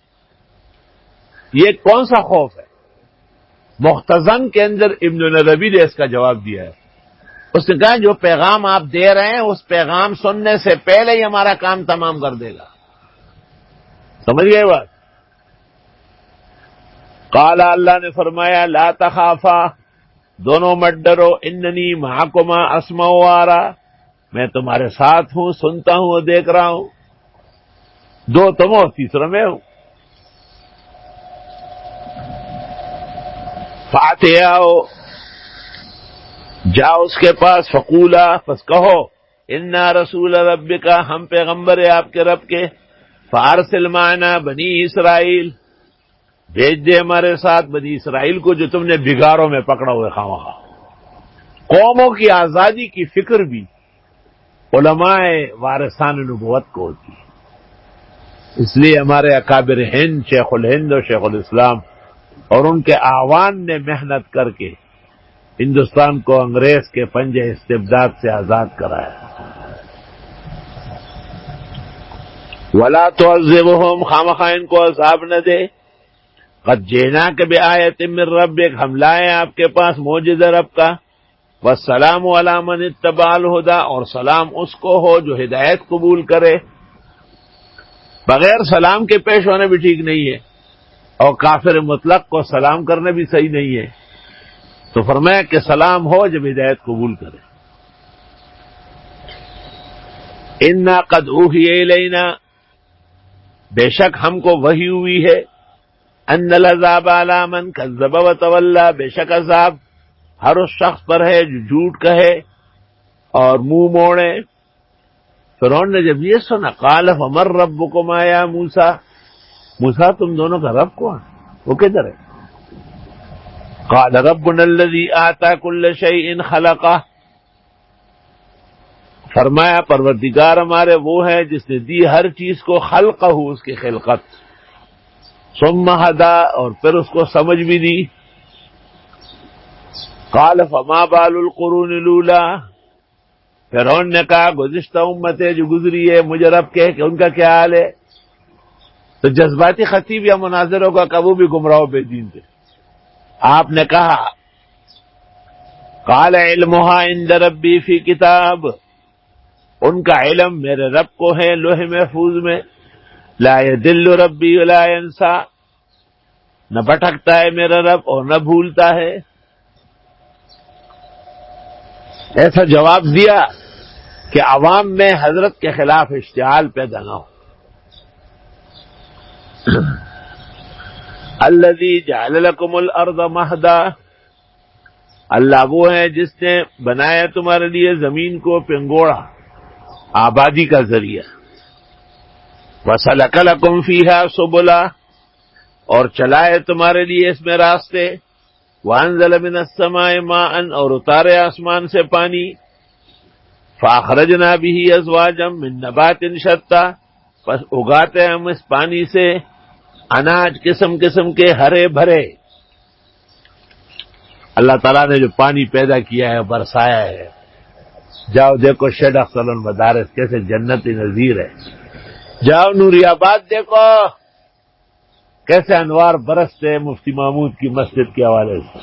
یہ کون سا خوف ہے؟ مختصن کے اندر ابن نبی نے اس کا جواب دیا ہے۔ اس نے کہا جو پیغام آپ دے رہے ہیں اس پیغام سننے سے پہلے ہی ہمارا کام تمام کر دے گا۔ سمجھ گئے بات؟ قال اللہ نے فرمایا لا تخافا دونوں مت ڈرو اننی معکما اسمع و ارا میں تمہارے ساتھ ہوں سنتا ہوں اور دیکھ رہا ہوں. دو تم ہو تیسرا میں ہوں. فاتحاؤ جاؤ اس کے پاس فقولا پس کہو انا رسول ربک ہم پیغمبر ہیں آپ کے رب کے فارسل معنا بنی اسرائیل بھیج دے ہمارے ساتھ بنی اسرائیل کو جو تم نے بگاڑوں میں پکڑا ہوئے خواہاں. قوموں کی آزادی کی فکر بھی علماء وارثان نبوت کو ہوتی ہے. اس لیے ہمارے اکابر ہند شیخ الہند اور شیخ الاسلام اور ان کے اعوان نے محنت کر کے ہندوستان کو انگریز کے پنجے استبداد سے آزاد کرایا. ولا تعذبهم خامخواہ ان کو عذاب نہ دے. قد جئناک بآیۃ من ربک ہم لائے آپ کے پاس معجزہ رب کا. والسلام علی من اتبع الہدی اور سلام اس کو ہو جو ہدایت قبول کرے. بغیر سلام کے پیش ہونا بھی ٹھیک نہیں ہے اور کافر مطلق کو سلام کرنا بھی صحیح نہیں ہے. تو فرمایا کہ سلام ہو جب ہدایت قبول کرے. انا قد اوحی الینا بے شک ہم کو وحی ہوئی ہے ان العذاب علی من کذب وتولی بے شک عذاب ہر اس شخص پر ہے جو جھوٹ کہے اور منہ موڑے. فرعون نے جب یہ سنا قال فمن ربکما یا موسیٰ موسیٰ تم دونوں کا رب کون وہ کدھر ہے؟ قال ربنا الذي آتى كل شيء خلقه فرمایا پروردگار ہمارے وہ ہے جس نے دی ہر چیز کو خلقہ اس کی خلقت. ثم ہدا اور پھر اس کو سمجھ بھی دی. قال فما بال القرون الاولى فرعون نے کہا گزشتہ امتیں جو گزری ہے مجھے رب کہ ان کا کیا حال ہے. تو جذباتی خطیب یا مناظروں کا کہ وہ بھی گمراہ بے دین تھے. آپ نے کہا قال علمها عند ربی فی کتاب ان کا علم میرے رب کو ہے لوح محفوظ میں. لا یضل ربی ولا ینسا نہ بھٹکتا ہے میرا رب اور نہ بھولتا ہے. ایسا جواب دیا کہ عوام میں حضرت کے خلاف اشتعال پیدا نہ ہو. الذی جعل لکم الارض مہدا اللہ وہ ہے جس نے بنایا تمہارے لیے زمین کو پنگوڑا آبادی کا ذریعہ. وسلک لکم فیہا سبلا اور چلائے تمہارے لیے اس میں راستے. وانزل من السماء ماء اور اتارے آسمان سے پانی. فاخرجنا به ازواجا من نبات شتى پس اگاتے ہم اس پانی سے اناج قسم قسم کے ہرے بھرے. اللہ تعالیٰ نے جو پانی پیدا کیا ہے برسایا ہے. جاؤ دیکھو شیخ اختر المدارس کیسے جنتی نظیر ہے. جاؤ نوری آباد دیکھو کیسے انوار برستے ہیں مفتی محمود کی مسجد کے حوالے سے.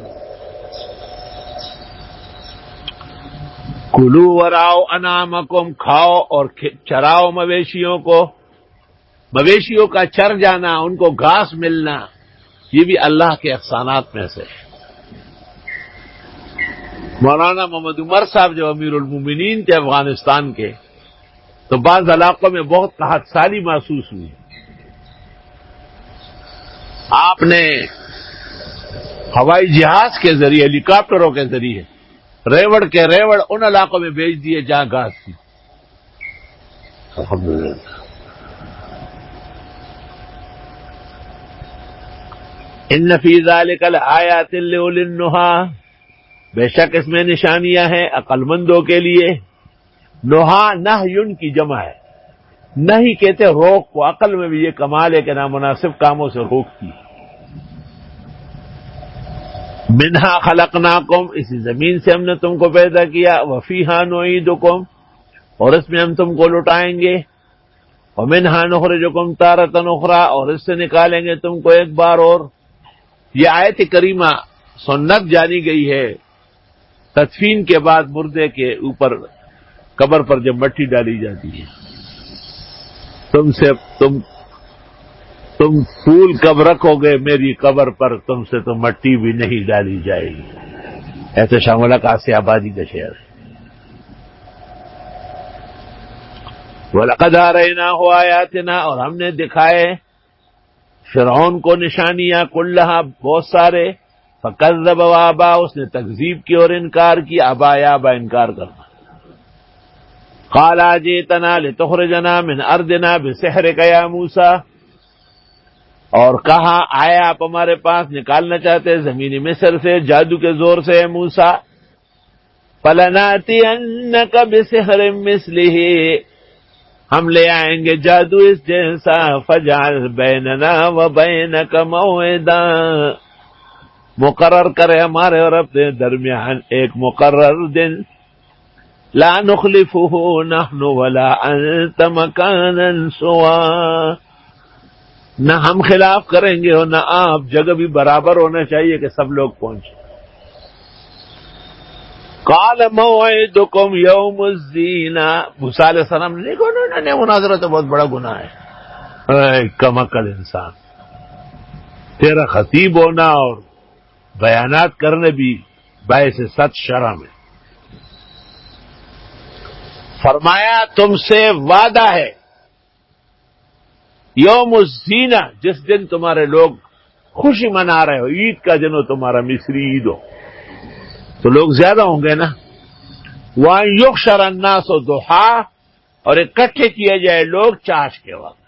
کلو وراؤ انعامکم کھاؤ اور چراؤ مویشیوں کو. مویشیوں کا چر جانا ان کو گھاس ملنا یہ بھی اللہ کے احسانات میں سے. مولانا محمد عمر صاحب جو امیر المومنین تھے افغانستان کے تو بعض علاقوں میں بہت قحط سالی محسوس ہوئی. آپ نے ہوائی جہاز کے ذریعے ہیلی کاپٹروں کے ذریعے ریوڑ کے ریوڑ ان علاقوں میں بھیج دیے جہاں گھاس تھی. الحمدللہ. ان فی ذلک لآیات لأولی النہی بے شک اس میں نشانیاں ہیں عقل مندوں کے لیے. نہا نہیٌ کی جمع ہے. نہیں کہتے روک کو. عقل میں بھی یہ کمال ہے کہ نامناسب کاموں سے روکتی. منہا خلقناکم اسی زمین سے ہم نے تم کو پیدا کیا. وفیہا نعیدکم اور اس میں ہم تم کو لٹائیں گے. ومنہا نخرجکم تارۃ اخری اور اس سے نکالیں گے تم کو ایک بار اور. یہ آیت کریمہ سنت جانی گئی ہے تدفین کے بعد مردے کے اوپر قبر پر جب مٹی ڈالی جاتی ہے تم تم پھول کب رکھو گے میری قبر پر، تم سے تو مٹی بھی نہیں ڈالی جائے گی. ایسے شاہ ملک سے آبادی کا شعر ہے. وَلَقَدْ أَرَيْنَاهُ آيَاتِنَا، اور ہم نے دکھائے فرعون کو نشانیاں، کلھا بہت سارے، فَكَذَّبَ وَأَبَىٰ، اس نے تکذیب کی اور انکار کی، ابا یا ابا انکار کرنا. قَالَ أَجِئْتَنَا لِتُخْرِجَنَا مِنْ أَرْضِنَا بِسِحْرِكَ يَا مُوسَىٰ، اور کہا آیا آپ ہمارے پاس نکالنا چاہتے زمین مصر سے جادو کے زور سے موسیٰ. فَلَنَأْتِيَنَّكَ بِسِحْرٍ مِّثْلِهِ، ہم لے آئیں گے جادو اس جیسا. فَاجْعَلْ بَيْنَنَا وَبَيْنَكَ مَوْعِدًا، مقرر کرے ہمارے اور اپنے درمیان ایک مقرر دن. لَا نُخْلِفُهُ نَحْنُ وَلَا أَنْتَ مَكَانًا سُوًى، نہ ہم خلاف کریں گے اور نہ آپ، جگہ بھی برابر ہونا چاہیے کہ سب لوگ پہنچیں. قال موعدکم یوم الزینہ، موسیٰ علیہ السلام نے کہا انہوں نے مناظرہ تو بہت بڑا گناہ ہے. اے کم عقل انسان، تیرا خطیب ہونا اور بیانات کرنے بھی باعث سخت شرم ہے. فرمایا تم سے وعدہ ہے یوم الزینہ، جس دن تمہارے لوگ خوشی منا رہے ہو، عید کا دن ہو تمہارا، مصری عید ہو تو لوگ زیادہ ہوں گے نا. وَأَن يُحْشَرَ النَّاسُ ضُحًى، اور اکٹھے کیے جائے لوگ چاش کے وقت.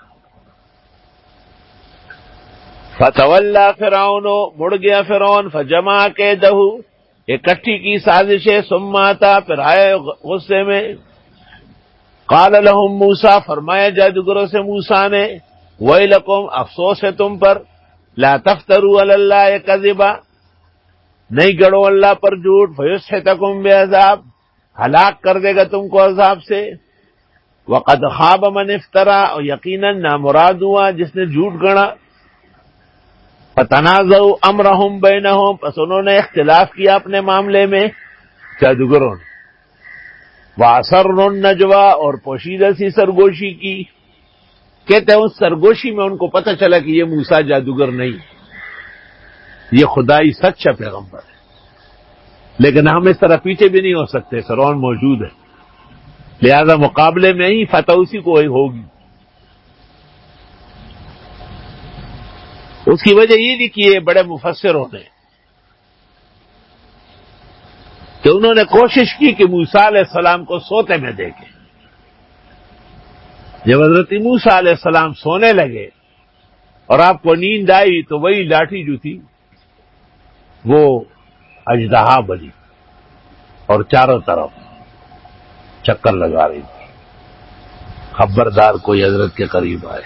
فَتَوَلَّىٰ فِرْعَوْنُ، مڑ گیا فرعون، فَجَمَعَ كَيْدَهُ، اکٹھی کی سازشیں، ثُمَّ أَتَىٰ، پھر آئے غصے میں. قال لهم موسیٰ، فرمایا جادوگروں سے موسیٰ نے، ویلکم، افسوس ہے تم پر، لا تفتروا علی اللہ کذبا، نہیں گڑو اللہ پر جھوٹ، فیسحتکم بعذاب، ہلاک کر دے گا تم کو عذاب سے. وقد خاب من افترا، اور یقیناً نامراد ہوا جس نے جھوٹ گڑا. فتنازعوا امرهم بینہم، پس انہوں نے اختلاف کیا اپنے معاملے میں جادوگروں نے. وَأَسَرُّوا النَّجْوَىٰ، اور پوشیدہ سی سرگوشی کی. کہتے ہیں اس سرگوشی میں ان کو پتہ چلا کہ یہ موسیٰ جادوگر نہیں، یہ خدائی سچا پیغمبر ہے. لیکن ہم اس طرح پیچھے بھی نہیں ہو سکتے، فرعون موجود ہے، لہذا مقابلے میں ہی فتح اسی کو ہوگی. اس کی وجہ یہ لکھی ہے بڑے مفسروں نے کہ انہوں نے کوشش کی کہ موسیٰ علیہ السلام کو سوتے میں دیکھیں. جب حضرت موسیٰ علیہ السلام سونے لگے اور آپ کو نیند آئی تو وہی لاٹھی جو تھی وہ اژدہا بنی اور چاروں طرف چکر لگا رہی تھی. خبردار کوئی حضرت کے قریب آئے.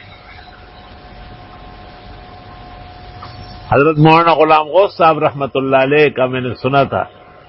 حضرت مولانا غلام غوث صاحب رحمت اللہ علیہ کا میں نے سنا تھا،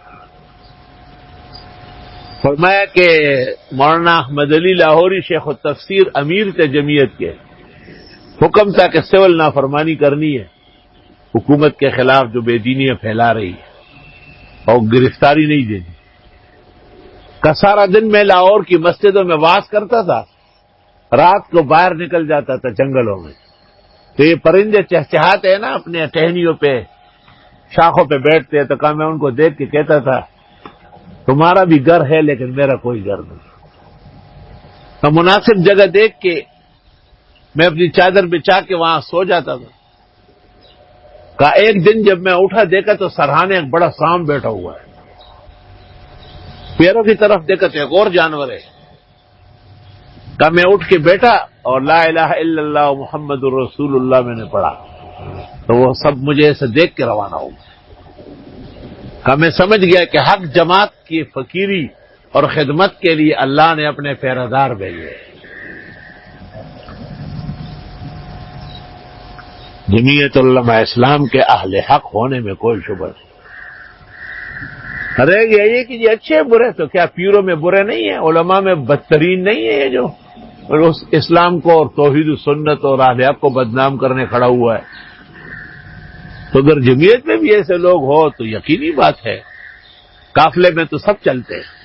فرمایا کہ مولانا احمد علی لاہوری شیخ التفسیر امیر تھے جمعیت کے، حکم تھا کہ سول نافرمانی کرنی ہے حکومت کے خلاف جو بے دینیاں پھیلا رہی ہے اور گرفتاری نہیں دینی. کا سارا دن میں لاہور کی مسجدوں میں واز کرتا تھا، رات کو باہر نکل جاتا تھا جنگلوں میں. تو یہ پرندے چہچہاتے ہیں نا اپنے ٹہنیوں پہ، شاخوں پہ بیٹھتے ہیں، تو کہا میں ان کو دیکھ کے کہتا تھا تمہارا بھی گھر ہے لیکن میرا کوئی گھر نہیں. تو مناسب جگہ دیکھ کے میں اپنی چادر بچھا کے وہاں سو جاتا تھا. کہا ایک دن جب میں اٹھا دیکھا تو سرہانے ایک بڑا سانپ بیٹھا ہوا ہے، پیروں کی طرف دیکھا تو ایک اور جانور ہے. کہا میں اٹھ کے بیٹھا اور لا الہ الا اللہ محمد الرسول اللہ میں نے پڑھا تو وہ سب مجھے ایسے دیکھ کے روانہ ہو. کہا میں سمجھ گیا کہ حق جماعت کی فقیری اور خدمت کے لیے اللہ نے اپنے پیرادار بھیجے. جمعیت علماء اسلام کے اہل حق ہونے میں کوئی شبہ نہیں. ارے یہ کہ یہ اچھے برے تو کیا پیروں میں برے نہیں ہیں، علماء میں بدترین نہیں ہے یہ جو اس اسلام کو اور توحید و سنت اور اہل حق کو بدنام کرنے کھڑا ہوا ہے. تو اگر جمعیت میں بھی ایسے لوگ ہو تو یقینی بات ہے قافلے میں تو سب چلتے ہیں.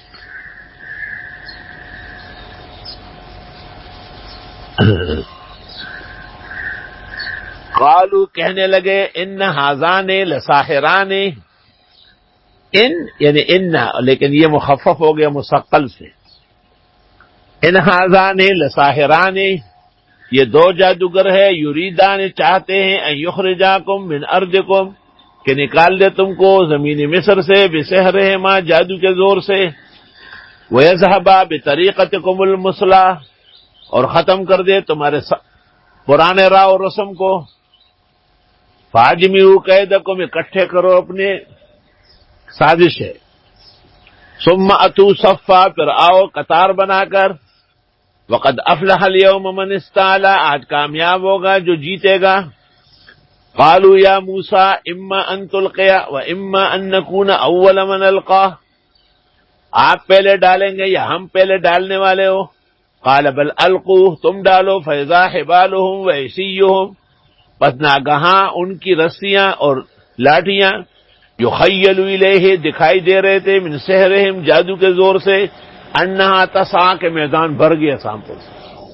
قالوا کہنے لگے ان ہذان لساحران، ان یعنی ان، لیکن یہ مخفف ہو گیا مثقل سے، ان ہذان لساحران، یہ دو جادوگر ہے، یریدان چاہتے ہیں ان یخرجاکم من ارضکم کہ نکال دے تم کو زمین مصر سے، بسحرہما جادو کے زور سے، ویذھبا بطریقتکم المثلی اور ختم کر دے تمہارے پرانے راہ و رسم کو، فاجمعوا کیدکم اکٹھے کرو اپنے سازش ہے، ثم اتوا صفا پھر آؤ قطار بنا کر، وقد افلح اليوم من استعلا آج کامیاب ہوگا جو جیتے گا، قالوا یا موسیٰ اما ان تلقیا و اما ان نکون اول من القا، آپ پہلے ڈالیں گے یا ہم پہلے ڈالنے والے ہو، قال بل القوا تم ڈالو، فاذا حبالهم وعصیهم پس ناگہاں ان کی رسیاں اور لاٹھیاں، یخیل الیہ دکھائی دے رہے تھے، من سحرہم جادو کے زور سے، انہا تسعی کہ میدان بھر گیا سانپوں سے،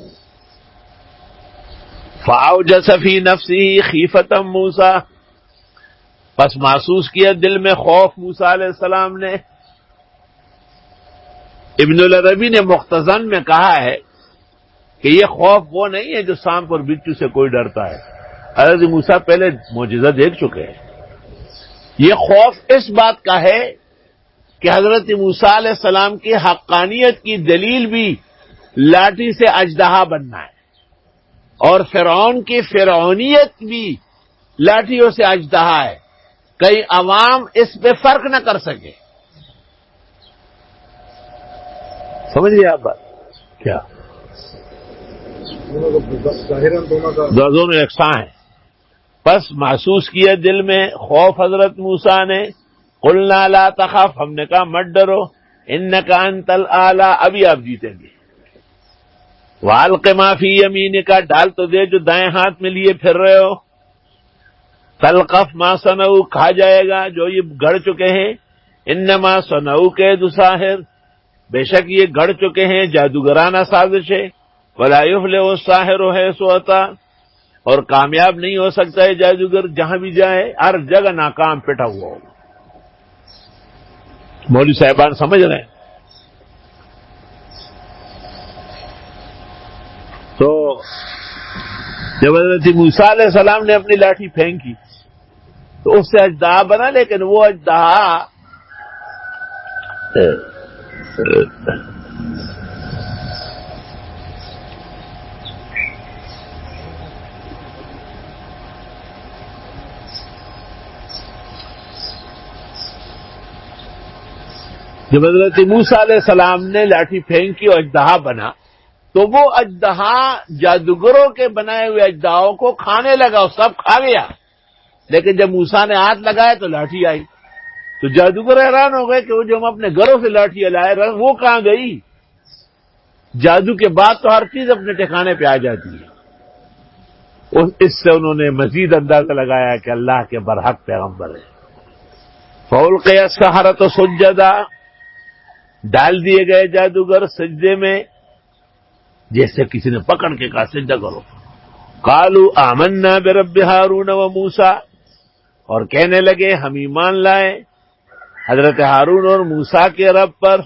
فاوجس فی نفسہ خیفۃ موسیٰ پس محسوس کیا دل میں خوف موسیٰ علیہ السلام نے۔ ابن العربی نے مختصر میں کہا ہے کہ یہ خوف وہ نہیں ہے جو سانپ اور بچھو سے کوئی ڈرتا ہے، حضرت موسیٰ پہلے معجزہ دیکھ چکے ہیں، یہ خوف اس بات کا ہے کہ حضرت موسیٰ علیہ السلام کی حقانیت کی دلیل بھی لاٹھی سے اژدہا بننا ہے، اور فرعون کی فرعونیت بھی لاٹھیوں سے اژدہا ہے، کئی عوام اس پہ فرق نہ کر سکے۔ سمجھ گئے آپ بات کیا؟ دونوں یکساں ہیں۔ پس محسوس کیا دل میں خوف حضرت موسیٰ نے، قلنا لا تخف ہم نے کہا مت ڈرو، انک انت الاعلی ابھی آپ جیتیں گے، والق ما فی یمینک ڈال تو دے جو دائیں ہاتھ میں لیے پھر رہے ہو، تلقف ما صنعوا کھا جائے گا جو یہ گڑ چکے ہیں، انما صنعوا کید ساحر بے شک یہ گڑ چکے ہیں جادوگرانہ سازش ہے، ولا یفلح الساحر حیث اتی اور کامیاب نہیں ہو سکتا ہے جادوگر جہاں بھی جائے، ہر جگہ ناکام پٹا ہوا ہوگا۔ مولوی صاحبان سمجھ رہے ہیں؟ تو جب حضرت موسیٰ علیہ السلام نے اپنی لاٹھی پھینکی تو اس سے اژدہا بنا، لیکن وہ اژدہا جب حضرت موسیٰ علیہ السلام نے لاٹھی پھینکی اور اژدہا بنا تو وہ اژدہا جادوگروں کے بنائے ہوئے اژدہاؤں کو کھانے لگا، اور سب کھا گیا، لیکن جب موسیٰ نے ہاتھ لگایا تو لاٹھی آئی، تو جادوگر حیران ہو گئے کہ وہ جو ہم اپنے گھروں سے لاٹھی لائے وہ کہاں گئی؟ جادو کے بعد تو ہر چیز اپنے ٹھکانے پہ آ جاتی ہے۔ اس سے انہوں نے مزید اندازہ لگایا کہ اللہ کے برحق پیغمبر ہے۔ فَأُلْقِيَ السَّحَرَةُ سُجَّدًا ڈال دیے گئے جادوگر سجدے میں، جیسے کسی نے پکڑ کے کہا سجدہ کرو۔ قَالُوا آمَنَّا بِرَبِّ هَارُونَ وَمُوسَىٰ اور کہنے لگے ہم ایمان لائے حضرت ہارون اور موسیٰ کے رب پر۔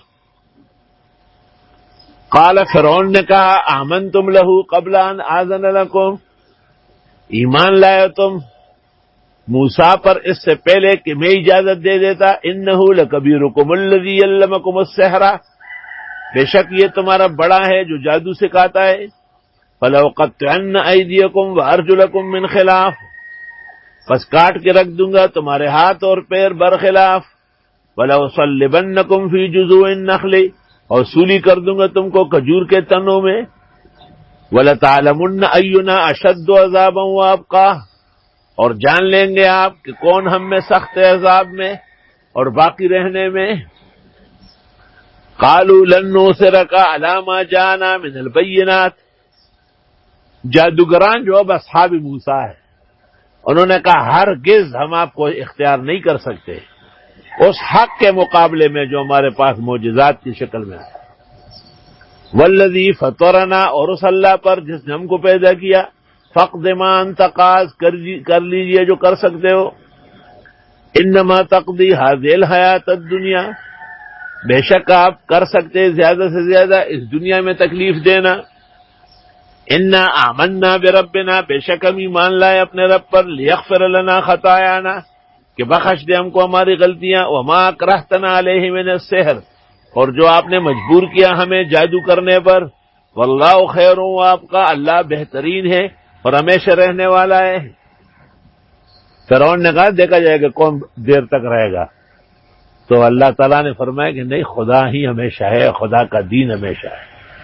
قال فرعون نے کہا آمنتم لہ قبل ان آذن لکم ایمان لائے تم موسیٰ پر اس سے پہلے کہ میں اجازت دے دیتا، انہ لکبیرکم الذی علمکم السحر بے شک یہ تمہارا بڑا ہے جو جادو سکھاتا ہے، فلأقطعن ایدیکم وارجلکم من خلاف پس کاٹ کے رکھ دوں گا تمہارے ہاتھ اور پیر برخلاف، وَلَأُصَلِّبَنَّكُمْ فِي جُذُوعِ النَّخْلِ اور سولی کر دوں گا تم کو کھجور کے تنوں میں، وَلَتَعْلَمُنَّ أَيُّنَا أَشَدُّ عَذَابًا وَأَبْقَىٰ اور جان لیں گے آپ کہ کون ہم میں سخت ہے عذاب میں اور باقی رہنے میں۔ قَالُوا لَن نُّؤْثِرَكَ عَلَىٰ مَا جَاءَنَا مِنَ الْبَيِّنَاتِ جادوگران جو اب اصحاب موسیٰ ہے انہوں نے کہا ہرگز ہم آپ کو اختیار نہیں کر سکتے اس حق کے مقابلے میں جو ہمارے پاس معجزات کی شکل میں ہے۔ والذی فطرنا اور اس اللہ پر جس نے ہم کو پیدا کیا، فقد ما انت قاض، کر لیجئے جو کر سکتے ہو. انما تقضی هذه الحیات الدنیا، بے شک آپ کر سکتے زیادہ سے زیادہ اس دنیا میں تکلیف دینا. انا آمنا بربنا، بے شک ہم ایمان لائے اپنے رب پر. لیغفر لنا خطایانا، کہ بخش دے ہم کو ہماری غلطیاں. وما اکرہتنا علیہ من السحر، اور جو آپ نے مجبور کیا ہمیں جادو کرنے پر. واللہ خیر، آپ کا اللہ بہترین ہے اور ہمیشہ رہنے والا ہے. فرعون نے کہا دیکھا جائے گا کون دیر تک رہے گا، تو اللہ تعالیٰ نے فرمایا کہ نہیں، خدا ہی ہمیشہ ہے، خدا کا دین ہمیشہ ہے.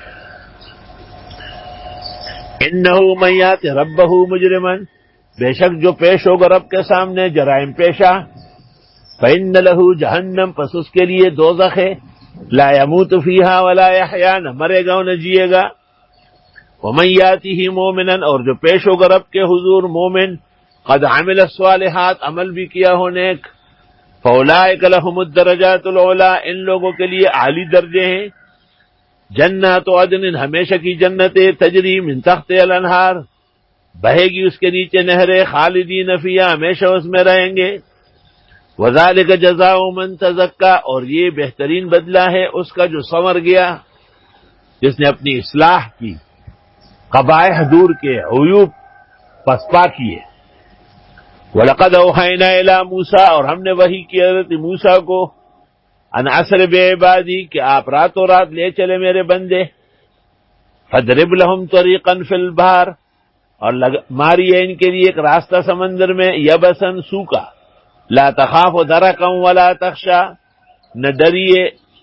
انہ من یات ربہ مجرما، بے شک جو پیش ہوگا رب کے سامنے جرائم پیشہ. فإن لہ جہنم، پس اس کے لیے دوزخ ہے. لا يموت فیہا ولا یحیا، نہ مرے گا نہ جیے گا. ومن یاتہ مومنا، اور جو پیش ہوگا رب کے حضور مومن، قد عمل الصالحات، عمل بھی کیا ہو نیک. فاولئک لہم الدرجات العلی، ان لوگوں کے لیے اعلی درجے ہیں. جنات عدن، ہمیشہ کی جنتیں. تجری من تحت الانہار، بہے گی اس کے نیچے نہریں. خالدین فیہا، ہمیشہ اس میں رہیں گے. وذالک جزاء من تزکا، اور یہ بہترین بدلہ ہے اس کا جو سنور گیا، جس نے اپنی اصلاح کی، قبائح دور کے، عیوب پسپا کیے. وَلَقَدْ أَوْحَيْنَا إِلَىٰ مُوسَىٰ، اور ہم نے وحی کی حضرت موسیٰ کو، ان اسر بعبادی، کہ آپ راتوں رات لے چلے میرے بندے. فَاضْرِبْ لَهُمْ طَرِيقًا فِي الْبَحْرِ، اور ماریے ان کے لیے ایک راستہ سمندر میں. یبسن، سوکھا. لا تخاف درکا ولا تخشا، نہ ڈریے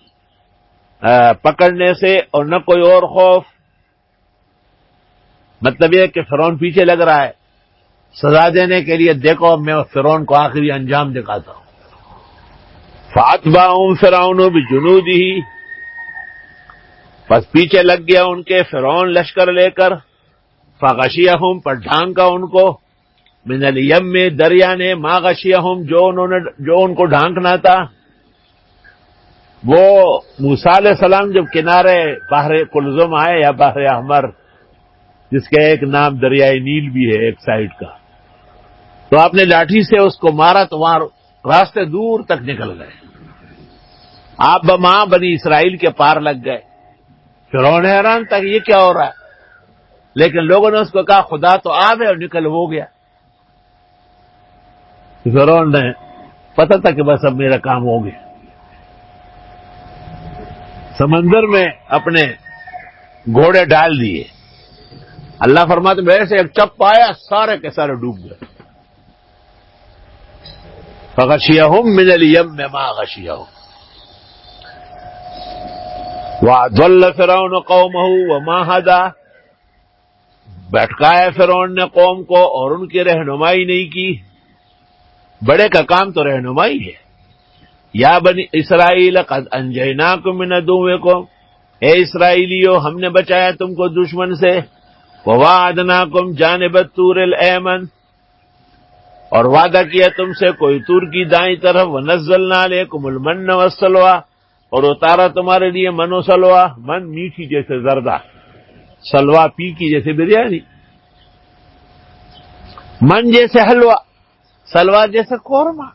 پکڑنے سے اور نہ کوئی اور خوف. مطلب یہ کہ فرعون پیچھے لگ رہا ہے سزا دینے کے لیے. دیکھو میں فرعون کو آخری انجام دکھاتا ہوں. فَأَتْبَعَهُمْ فِرْعَوْنُ بِجُنُودِهِ، پس پیچھے لگ گیا ان کے فرعون لشکر لے کر. فَغَشِيَهُمْ، پر ڈھانکا ان کو. من الیم، دریا نے. ما غشیہم، جو ان کو ڈھانکنا تھا. وہ موسیٰ علیہ السلام جب کنارے بحر کلزم آئے، یا بحر احمر، جس کا ایک نام دریائے نیل بھی ہے ایک سائڈ کا، تو آپ نے لاٹھی سے اس کو مارا تو وہاں راستے دور تک نکل گئے. آپ ماں بنی اسرائیل کے پار لگ گئے. فرعون حیران تک یہ کیا ہو رہا ہے، لیکن لوگوں نے اس کو کہا خدا تو آب ہے، اور نکل ہو گیا. فرعون نے پتہ تھا کہ بس اب میرا کام ہو گیا. سمندر میں اپنے گھوڑے ڈال دیے. اللہ فرماتے میرے سے ایک چپ آیا، سارے کے سارے ڈوب گئے. فغشیہم من الیم ما غشیہم. وَأَضَلَّ فِرْعَوْنُ قَوْمَهُ وَمَا هَدَىٰ، بھٹکایا فرعون نے قوم کو اور ان کی رہنمائی نہیں کی. بڑے کا کام تو رہنمائی ہے. یا بنی اسرائیل قد انجیناکم من عدوکم، اے اسرائیلیو ہم نے بچایا تم کو دشمن سے. وواعدناکم جانب الطور الایمن، اور وعدہ کیا تم سے کوئی طور کی دائیں طرف. ونزلنا علیکم المن والسلوى، اور اتارا تمہارے لیے من و سلوى. من میٹھی جیسے زردہ، سلوى پی کی جیسے بریانی. من جیسے حلوہ، سلوى جیسے قورمہ.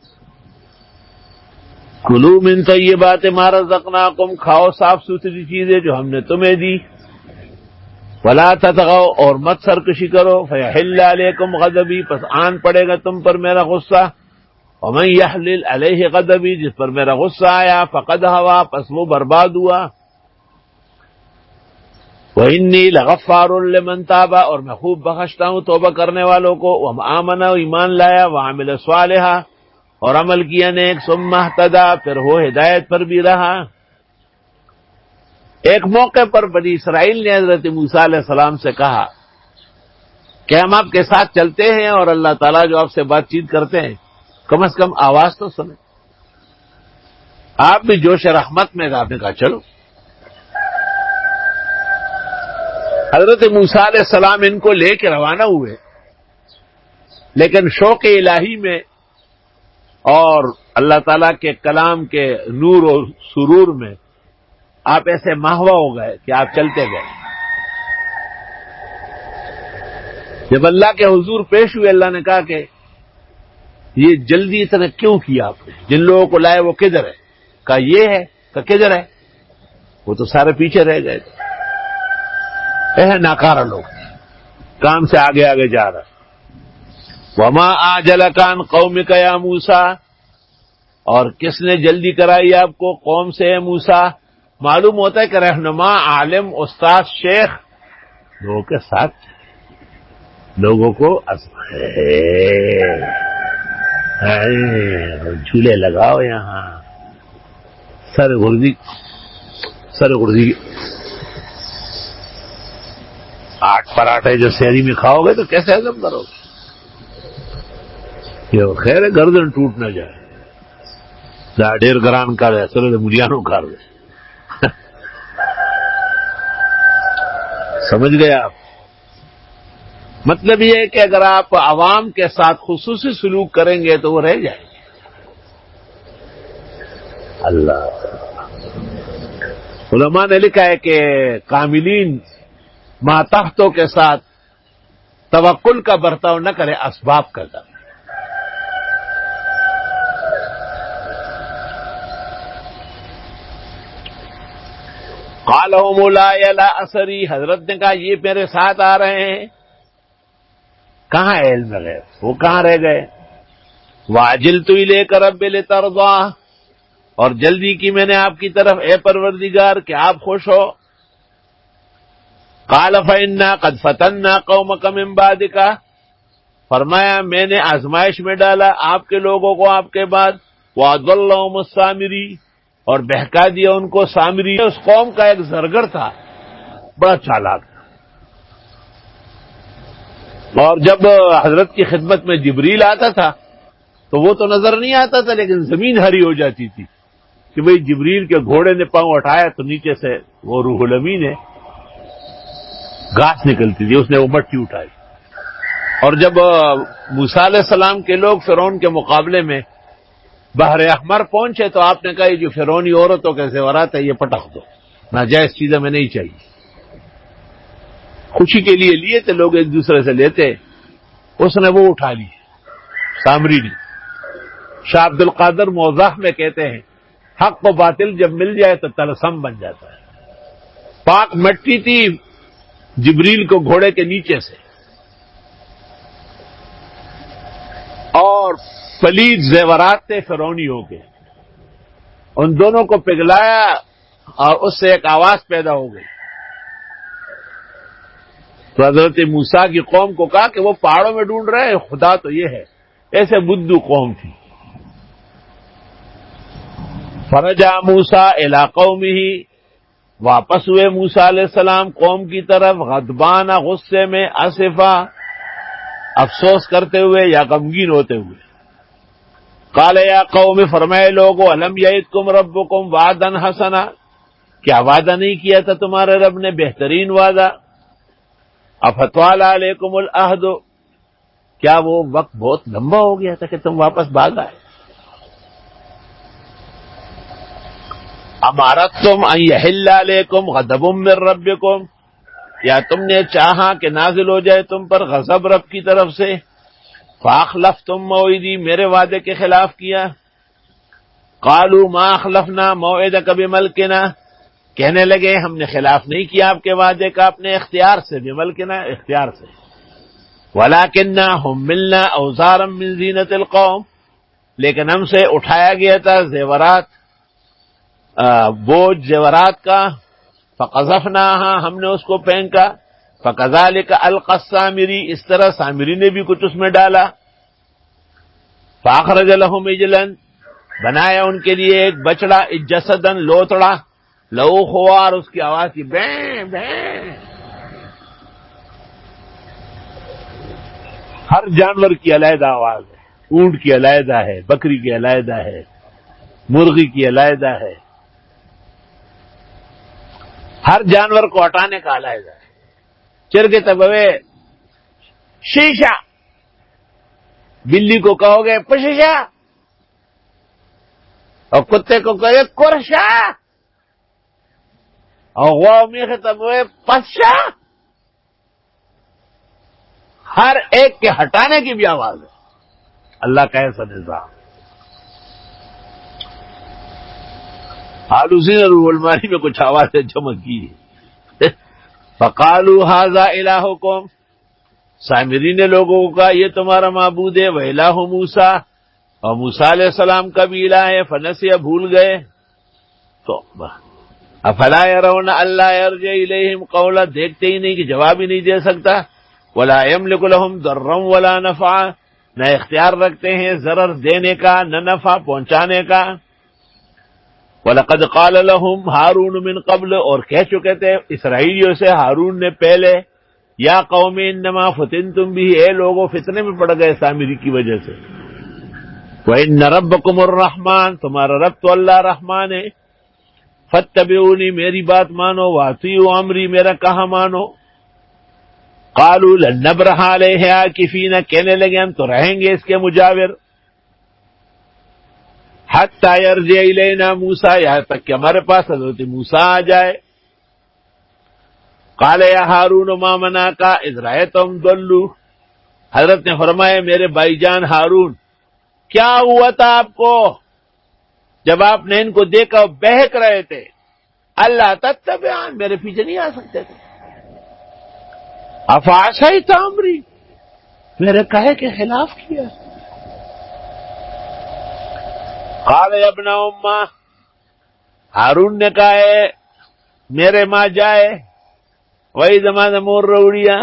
کلوا من طیبات ما رزقناکم، کھاؤ صاف ستھری چیزیں جو ہم نے تمہیں دی. ولا تطغوا، اور مت سرکشی کرو. فیحل علیکم غضبی، پس آن پڑے گا تم پر میرا غصہ. ومن یحلل علیہ غضبی، جس پر میرا غصہ آیا. فقد ہوا، پس وہ برباد ہوا. وانی لغفار لمن تاب، اور میں خوب بخشتا ہوں توبہ کرنے والوں کو. وآمن، ایمان لایا. وعمل صالحا، اور عمل کیا نیک. ثم اہتدی، پھر وہ ہدایت پر بھی رہا. ایک موقع پر بنی اسرائیل نے حضرت موسیٰ علیہ السلام سے کہا کہ ہم آپ کے ساتھ چلتے ہیں اور اللہ تعالیٰ جو آپ سے بات چیت کرتے ہیں کم از کم آواز تو سنیں. آپ بھی جوش رحمت میں. آپ نے کہا چلو. حضرت موسیٰ علیہ السلام ان کو لے کے روانہ ہوئے، لیکن شوق الہی میں اور اللہ تعالیٰ کے کلام کے نور و سرور میں آپ ایسے مہوا ہو گئے کہ آپ چلتے گئے. جب اللہ کے حضور پیش ہوئے اللہ نے کہا کہ یہ جلدی اتنا کیوں کیا آپ نے؟ جن لوگوں کو لائے وہ کدھر ہے؟ کہا یہ ہے. کہا کدھر ہے؟ وہ تو سارے پیچھے رہ گئے. ناکارہ لوگ کام سے آگے آگے جا رہا. وما آجلک عن قومک یا موسیٰ، اور کس نے جلدی کرائی آپ کو قوم سے اے موسیٰ؟ معلوم ہوتا ہے کہ رہنما، عالم، استاد، شیخ لوگوں کے ساتھ لوگوں کو جھولے لگاؤ یہاں. سر غردی 8 پراٹھے جو شہری میں کھاؤ گے تو کیسے ہضم کرو گے؟ یہ خیر ہے گردن ٹوٹ نہ جائے. ڈیر گران کر ہے سر مریانوں کر دے. سمجھ گئے آپ؟ مطلب یہ ہے کہ اگر آپ عوام کے ساتھ خصوصی سلوک کریں گے تو وہ رہ جائیں گے. اللہ علماء نے لکھا ہے کہ کاملین ماتحتوں کے ساتھ توکل کا برتاؤ نہ کرے، اسباب کا کرے. قال مولاي لا اثری، حضرت نے کہا یہ میرے ساتھ آ رہے ہیں. کہاں ہے علم غیب؟ وہ کہاں رہ گئے؟ وعجلت الیک رب لترضى، اور جلدی کی میں نے آپ کی طرف اے پروردگار کہ آپ خوش ہو. قال فإنا قد فتنا قومك من بعدك، فرمایا میں نے آزمائش میں ڈالا آپ کے لوگوں کو آپ کے بعد. وأضلهم السامری، اور بہکا دیا ان کو سامری. اس قوم کا ایک زرگر تھا، بڑا چالاک تھا. اور جب حضرت کی خدمت میں جبریل آتا تھا تو وہ تو نظر نہیں آتا تھا، لیکن زمین ہری ہو جاتی تھی کہ بھئی جبریل کے گھوڑے نے پاؤں اٹھایا تو نیچے سے وہ روح الامین ہے، گھاس نکلتی تھی. اس نے وہ مٹی اٹھائی. اور جب موسیٰ علیہ السلام کے لوگ فرعون کے مقابلے میں بحر احمر پہنچے تو آپ نے کہا یہ جو فرعونی عورتوں کے زیورات ہے یہ پٹخ دو، ناجائز چیزیں میں نہیں چاہیے. خوشی کے لیے لیے تھے لوگ، ایک دوسرے سے لیتے. اس نے وہ اٹھا لی سامری نے. شاہ عبد القادر موضح میں کہتے ہیں حق و باطل جب مل جائے تو طلسم بن جاتا ہے. پاک مٹی تھی جبریل کو گھوڑے کے نیچے سے، اور پلید زیورات تھے فرعونیوں کے. ان دونوں کو پگھلایا اور اس سے ایک آواز پیدا ہو گئی. تو حضرت موسیٰ کی قوم کو کہا کہ وہ پہاڑوں میں ڈھونڈ رہے ہیں، خدا تو یہ ہے. ایسے بدو قوم تھی. فرجع موسیٰ الی قومہ، واپس ہوئے موسیٰ علیہ السلام قوم کی طرف. غضبان، غصے میں، اسفا، افسوس کرتے ہوئے یا غمگین ہوتے ہوئے. قال یا قوم، فرمائے لوگو، الم یعدکم ربکم وعدا حسنا، کیا وعدہ نہیں کیا تھا تمہارے رب نے بہترین وعدہ؟ افتوال علیکم العہد، کیا وہ وقت بہت لمبا ہو گیا تھا کہ تم واپس بھاگ آئے؟ امارتم ان یحل علیکم غضب من ربکم، یا تم نے چاہا کہ نازل ہو جائے تم پر غضب رب کی طرف سے؟ فاخلفتم موعدی، میرے وعدے کے خلاف کیا. قالوا ما اخلفنا موعدک بملکنا، کہنے لگے ہم نے خلاف نہیں کیا آپ کے وعدے کا اپنے اختیار سے، بملکنا اختیار سے. ولکننا حملنا اوزارا من زینت القوم، لیکن ہم سے اٹھایا گیا تھا زیورات، بوجھ زیورات کا. فقذفناها، ہم نے اس کو پھینکا. فکذالک القی السامری، اس طرح سامری نے بھی کچھ اس میں ڈالا. فاخرج لهم عجلا، بنایا ان کے لیے ایک بچڑا، جسدا، لوتڑا، لہو خوار، اس کی آواز کی بیں بیں. ہر جانور کی علیحدہ آواز ہے. اونٹ کی علیحدہ ہے، بکری کی علیحدہ ہے، مرغی کی علیحدہ ہے. ہر جانور کو ہٹانے کا علیحدہ ہے. چرگے تبوے شیشہ، بلی کو کہو گے پشیشہ، اور کتے کو کہو گے کرشا، اور غوا میخ تبوے پسشا. ہر ایک کے ہٹانے کی بھی آواز ہے. اللہ کا ایسا نظام. آلوسی نے روح المانی میں کچھ آوازیں جمع کی. فقالوا ھذا الہکم، سامری نے لوگوں کا یہ تمہارا معبود ہے. وَإِلَٰهُ موسیٰ، اور موسیٰ علیہ السلام کا بھی الہ ہے. فنسیا، بھول گئے. تو افلا يرون الا يرجع الیہم قولا، دیکھتے ہی نہیں کہ جواب ہی نہیں دے سکتا. ولا يملك لهم ضرا ولا نفعا، نہ اختیار رکھتے ہیں ضرر دینے کا نہ نفع پہنچانے کا. وَلَقَدْ قَالَ لَهُمْ هَارُونُ مِنْ قَبْلُ، اور کہہ چکے تھے اسرائیلیوں سے ہارون نے پہلے، یا قوم انما فتنتم به، اے لوگوں فتنے میں پڑ گئے سامری کی وجہ سے. وَإِنَّ رَبَّكُمُ الرَّحْمَٰنُ، تمہارا رب تو اللہ رحمان ہے. فَاتَّبِعُونِی، میری بات مانو. وَأَطِیعُوا أَمْرِی، میرا کہا مانو. قَالُوا لَن نَّبْرَحَ عَلَیْهِ عَاکِفِینَ، کہنے لگے ہم تو رہیں گے اس کے مجاور. حتی یرجع الینا موسیٰ، یہاں تک کہ ہمارے پاس حضرت موسیٰ آ جائے. قال یا ہارون ما منعک اذ رأیتہم ضلوا، حضرت نے فرمایا میرے بھائی جان ہارون، کیا ہوا تھا آپ کو جب آپ نے ان کو دیکھا بہک رہے تھے؟ اللہ تتبعان، میرے پیچھے نہیں آ سکتے تھے. افعصیت امری، میرے کہے کے خلاف کیا. قال یا ابن امہ، ہارون نے کہا ہے میرے ماں جائے، وہی زمانہ مور روڑیا،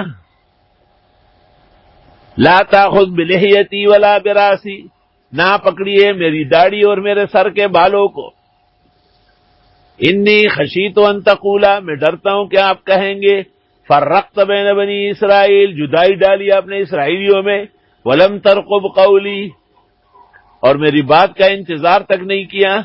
لا تاخذ بلحیتی ولا براسی، نہ پکڑیے میری داڑھی اور میرے سر کے بالوں کو. انی خشیت ان تقولا، میں ڈرتا ہوں کہ آپ کہیں گے فرقت بین بنی اسرائیل، جدائی ڈالی آپ نے اسرائیلیوں میں. ولم ترقب قولی، اور میری بات کا انتظار تک نہیں کیا.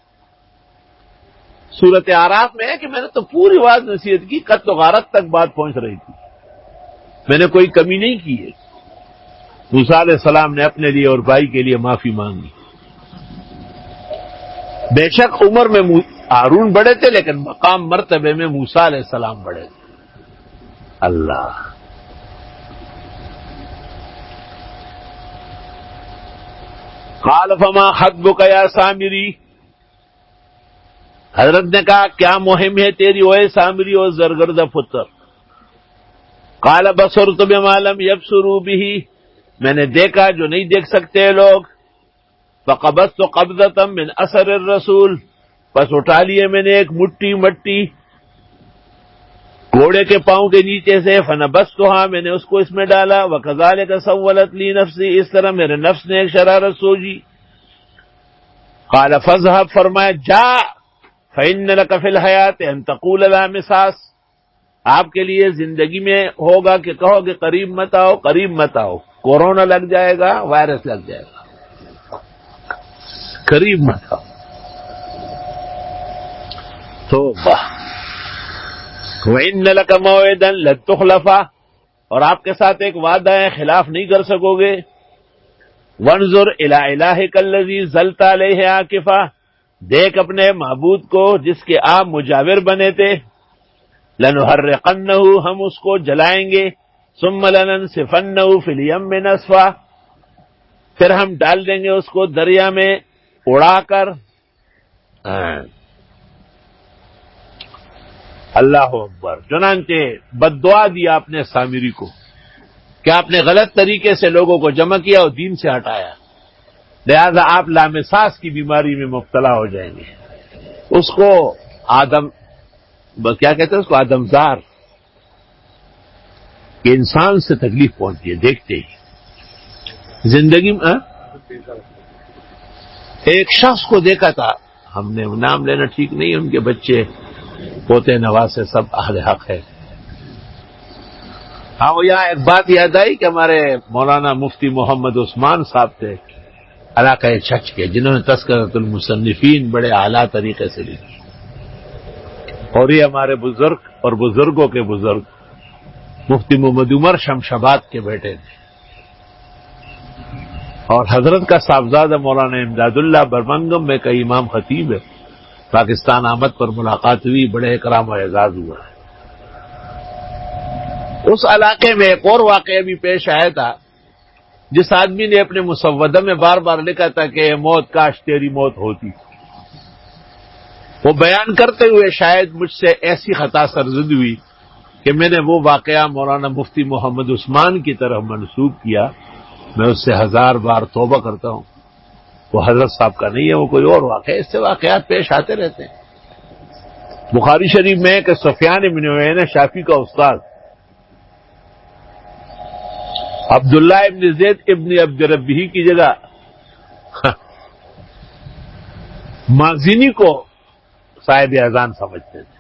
سورۃ اعراف میں ہے کہ میں نے تو پوری بات نصیحت کی، قتل و غارت تک بات پہنچ رہی تھی، میں نے کوئی کمی نہیں کی ہے. موسیٰ علیہ السلام نے اپنے لیے اور بھائی کے لیے معافی مانگی. بے شک عمر میں ہارون بڑے تھے، لیکن مقام مرتبے میں موسیٰ علیہ السلام بڑے تھے. اللہ، قال فما خطبک یا سامری، حضرت نے کہا کیا مہم ہے تیری اوے سامری اور زرگردہ پتر. قال بصرت بما لم یبصروا به، میں نے دیکھا جو نہیں دیکھ سکتے لوگ. فقبضت قبضة من اثر الرسول، بس اٹھا لیے میں نے ایک مٹھی مٹی گھوڑے کے پاؤں کے نیچے سے. فنبذتها، میں نے اس کو اس میں ڈالا. وكذلك سولت لی نفسی، اس طرح میرے نفس نے ایک شرارت سوچی. قال فاذهب، فرمایا جا. فإن لك في الحياة أن تقول لا مساس، آپ کے لیے زندگی میں ہوگا کہ کہو کہ قریب مت آؤ، قریب مت آؤ. کورونا لگ جائے گا، وائرس لگ جائے گا، قریب مت آؤ. توبہ. وَإِنَّ لَكَ مَوْعِدًا لَن تُخْلَفَ، اور آپ کے ساتھ ایک وعدہ ہے، خلاف نہیں کر سکو گے. وَانظُرْ إِلَىٰ إِلَٰهِكَ الَّذِي ظَلْتَ عَلَيْهِ عَاكِفًا، دیکھ اپنے معبود کو جس کے آپ مجاور بنے تھے. لَنُحَرِّقَنَّهُ، ہم اس کو جلائیں گے. ثُمَّ لَنَنسِفَنَّهُ فِي الْيَمِّ نَسْفًا، پھر ہم ڈال دیں گے اس کو دریا میں اڑا کر. اللہ اکبر. چنانچہ بد دعا دیا اپنے سامری کو کہ آپ نے غلط طریقے سے لوگوں کو جمع کیا اور دین سے ہٹایا، لہذا آپ لامساس کی بیماری میں مبتلا ہو جائیں گے. اس کو آدم کیا کہتے ہیں، اس کو آدمزار، کہ انسان سے تکلیف پہنچتی ہے دیکھتے ہی زندگی میں. ایک شخص کو دیکھا تھا ہم نے، نام لینا ٹھیک نہیں، ان کے بچے پوتے نواسے سب اہل حق ہے. ہاں، وہ یہاں ایک بات یاد آئی کہ ہمارے مولانا مفتی محمد عثمان صاحب تھے علاقہ چچ کے، جنہوں نے تذکرۃ المصنفین بڑے اعلیٰ طریقے سے لکھی، اور یہ ہمارے بزرگ اور بزرگوں کے بزرگ مفتی محمد عمر شمشاباد کے بیٹے تھے. اور حضرت کا صاحبزادہ مولانا امداد اللہ برمنگم میں کئی امام خطیب ہے. پاکستان آمد پر ملاقات ہوئی، بڑے اکرام و اعزاز ہوا ہے. اس علاقے میں ایک اور واقعہ بھی پیش آیا تھا، جس آدمی نے اپنے مسودہ میں بار بار لکھا تھا کہ موت کاش تیری موت ہوتی، وہ بیان کرتے ہوئے شاید مجھ سے ایسی خطا سرزد ہوئی کہ میں نے وہ واقعہ مولانا مفتی محمد عثمان کی طرف منسوب کیا. میں اس سے 1000 بار توبہ کرتا ہوں. وہ حضرت صاحب کا نہیں ہے، وہ کوئی اور واقعہ ہے. اس سے واقعات پیش آتے رہتے ہیں. بخاری شریف میں کہ سفیان بن عیینہ شافعی کا استاد عبداللہ ابن زید ابن عبد ربیہ کی جگہ مازنی کو صاحب اذان سمجھتے تھے،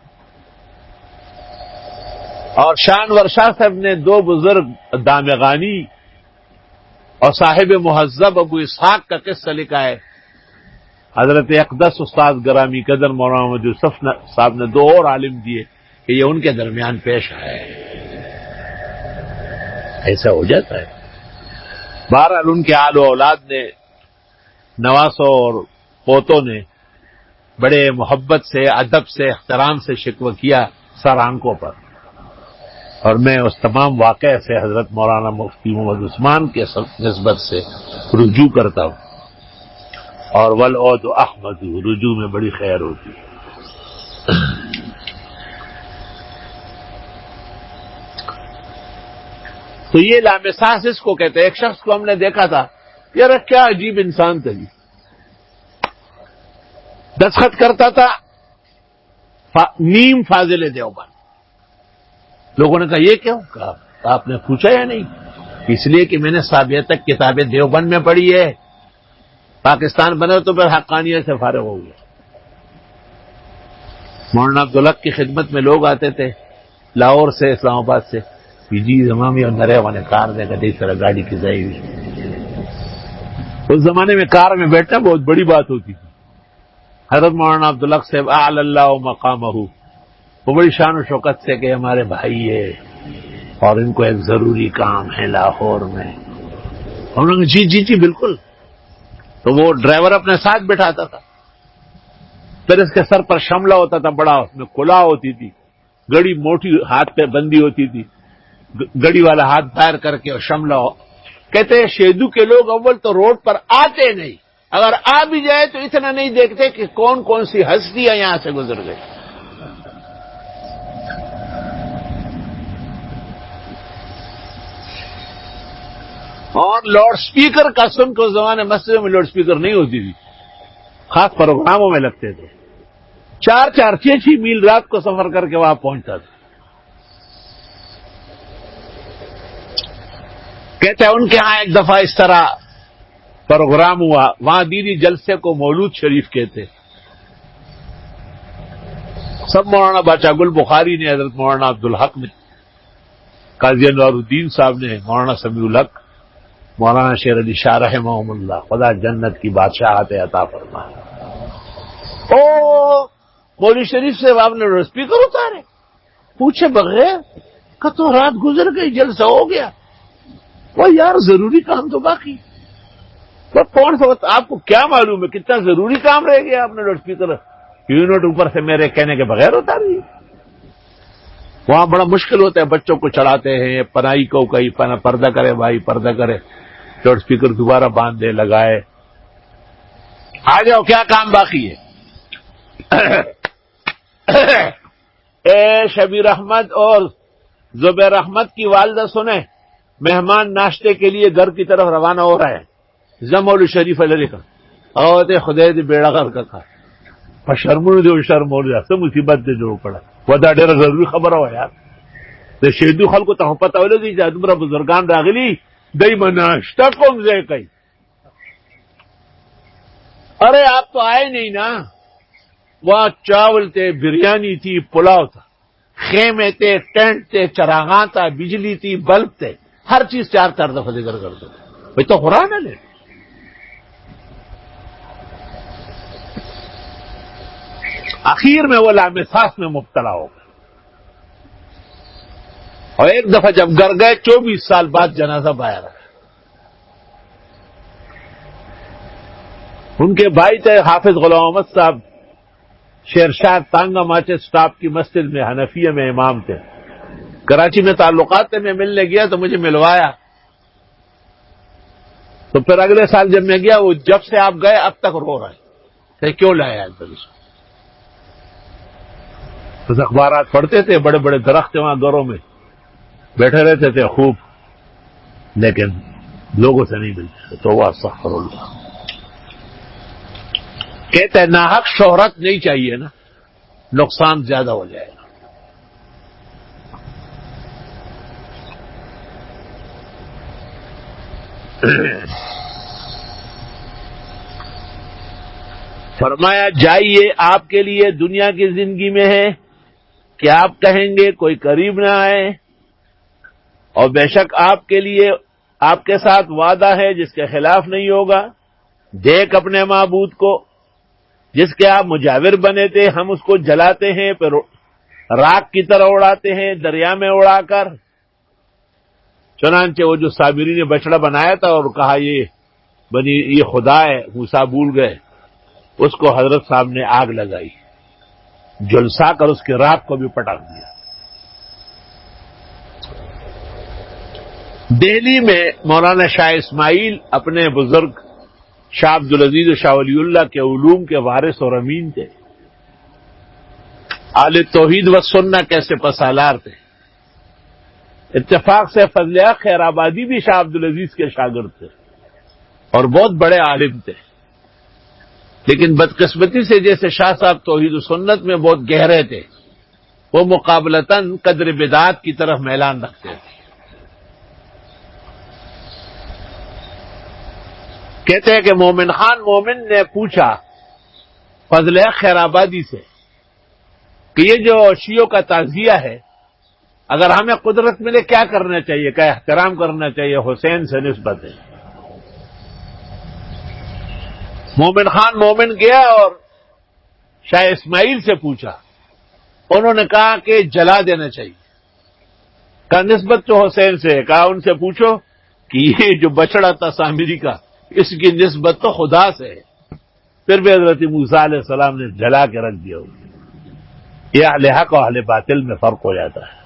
اور شانور شاہ صاحب نے 2 بزرگ دامغانی اور صاحب مہذب ابو اسحاق کا قصہ لکھا ہے. حضرت اقدس استاد گرامی قدر مولانا محمد یوسف صاحب نے 2 اور عالم دیے کہ یہ ان کے درمیان پیش آیا ہے. ایسا ہو جاتا ہے. بہرحال ان کے آل و اولاد نے، نواسوں اور پوتوں نے بڑے محبت سے، ادب سے، احترام سے شکوہ کیا سر آنکھوں پر، اور میں اس تمام واقعے سے حضرت مولانا مفتی محمد عثمان کے نسبت سے رجوع کرتا ہوں. اور والعود احمد، رجوع میں بڑی خیر ہوتی ہے. تو یہ لامساس اس کو کہتے ہیں. ایک شخص کو ہم نے دیکھا تھا، یار کیا عجیب انسان تھا جی، دستخط کرتا تھا نیم فاضل دیوبند. لوگوں نے کہا یہ کیوں؟ کہا آپ نے پوچھا یا نہیں؟ اس لیے کہ میں نے سابقہ تک کتابیں دیوبند میں پڑھی ہے، پاکستان بنا تو پھر حقانیت سے فارغ ہو گیا. مولانا عبدالحق کی خدمت میں لوگ آتے تھے لاہور سے، اسلام آباد سے، جی زمامی اور نرے والے کار دے کر اس طرح گاڑی کی ضائع ہوئی. اس زمانے میں کار میں بیٹھنا بہت بڑی بات ہوتی تھی. حضرت مولانا عبدالحق صاحب اعلی اللہ مقامہ، وہ بڑی شان و شوکت سے کہ ہمارے بھائی ہے اور ان کو ایک ضروری کام ہے لاہور میں. انہوں نے جی جی جی بالکل. تو وہ ڈرائیور اپنے ساتھ بٹھاتا تھا، پھر اس کے سر پر شملہ ہوتا تھا بڑا، اس میں کھلا ہوتی تھی، گڑی موٹی ہاتھ پہ بندی ہوتی تھی، گڑی والا ہاتھ باہر کر کے اور شملہ ہو. کہتے ہیں شیدو کے لوگ اول تو روڈ پر آتے نہیں، اگر آ بھی جائے تو اتنا نہیں دیکھتے کہ کون کون سی ہستیاں یہاں سے گزر گئی. اور لاؤڈ سپیکر کا سن کو زمانے مسجدوں میں لاؤڈ سپیکر نہیں ہوتی تھی، خاص پروگراموں میں لگتے تھے. 4-4 6-6 میل رات کو سفر کر کے وہاں پہنچتا تھا. کہتے ہیں ان کے ہاں ایک دفعہ اس طرح پروگرام ہوا، وہاں دینی جلسے کو مولود شریف کہتے. سب مولانا باچا گل بخاری نے، حضرت مولانا عبدالحق نے، قاضی انوار الدین صاحب نے، مولانا سمیع الحق، مولانا شیر علی شاہ رحمہم اللہ، خدا جنت کی بادشاہت عطا فرمائے. مولوی شریف سے آپ نے اسپیکر اتارے پوچھے بغیر کہ تو رات گزر گئی، جلسہ ہو گیا. وہ یار ضروری کام تو باقی. وہ کون سا وقت آپ کو کیا معلوم ہے کتنا ضروری کام رہ گیا؟ آپ نے لاؤڈ اسپیکر یونٹ اوپر سے میرے کہنے کے بغیر اتاری. وہاں بڑا مشکل ہوتا ہے، بچوں کو چڑھاتے ہیں، پنائی کو کہیں پردہ کرے بھائی پردہ کرے، لاؤڈ اسپیکر دوبارہ باندھ دے لگائے. آ جاؤ کیا کام باقی ہے؟ شبیر احمد اور زبیر احمد کی والدہ سنیں، مہمان ناشتے کے لیے گھر کی طرف روانہ ہو رہا ہے. زمول شریف علیہ کا اوت خدای دې بیڑا غر کا په شرمونو دې شرمول یا سم مصیبت دې جوړ کړه. ودا ډېره ضروري خبره و یار. د شهیدو خلکو ته پته ولګي چې دومره بزرگان راغلي دای مناشته کوم ځای کوي. ارے آپ تو آئے نہیں نا. وہاں چاول تھے، بریانی تھی، پلاؤ تھا، خیمے تھے، ٹینٹ تھے، چراغاں تھا، بجلی تھی، بلب تھے، ہر چیز 4 دفعہ ذکر کرتے تھے. بھائی تو قرآن ہے. آخر میں وہ لامساس میں مبتلا ہو گئے، اور ایک دفعہ جب گھر گئے 24 سال بعد جنازہ باہر آیا. ان کے بھائی تھے حافظ غلام احمد صاحب، شیر شاہ تانگا ماچے سٹاپ کی مسجد میں حنفیہ میں امام تھے. کراچی میں تعلقات تھے، میں ملنے گیا تو مجھے ملوایا، تو پھر اگلے سال جب میں گیا وہ جب سے آپ گئے اب تک رو رہے کہ کیوں لایا آج تک اس کو. بس اخبارات پڑھتے تھے، بڑے بڑے درخت تھے وہاں گھروں میں بیٹھے رہتے تھے خوب، لیکن لوگوں سے نہیں ملتے. تو وہ استغفر اللہ. کہتے ہیں ناحق شہرت نہیں چاہیے نا، نقصان زیادہ ہو جائے گا. فرمایا جائیے آپ کے لیے دنیا کی زندگی میں ہے کہ آپ کہیں گے کوئی قریب نہ آئے، اور بے شک آپ کے لیے آپ کے ساتھ وعدہ ہے جس کے خلاف نہیں ہوگا. دیکھ اپنے معبود کو جس کے آپ مجاور بنے تھے، ہم اس کو جلاتے ہیں پھر راکھ کی طرح اڑاتے ہیں دریا میں اڑا کر. چنانچہ وہ جو صابری نے بچڑا بنایا تھا اور کہا یہ خدا ہے، موسیٰ بھول گئے، اس کو حضرت صاحب نے آگ لگائی، جلسا کر اس کے راکھ کو بھی پٹک دیا. دہلی میں مولانا شاہ اسماعیل اپنے بزرگ شاہ عبدالعزیز شاہ ولی اللہ کے علوم کے وارث اور امین تھے. اہل توحید و سنت کیسے پسالار تھے. اتفاق سے فضل حق خیر آبادی بھی شاہ عبدالعزیز کے شاگرد تھے اور بہت بڑے عالم تھے، لیکن بدقسمتی سے جیسے شاہ صاحب توحید و سنت میں بہت گہرے تھے، وہ مقابلتاً قدر بدعات کی طرف میلان رکھتے تھے. کہتے ہیں کہ مومن خان مومن نے پوچھا فضل حق خیر آبادی سے کہ یہ جو شیعوں کا تعزیہ ہے، اگر ہمیں قدرت ملے کیا کرنا چاہیے؟ کیا احترام کرنا چاہیے؟ حسین سے نسبت ہے. مومن خان مومن گیا اور شاہ اسماعیل سے پوچھا، انہوں نے کہا کہ جلا دینا چاہیے. کہا نسبت تو حسین سے ہے. کہا ان سے پوچھو کہ یہ جو بچڑا تھا سامری کا، اس کی نسبت تو خدا سے ہے. پھر بھی حضرت موسیٰ علیہ السلام نے جلا کے رکھ دیا. یہ اہل حق اور اہل باطل میں فرق ہو جاتا ہے.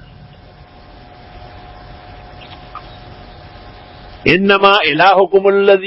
انما الہکم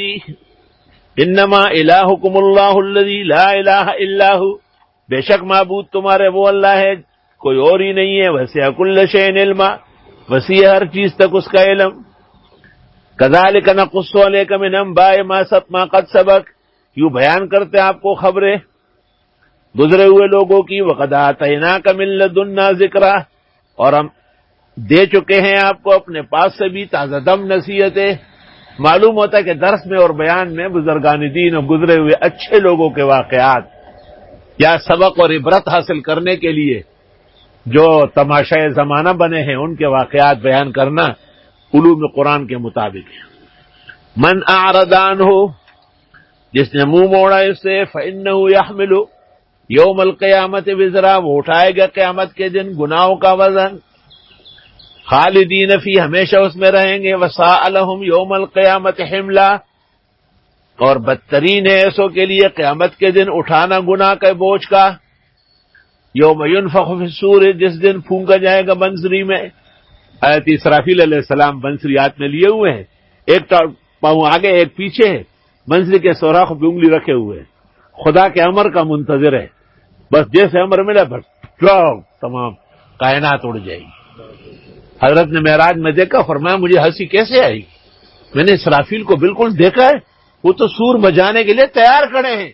اللہ الذی لا الہ الا ہو، بے شک معبود تمہارے وہ اللہ ہے، کوئی اور ہی نہیں ہے. وسع کل شیء علما، وسیع ہر چیز تک اس کا علم. کذالک نقص علیک من انباء ما قد سبق، یوں بیان کرتے ہیں آپ کو خبریں گزرے ہوئے لوگوں کی. وقد آتیناک من لدنا ذکرا، اور ہم دے چکے ہیں آپ کو اپنے پاس سے بھی تازہ دم نصیحتیں. معلوم ہوتا ہے کہ درس میں اور بیان میں بزرگان دین اور گزرے ہوئے اچھے لوگوں کے واقعات یا سبق اور عبرت حاصل کرنے کے لیے جو تماشائے زمانہ بنے ہیں ان کے واقعات بیان کرنا علوم قرآن کے مطابق ہے. من اعرض عنہ، جس نے منہ موڑا اس سے، فإنہ یحمل یوم القیامت وزرا، وہ اٹھائے گا قیامت کے دن گناہوں کا وزن. خالدین فی، ہمیشہ اس میں رہیں گے. وساء لہم یوم القیامت حملا، اور بدترین ہے ایسوں کے لیے قیامت کے دن اٹھانا گناہ کے بوجھ کا. یوم ینفخ فی الصور، جس دن پھونکا جائے گا بنسری میں. حضرت اسرافیل علیہ السلام بنسری ہاتھ میں لیے ہوئے ہیں، ایک پاؤں آگے ایک پیچھے ہے، بنسری کے سوراخ پہ انگلی رکھے ہوئے ہیں. خدا کے امر کا منتظر ہے، بس جیسے امر ملا بس تمام کائنات اڑ جائے گی. حضرت نے معراج میں دیکھا، فرمایا مجھے ہنسی کیسے آئی؟ میں نے اسرافیل کو بالکل دیکھا ہے، وہ تو سور بجانے کے لیے تیار کھڑے ہیں.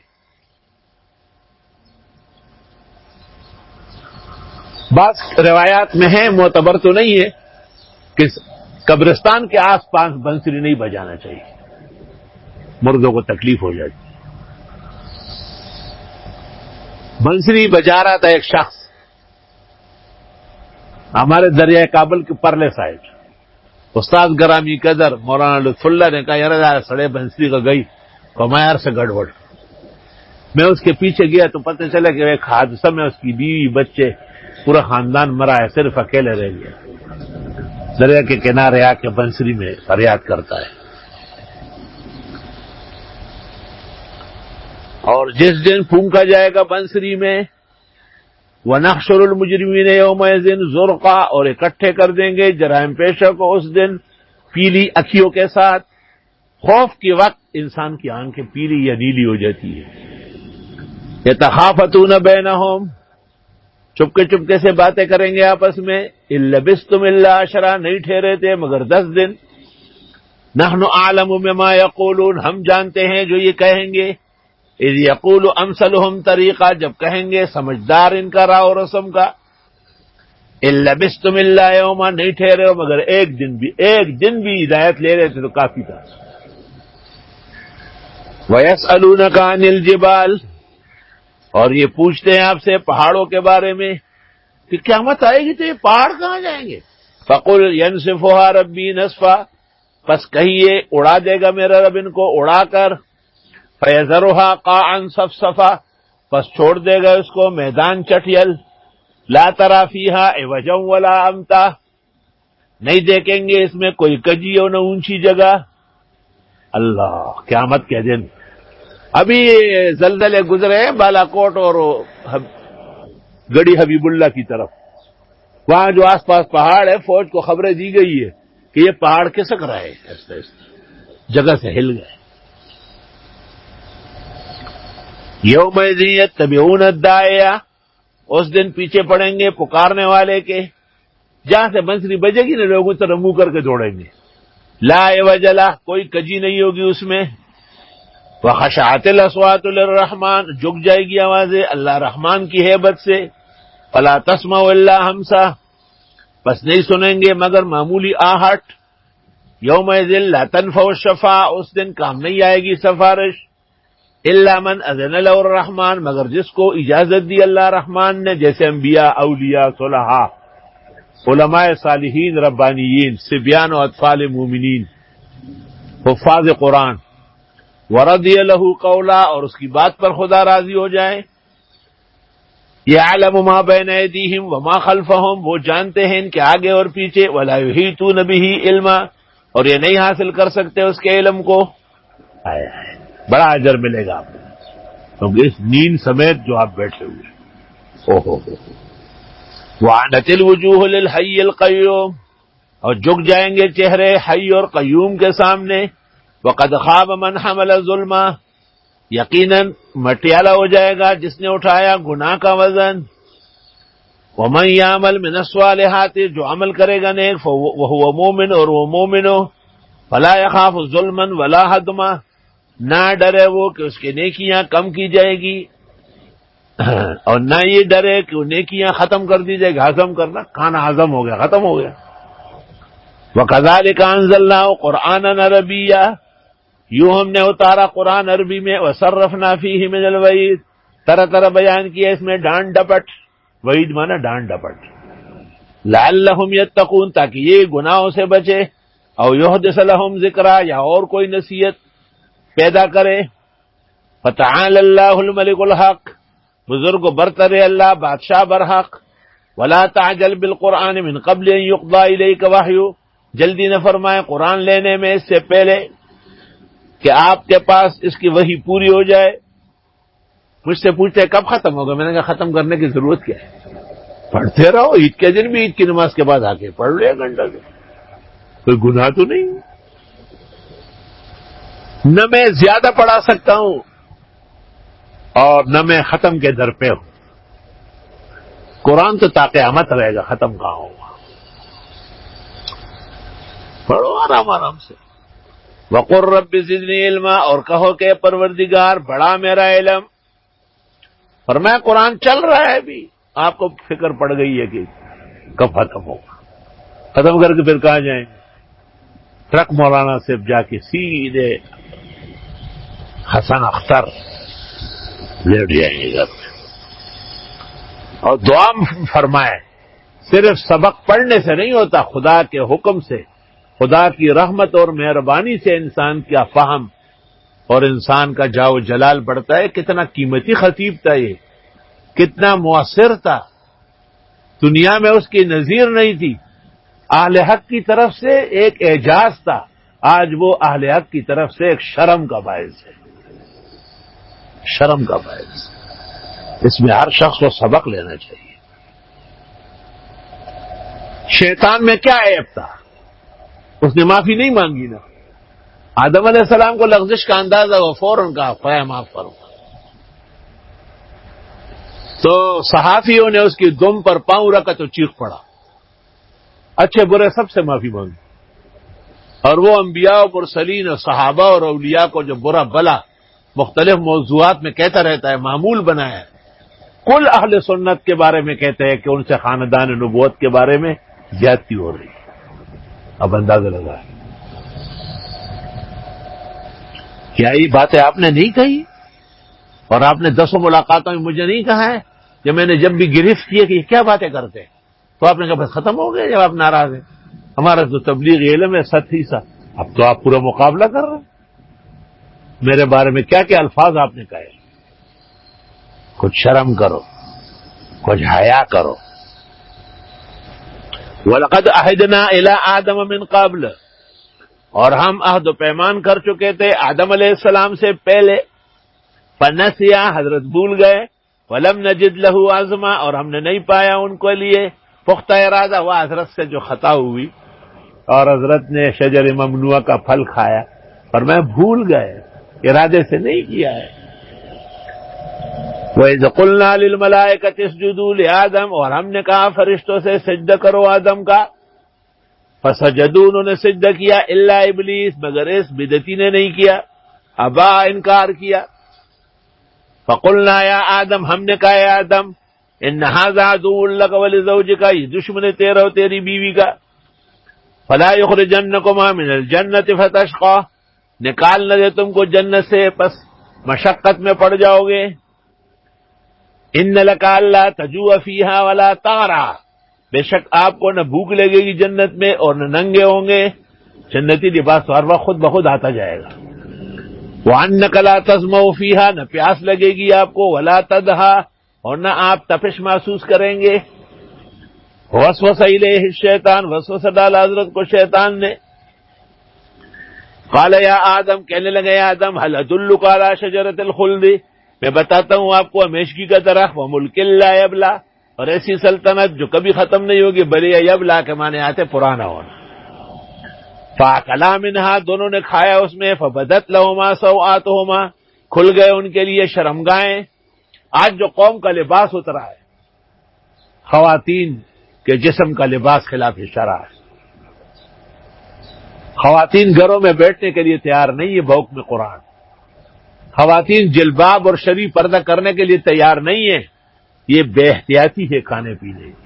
بعض روایات میں ہے، معتبر تو نہیں ہے، کہ قبرستان کے آس پاس بنسری نہیں بجانا چاہیے، مردوں کو تکلیف ہو جاتی. بنسری بجا رہا تھا ایک شخص ہمارے دریائے کابل کے پرلے سائڈ. استاد گرامی قدر مولانا لطف اللہ نے کہا یار سڑے بنسری کا گئی کمایار سے گڑبڑ. میں اس کے پیچھے گیا تو پتہ چلا کہ ایک حادثہ میں اس کی بیوی بچے پورا خاندان مرا ہے، صرف اکیلے رہ گیا. دریا کے کنارے آ کے بنسری میں فریاد کرتا ہے. اور جس دن پھونکا جائے گا بنسری میں، وَنَحْشُرُ الْمُجْرِمِينَ يَوْمَئِذٍ زُرْقًا، اور اکٹھے کر دیں گے جرائم پیشہ کو اس دن پیلی اکھیوں کے ساتھ. خوف کے وقت انسان کی آنکھیں پیلی یا نیلی ہو جاتی ہے. يَتَخَافَتُونَ بَيْنَهُمْ، چپکے سے باتیں کریں گے آپس میں. إِن لَبِثْتُمْ إِلَّا عَشْرًا، نہیں ٹھہرے تھے مگر 10 دن. نحن اعلم بما یقولون، ہم جانتے ہیں جو یہ کہیں گے. اذ یقول امثلهم طریقہ، جب کہیں گے سمجھدار ان کا راہ و رسم کا. ان لبثتم الا یوما، نہیں ٹھہرے ہو مگر ایک دن بھی ہدایت لے رہے تھے تو کافی تھا. ویسألونک عن الجبال، اور یہ پوچھتے ہیں آپ سے پہاڑوں کے بارے میں کہ قیامت آئے گی تو یہ پہاڑ کہاں جائیں گے. فقل ینسفها ربی نسفا، پس کہیے اڑا دے گا میرا رب ان کو اڑا کر. فَيَذَرُهَا قَاعًا صَفْصَفًا، پس چھوڑ دے گا اس کو میدان چٹیل. لَا تَرَىٰ فِيهَا عِوَجًا وَلَا أَمْتًا، نہیں دیکھیں گے اس میں کوئی کجی اور نہ اونچی جگہ. اللہ، قیامت کے دن ابھی زلزلے گزرے ہیں بالا کوٹ اور گڑی حبیب اللہ کی طرف. وہاں جو آس پاس پہاڑ ہے فوج کو خبریں دی گئی ہے کہ یہ پہاڑ کھسک رہا ہے، ایسے جگہ سے ہل گئے. یومئذ یتبعون الداعی، اس دن پیچھے پڑیں گے پکارنے والے کے. جہاں سے بنسری بجے گی نا لوگوں طرح منہ کر کے دوڑیں گے. لا عوج لہ، کوئی کجی نہیں ہوگی اس میں. وخشعت الاصوات للرحمن، جھک جائے گی آوازیں اللہ رحمان کی ہیبت سے. فلا تسمع الا ہمسا، بس نہیں سنیں گے مگر معمولی آہٹ. یومئذ لا تنفع الشفاعہ، اس دن کام نہیں آئے گی سفارش. الا من اذن له الرحمن، مگر جس کو اجازت دی اللہ رحمان نے، جیسے انبیاء، اولیاء، صلحاء، علماء صالحین، ربانیین، صبیان و اطفال مومنین، حفاظ قرآن. ورضی له قولا، اور اس کی بات پر خدا راضی ہو جائے. یعلم ما بین ایدیہم وما خلفہم، وہ جانتے ہیں ان کے آگے اور پیچھے. ولا یحیطون بہ علما، اور یہ نہیں حاصل کر سکتے اس کے علم کو. بڑا اجر ملے گا آپ کو کیونکہ اس نیند سمیت جو آپ بیٹھے ہوئے. وعنت الوجوہ للحی القیوم، اور جھک جائیں گے چہرے حی اور قیوم کے سامنے. وقد خاب من حمل ظلما، یقیناً مٹیالہ ہو جائے گا جس نے اٹھایا گناہ کا وزن. ومن یعمل من الصالحات، جو عمل کرے گا نیک وہو مومن، اور وہ مومن ہو. فلا یخاف ظلما ولا ہدما، نہ ڈرے وہ کہ اس کی نیکیاں کم کی جائے گی، اور نہ یہ ڈرے کہ وہ نیکیاں ختم کر دی جائے گی. ہضم کرنا، کھانا ہضم ہو گیا، ختم ہو گیا. وَكَذَلِكَ أَنزَلْنَاهُ قُرْآنًا عَرَبِيًّا، یوں ہم نے اتارا قرآن عربی میں. وَصَرَّفْنَا فِيهِ مِنَ الْوَعِيدِ، طرح طرح بیان کیا اس میں ڈانٹ ڈپٹ. وعید مانا ڈانٹ ڈپٹ. لَعَلَّهُمْ يَتَّقُونَ، تاکہ یہ گناہوں سے بچے. او يُحْدِثَ لَهُمْ ذِكْرًا، یا اور کوئی نصیحت پیدا کرے. فَتَعَالَى اللَّهُ الْمَلِكُ الْحَقُّ، بزرگ و برتر اللہ بادشاہ برحق. وَلَا تَعْجَلْ بِالْقُرْآنِ مِنْ قَبْلِ أَن يُقْضَىٰ إِلَيْكَ وَحْيُهُ، جلدی نہ فرمائے قرآن لینے میں اس سے پہلے کہ آپ کے پاس اس کی وحی پوری ہو جائے. مجھ سے پوچھتے کب ختم ہوگا، میں نے کہا ختم کرنے کی ضرورت کیا ہے، پڑھتے رہو. عید کے دن بھی عید کی نماز کے بعد آ کے پڑھ لے گھنٹہ سے، کوئی گناہ تو نہیں. نہ میں زیادہ پڑھا سکتا ہوں اور نہ میں ختم کے در پہ ہوں. قرآن تو تا قیامت رہے گا، ختم کہاں ہوگا. پڑھو آرام آرام سے. وَقُلْ رَبِّ زِدْنِي عِلْمًا، اور کہو کہ پروردگار بڑھا میرا علم. فرمایا قرآن چل رہا ہے بھی، آپ کو فکر پڑ گئی ہے کہ کب ختم ہوگا. ختم کر کے پھر کہاں جائیں گے؟ ٹرک مولانا سے جا کے سیدھے حسن اختر لیٹ جائیں گے گھر میں. اور دعا فرمائے صرف سبق پڑھنے سے نہیں ہوتا، خدا کے حکم سے، خدا کی رحمت اور مہربانی سے انسان کا فہم اور انسان کا جاؤ جلال بڑھتا ہے. کتنا قیمتی خطیب تھا یہ، کتنا مؤثر تھا، دنیا میں اس کی نظیر نہیں تھی. اہل حق کی طرف سے ایک اعجاز تھا، آج وہ اہل حق کی طرف سے ایک شرم کا باعث ہے. شرم کا باعث. اس میں ہر شخص کو سبق لینا چاہیے. شیطان میں کیا عیب تھا؟ اس نے معافی نہیں مانگی نا. آدم علیہ السلام کو لغزش کا اندازہ وہ فوراً کہا خواہ معاف کرو. تو صحافیوں نے اس کی دم پر پاؤں رکھا تو چیخ پڑا. اچھے برے سب سے معافی مانگی. اور وہ انبیاء اور مرسلین اور صحابہ اور اولیاء کو جو برا بلا مختلف موضوعات میں کہتا رہتا ہے معمول بنایا ہے. کل اہل سنت کے بارے میں کہتے ہیں کہ ان سے خاندان نبوت کے بارے میں زیادتی ہو رہی ہے. اب اندازہ لگا کیا یہ باتیں آپ نے نہیں کہی اور آپ نے 10 ملاقاتوں میں مجھے نہیں کہا ہے کہ میں نے جب بھی گرفت کیا کہ یہ کیا باتیں کرتے ہیں تو آپ نے کہا بس ختم ہو گیا. جب آپ ناراض ہیں ہمارا تو تبلیغ علم ہے 7%. اب تو آپ پورا مقابلہ کر رہے ہیں. میرے بارے میں کیا کیا الفاظ آپ نے کہے. کچھ شرم کرو, کچھ حیا کرو. وَلَقَدْ عَهِدْنَا إِلَىٰ آدَمَ مِنْ قَبْلُ, اور ہم عہد و پیمان کر چکے تھے آدم علیہ السلام سے پہلے. فَنَسِيَا, حضرت بھول گئے. وَلَمْ نَجِدْ لَهُ عَزْمًا, اور ہم نے نہیں پایا ان کے لیے پختہ ارادہ. وہ حضرت سے جو خطا ہوئی اور حضرت نے شجر ممنوعہ کا پھل کھایا اور میں بھول گئے, ارادے سے نہیں کیا ہے. وَإِذْ قُلْنَا لِلْمَلَائِكَةِ اسْجُدُوا لِآدَمَ, اور ہم نے کہا فرشتوں سے سجدہ کرو آدم کا. فسجدوا, انہوں نے سجدہ کیا. الا ابلیس, مگر اس بدعتی نے نہیں کیا. ابا, انکار کیا. فقلنا یا آدم, ہم نے کہا یا آدم ان ھذا عدو لک ولزوجک, یہ دشمن ہے تیرا اور تیری بیوی کا. فلا یخرجنکما من الجنۃ فتشقى, نکال نہ دے تم کو جنت سے پس مشقت میں پڑ جاؤ گے. ان لک الا تجوع فیہا ولا تعرى, بے شک آپ کو نہ بھوک لگے گی جنت میں اور نہ ننگے ہوں گے. جنتی لباس تو ہر وقت خود بخود آتا جائے گا. وَأَنَّكَ لَا تَظْمَأُ فِيهَا, نہ پیاس لگے گی آپ کو. وَلَا تَضْحَىٰ, اور نہ آپ تپش محسوس کریں گے. وَوَسْوَسَ إِلَيْهِ الشَّيْطَانُ, وسوسہ ڈالا حضرت کو شیطان نے. قَالَ يَا آدم, کہنے لگے یا آدم, هَلْ أَدُلُّكَ عَلَىٰ شَجَرَةِ الْخُلْدِ, میں بتاتا ہوں آپ کو ہمیشگی کا درخت. وَمُلْكٍ لَا يَبْلَىٰ, اور ایسی سلطنت جو کبھی ختم نہیں ہوگی. بلی یبلا کے معنی آتے پرانا ہونا. فَأَكَلَا مِنْهَا, دونوں نے کھایا اس میں. فَبَدَتْ لَهُمَا سَوْآتُهُمَا, کھل گئے ان کے لیے شرمگاہیں. آج جو قوم کا لباس اترا ہے, خواتین کے جسم کا لباس خلاف شرع ہے. خواتین گھروں میں بیٹھنے کے لیے تیار نہیں ہے بحکم قرآن. خواتین جلباب اور شرعی پردہ کرنے کے لیے تیار نہیں ہے. یہ بے احتیاطی ہے کھانے پینے کی.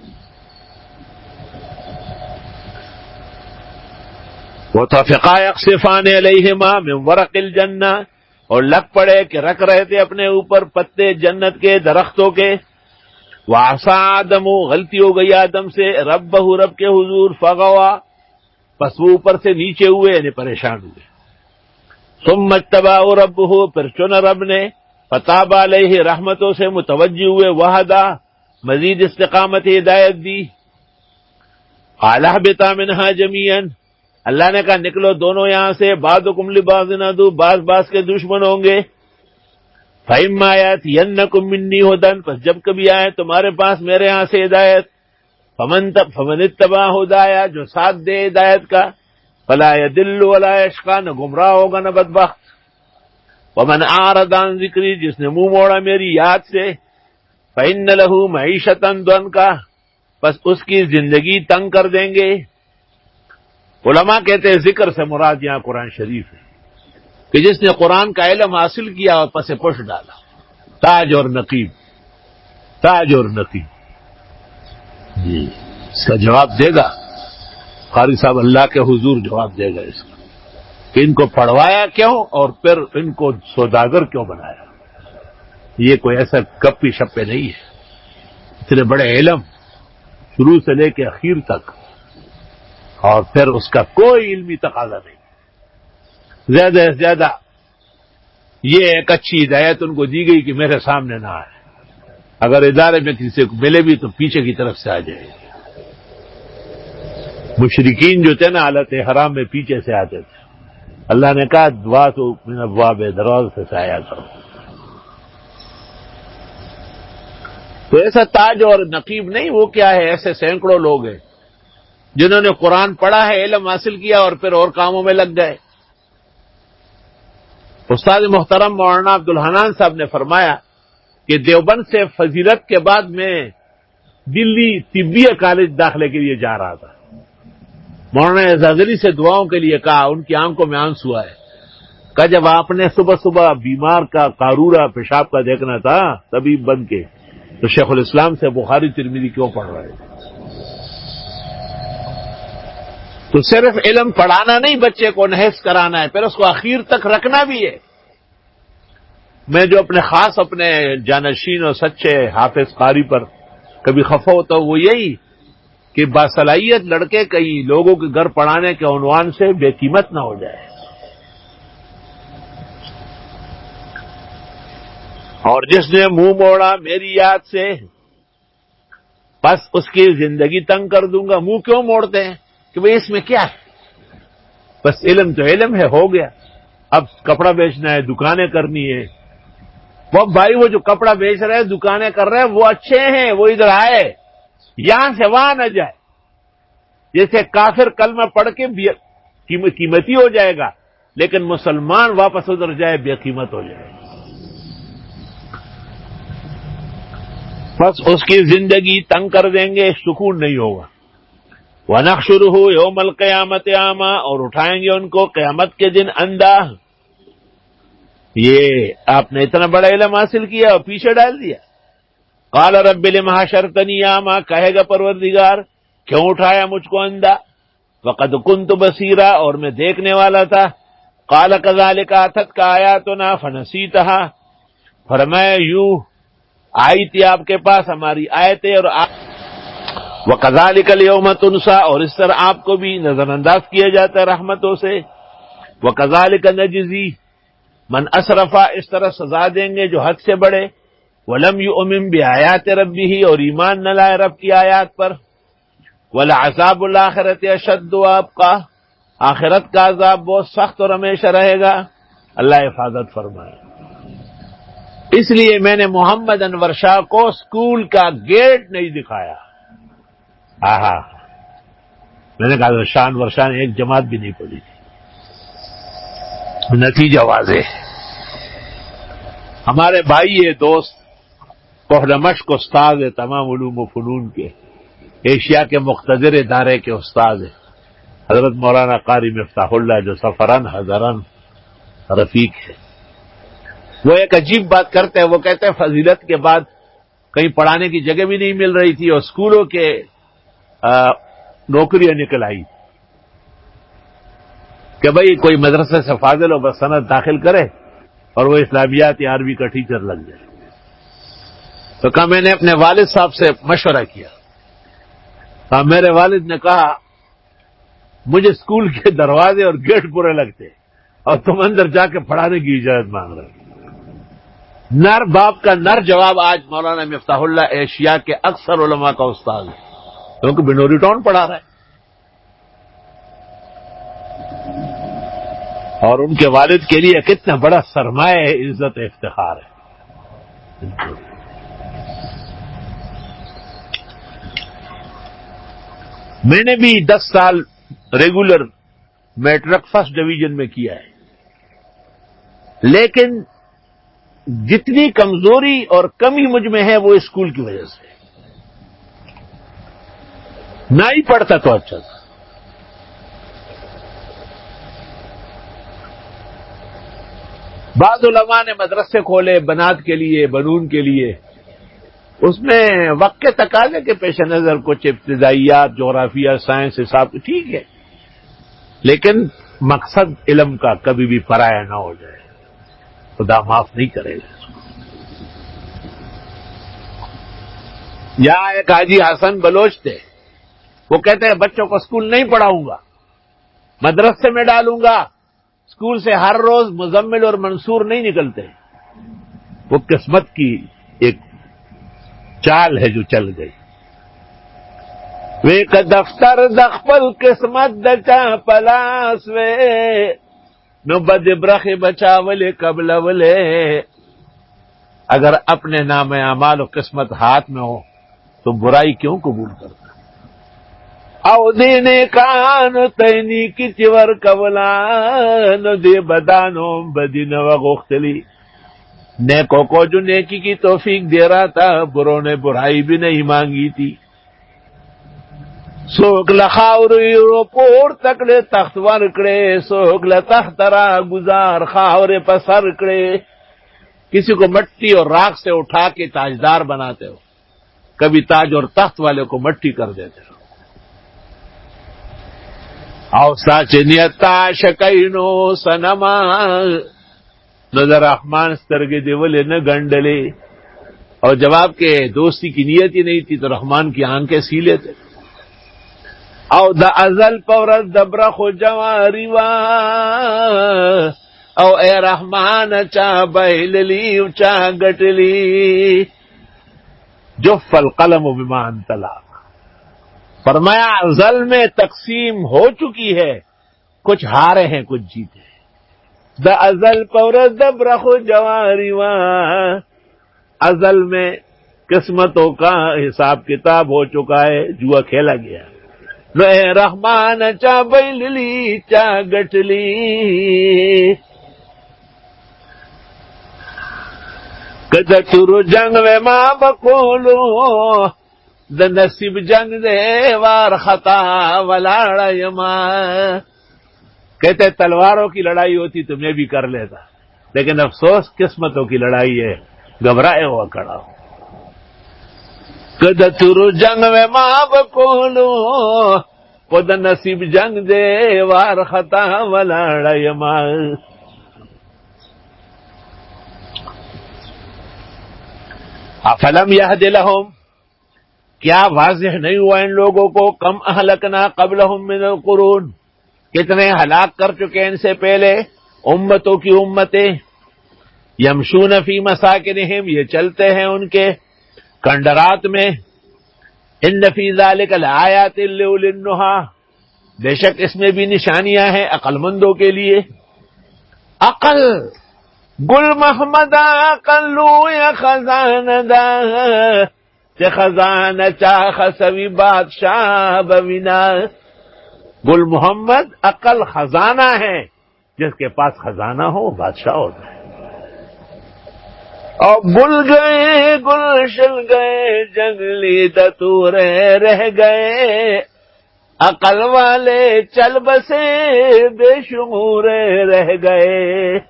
وَطَفِقَا يَخْصِفَانِ عَلَيْهِمَا مِنْ وَرَقِ الْجَنَّةِ, اور لگ پڑے کہ رکھ رہے تھے اپنے اوپر پتے جنت کے درختوں کے. وَعَصَىٰ آدَمُ, غلطی ہو گئی آدم سے. رَبَّهُ, رب کے حضور. فَغَوَىٰ, پس وہ اوپر سے نیچے ہوئے یعنی پریشان ہوئے. ثُمَّ اجْتَبَاهُ رَبُّهُ, پھر چنا رب نے. فَتَابَ عَلَيْهِ, رحمتوں سے متوجہ ہوئے. وَهَدَىٰ, مزید استقامت ہدایت دی. قَالَ اهْبِطَا مِنْهَا جَمِيعًا, اللہ نے کہا نکلو دونوں یہاں سے. بعضکم لبعض عدو, بعض بعض کے دشمن ہوں گے. فَإِمَّا يَأْتِيَنَّكُم مِّنِّي هُدًى, پس جب کبھی آئے تمہارے پاس میرے ہاں سے ہدایت. فمن اتبع ہدایا, جو ساتھ دے ہدایت کا. فلا يضل ولا يشقى, نہ گمراہ ہوگا نہ بدبخت. ومن اعرض عن ذکری, جس نے منہ موڑا میری یاد سے. فإن له معیشة ضنکا, بس اس کی زندگی تنگ کر دیں گے. علماء کہتے ہیں ذکر سے مراد یہاں قرآن شریف ہے کہ جس نے قرآن کا علم حاصل کیا اور پس پش ڈالا. تاج اور نقیب, تاج اور نقیب. جی اس کا جواب دے گا قاری صاحب, اللہ کے حضور جواب دے گا اس کا کہ ان کو پڑھوایا کیوں اور پھر ان کو سوداگر کیوں بنایا. یہ کوئی ایسا گپی شپے نہیں ہے. اتنے بڑے علم شروع سے لے کے اخیر تک, اور پھر اس کا کوئی علمی تقاضا نہیں. زیادہ سے زیادہ یہ ایک اچھی ہدایت ان کو دی گئی کہ میرے سامنے نہ آئے. اگر ادارے میں کسی کو ملے بھی تو پیچھے کی طرف سے آ جائے. مشرکین جو تھے نا حالت حرام میں پیچھے سے آتے تھے. اللہ نے کہا دعا تو من ابواب, دروازے سے آیا کرو. تو ایسا تاج اور نقیب نہیں, وہ کیا ہے, ایسے سینکڑوں لوگ ہیں جنہوں نے قرآن پڑھا ہے، علم حاصل کیا اور پھر اور کاموں میں لگ گئے. استاد محترم مولانا عبدالحنان صاحب نے فرمایا کہ دیوبند سے فضیلت کے بعد میں دلی طبیہ کالج داخلے کے لیے جا رہا تھا. مولانا اعزازی سے دعاؤں کے لیے کہا، ان کی آنکھوں میں آنسو آئے. کہا جب آپ نے صبح صبح بیمار کا قارورہ پیشاب کا دیکھنا تھا طبیب بن کے، تو شیخ الاسلام سے بخاری ترمذی کیوں پڑھ رہے تھے؟ تو صرف علم پڑھانا نہیں، بچے کو نہض کرانا ہے، پھر اس کو اخیر تک رکھنا بھی ہے. میں جو اپنے جانشین اور سچے حافظ قاری پر کبھی خفا ہوتا ہوں وہ یہی کہ باصلاحیت لڑکے کئی لوگوں کے گھر پڑھانے کے عنوان سے بے قیمت نہ ہو جائے. اور جس نے منہ موڑا میری یاد سے، بس اس کی زندگی تنگ کر دوں گا. منہ کیوں موڑتے ہیں کہ بھئی اس میں کیا ہے؟ بس علم تو علم ہے، ہو گیا. اب کپڑا بیچنا ہے، دکانیں کرنی ہے. وہ بھائی وہ جو کپڑا بیچ رہے ہیں، دکانیں کر رہے ہیں، وہ اچھے ہیں، وہ ادھر آئے، یہاں سے وہاں نہ جائے. جیسے کافر کلمہ پڑھ کے قیمتی ہو جائے گا، لیکن مسلمان واپس ادھر جائے بے قیمت ہو جائے. بس اس کی زندگی تنگ کر دیں گے، سکون نہیں ہوگا. وَنَحْشُرُهُ يَوْمَ الْقِيَامَةِ أَعْمَىٰ، اور اٹھائیں گے ان کو قیامت کے دن اندھا. یہ آپ نے اتنا بڑا علم حاصل کیا اور پیچھے ڈال دیا. قال رب لم حشرتنی اعمیٰ، کہے گا پروردگار کیوں اٹھایا مجھ کو اندھا. وقد كنت بصیرا، اور میں دیکھنے والا تھا. قال كذلك اتتك آیاتنا فنسیتها، فرمایا یوں آئی تھی آپ کے پاس ہماری آیتیں اور وَكَذَلِكَ الْيَوْمَ تُنسَىٰ، اور اس طرح آپ کو بھی نظر انداز کیا جاتا ہے رحمتوں سے. وَكَذَلِكَ نَجْزِي مَنْ أَسْرَفَ، اس طرح سزا دیں گے جو حد سے بڑھے. وَلَمْ يُؤْمِن بِآيَاتِ رَبِّهِ، اور ایمان نہ لائے رب کی آیات پر. وَلَعَذَابُ الْآخِرَةِ أَشَدُّ وَأَبْقَىٰ، آخرت کا عذاب بہت سخت اور ہمیشہ رہے گا. اللہ حفاظت فرمائے. اس لیے میں نے محمد انور شاہ کو اسکول کا گیٹ نہیں دکھایا. میں نے کہا شاہ انور شاہ نے ایک جماعت بھی نہیں پڑھی تھی. نتیجہ واضح. ہمارے بھائی یہ دوست کوہ دمشق استاد ہے تمام علوم و فنون کے، ایشیا کے مقتدر ادارے کے استاد ہیں، حضرت مولانا قاری مفتاح اللہ جو سفرن حضرن رفیق ہے. وہ ایک عجیب بات کرتے ہیں. وہ کہتے ہیں فضیلت کے بعد کہیں پڑھانے کی جگہ بھی نہیں مل رہی تھی اور اسکولوں کے نوکریاں نکل آئی کہ بھئی کوئی مدرسے سے فاضل ہو بس سند داخل کرے اور وہ اسلامیات یا عربی کا ٹیچر لگ جائے. تو کہا میں نے اپنے والد صاحب سے مشورہ کیا. میرے والد نے کہا مجھے اسکول کے دروازے اور گیٹ برے لگتے اور تم اندر جا کے پڑھانے کی اجازت مانگ رہے. نر باپ کا نر جواب آج مولانا مفتاح اللہ ایشیا کے اکثر علماء کا استاد ہے، کیونکہ بنوری ٹاؤن پڑھا رہا ہے اور ان کے والد کے لیے کتنا بڑا سرمایہ ہے، عزت افتخار ہے. میں نے بھی 10 سال ریگولر میٹرک فرسٹ ڈویژن میں کیا ہے، لیکن جتنی کمزوری اور کمی مجھ میں ہے وہ اسکول کی وجہ سے. نہ ہی پڑھتا تو اچھا تھا. بعض علماء نے مدرسے کھولے بنات کے لیے، بنون کے لیے. اس میں وقت کے تقاضے کے پیش نظر کچھ ابتدائیات، جغرافیہ، سائنس، حساب ٹھیک ہے، لیکن مقصد علم کا کبھی بھی پرایا نہ ہو جائے. خدا معاف نہیں کرے گا. یہاں ایک حاجی حسن بلوچ تھے، وہ کہتے ہیں بچوں کو اسکول نہیں پڑھاؤں گا، مدرسے میں ڈالوں گا. اسکول سے ہر روز مزمل اور منصور نہیں نکلتے. وہ قسمت کی ایک چال ہے جو چل گئی. ویک دفتر دخپل قسمت دچا پلاس وے نو بد برخ بچاولے قبلولے. اگر اپنے نام اعمال و قسمت ہاتھ میں ہو تو برائی کیوں قبول کرتا؟ او دینے کانو تینی کی چور کولانو دے بدانو بدین وغختلی. نیکوں کو جو نیکی کی توفیق دے رہا تھا، بروں نے برائی بھی نہیں مانگی تھی. سوک لخاوری رو پور تکڑے تخت ورکڑے، سوک لتخت را گزار خاورے پسر کڑے. کسی کو مٹی اور راکھ سے اٹھا کے تاجدار بناتے ہو، کبھی تاج اور تخت والے کو مٹی کر دیتے ہو. او ساچ نیتا شکینو سنما نظر رحمان سترگے دیولے نہ گنڈلے. اور جواب کے دوستی کی نیت ہی نہیں تھی تو رحمان کی آنکھیں سی لیتے. او دا ازل پورز دبرخ و جواری وا، او اے رحمان چا بہللی چا گٹلی. جف القلم بما انت لاق. فرمایا ازل میں تقسیم ہو چکی ہے، کچھ ہارے ہیں کچھ جیتے ہیں. دا ازل پورز دبرخ و جواری وا، ازل میں قسمتوں کا حساب کتاب ہو چکا ہے، جوا کھیلا گیا. اے رحمان چا بیللی چا گٹلی. کدا تورو جنگ میں ماں بکولو، دا نصیب جنگ دے وار خطا ولاڑا یما. کہتے تلواروں کی لڑائی ہوتی تو میں بھی کر لیتا، لیکن افسوس قسمتوں کی لڑائی ہے، گھبرائے ہوا کھڑا ہوں. کدا تورو جنگ میں ماں بکولو، خود نصیب جنگ دے وار خطا ولاڑا یما. افلم یہد لہم، کیا واضح نہیں ہوا ان لوگوں کو، کم اہلکنا قبلہم من القرون، کتنے ہلاک کر چکے ان سے پہلے امتوں کی امتیں. یمشون فی مساکنہم، یہ چلتے ہیں ان کے کنڈرات میں. ان فی ذلک لآیات لأولی النہی، بے شک اس میں بھی نشانیاں ہیں عقل مندوں کے لیے. عقل گل محمد عقل لو یا خزانہ دا، کہ خزانہ چاہ سوی بادشاہ بوینا. گل محمد عقل خزانہ ہے، جس کے پاس خزانہ ہو بادشاہ ہوتا ہے. اور گل گئے گلشن گئے جنگلی دتورے رہ گئے، عقل والے چل بسے بے شمورے رہ گئے.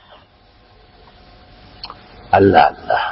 اللہ اللہ.